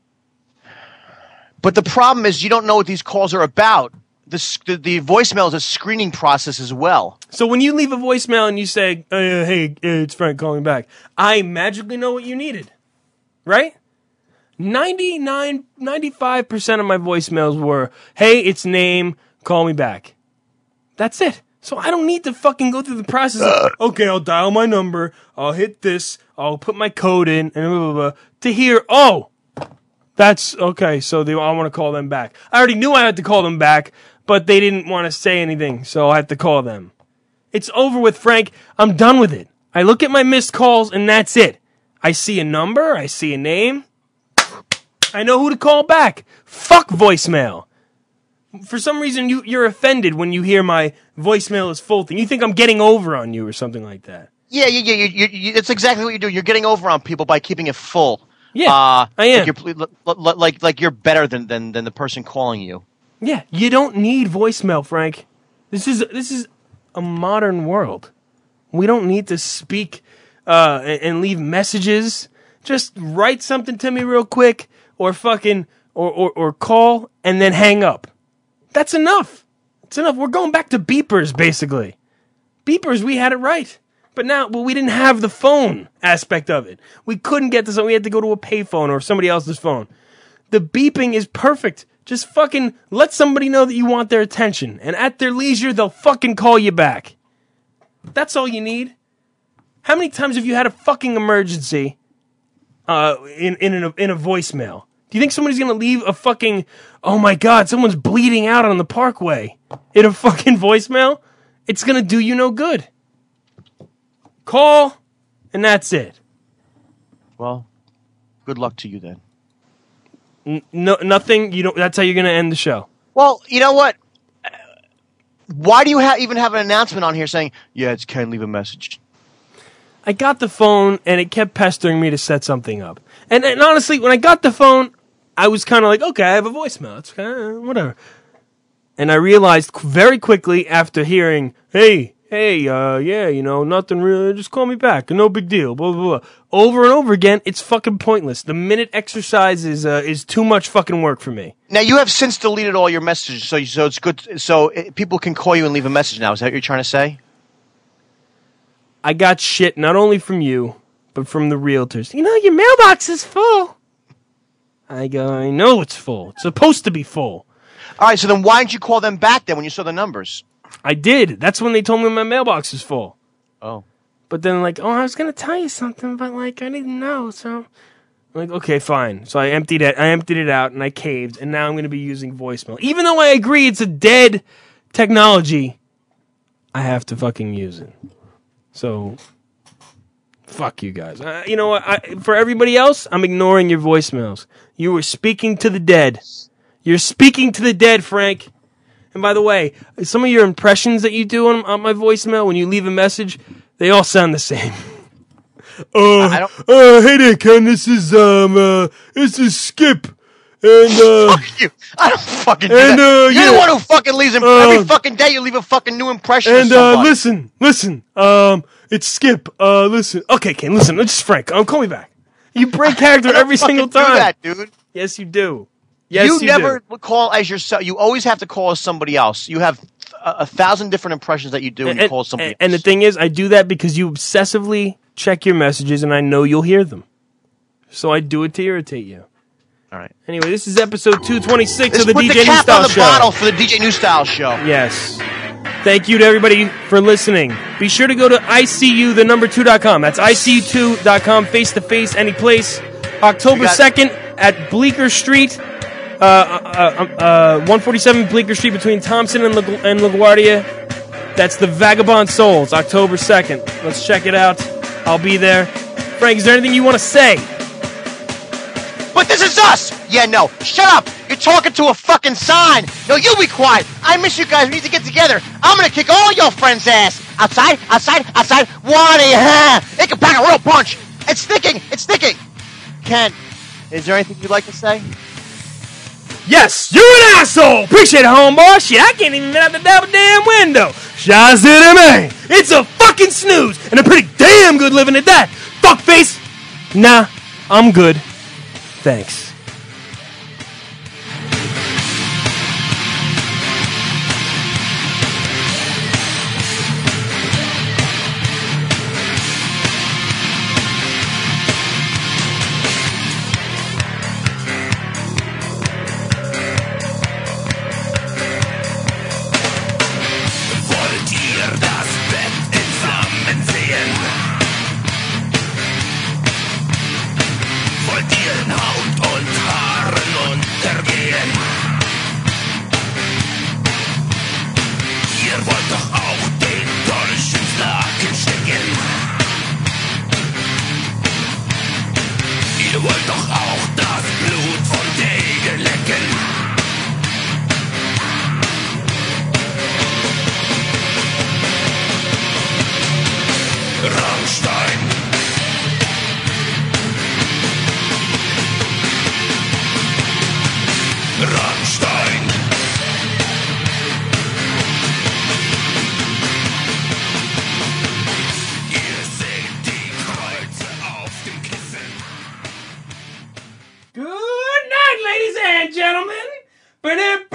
But the problem is you don't know what these calls are about. The s- the, the voicemail is a screening process as well. So when you leave a voicemail and you say, uh, hey, it's Frank calling back, I magically know what you needed. Right? ninety-nine, ninety-five percent of my voicemails were, hey, it's name, call me back. That's it. So I don't need to fucking go through the process of, okay, I'll dial my number, I'll hit this, I'll put my code in, and blah, blah, blah, to hear, oh, that's, okay, so they, I want to call them back. I already knew I had to call them back, but they didn't want to say anything, so I had to call them. It's over with, Frank. I'm done with it. I look at my missed calls, and that's it. I see a number, I see a name, I know who to call back. Fuck voicemail. For some reason, you, you're offended when you hear my voicemail is full thing. You think I'm getting over on you or something like that. Yeah, yeah, yeah. You, you, you, that's exactly what you do. You're getting over on people by keeping it full. Yeah, uh, I am. Like you're, like, like you're better than, than, than the person calling you. Yeah, you don't need voicemail, Frank. This is this is a modern world. We don't need to speak uh, and, and leave messages. Just write something to me real quick, or fucking, or, or, or call and then hang up. That's enough. It's enough. We're going back to beepers, basically. Beepers, we had it right. But now, well, we didn't have the phone aspect of it. We couldn't get this. We had to go to a payphone or somebody else's phone. The beeping is perfect. Just fucking let somebody know that you want their attention. And at their leisure, they'll fucking call you back. That's all you need. How many times have you had a fucking emergency uh, in, in, a, in a voicemail? Do you think somebody's going to leave a fucking, oh my God, someone's bleeding out on the parkway in a fucking voicemail? It's going to do you no good. Call, and that's it. Well, good luck to you then. N- no, nothing. You don't. That's how you're going to end the show. Well, you know what? Why do you ha- even have an announcement on here saying, yeah, it's Ken, leave a message? I got the phone, and it kept pestering me to set something up. And, and honestly, when I got the phone, I was kind of like, okay, I have a voicemail. It's kind of whatever. And I realized very quickly after hearing, hey, hey, uh, yeah, you know, nothing really, just call me back. No big deal, blah, blah, blah. Over and over again, it's fucking pointless. The minute exercise is uh, is too much fucking work for me. Now, you have since deleted all your messages, so so it's good. So it, people can call you and leave a message now. Is that what you're trying to say? I got shit not only from you, but from the realtors. You know, your mailbox is full. I go, I know it's full. It's supposed to be full. All right, so then why didn't you call them back then when you saw the numbers? I did. That's when they told me my mailbox is full. Oh. But then, like, oh, I was going to tell you something, but, like, I didn't know, so... I'm like, okay, fine. So I emptied it. I emptied it out, and I caved, and now I'm going to be using voicemail. Even though I agree it's a dead technology, I have to fucking use it. So, fuck you guys. Uh, you know what? I, for everybody else, I'm ignoring your voicemails. You were speaking to the dead. You're speaking to the dead, Frank. And by the way, some of your impressions that you do on, on my voicemail when you leave a message, they all sound the same. uh, I don't... uh, hey there, Ken. This is um, uh, this is Skip. And uh, fuck you! I don't fucking. Do and, that. Uh, You're yeah. the one who fucking leaves them Uh, every fucking day. You leave a fucking new impression. And of uh, somebody. listen, listen. Um, it's Skip. Uh, listen. Okay, Ken. Listen. It's Frank. Um, call me back. You break character I don't every fucking single do time. that, dude. Yes, you do. Yes, you, you never do. call as yourself. You always have to call as somebody else. You have a, a thousand different impressions that you do when And, you call somebody and, and the else. thing is, I do that because you obsessively check your messages, and I know you'll hear them. So I do it to irritate you. All right. Anyway, this is episode two twenty-six Let's of the put D J the New cap Style on the Show. bottle for the D J New Style Show. Yes. Thank you to everybody for listening. Be sure to go to I C U the number two dot com. That's I C U two dot com, face to face, any place. October second at Bleecker Street, uh, uh, uh, uh, one forty-seven Bleecker Street between Thompson and, La- and LaGuardia. That's the Vagabond Souls, October second. Let's check it out. I'll be there. Frank, is there anything you want to say? But this is us! Yeah, no. Shut up! You're talking to a fucking sign! No, you be quiet! I miss you guys. We need to get together. I'm gonna kick all your friends' ass! Outside, outside, outside. Waddy, ha! It can pack a real punch! It's sticking! It's sticking! Ken, is there anything you'd like to say? Yes, you're an asshole! Appreciate it, homeboy. Shit, I can't even get out the damn window. Shaz it, man. It's a fucking snooze, and a pretty damn good living at that. Fuckface! Nah, I'm good. Thanks. Volunteer and gentlemen,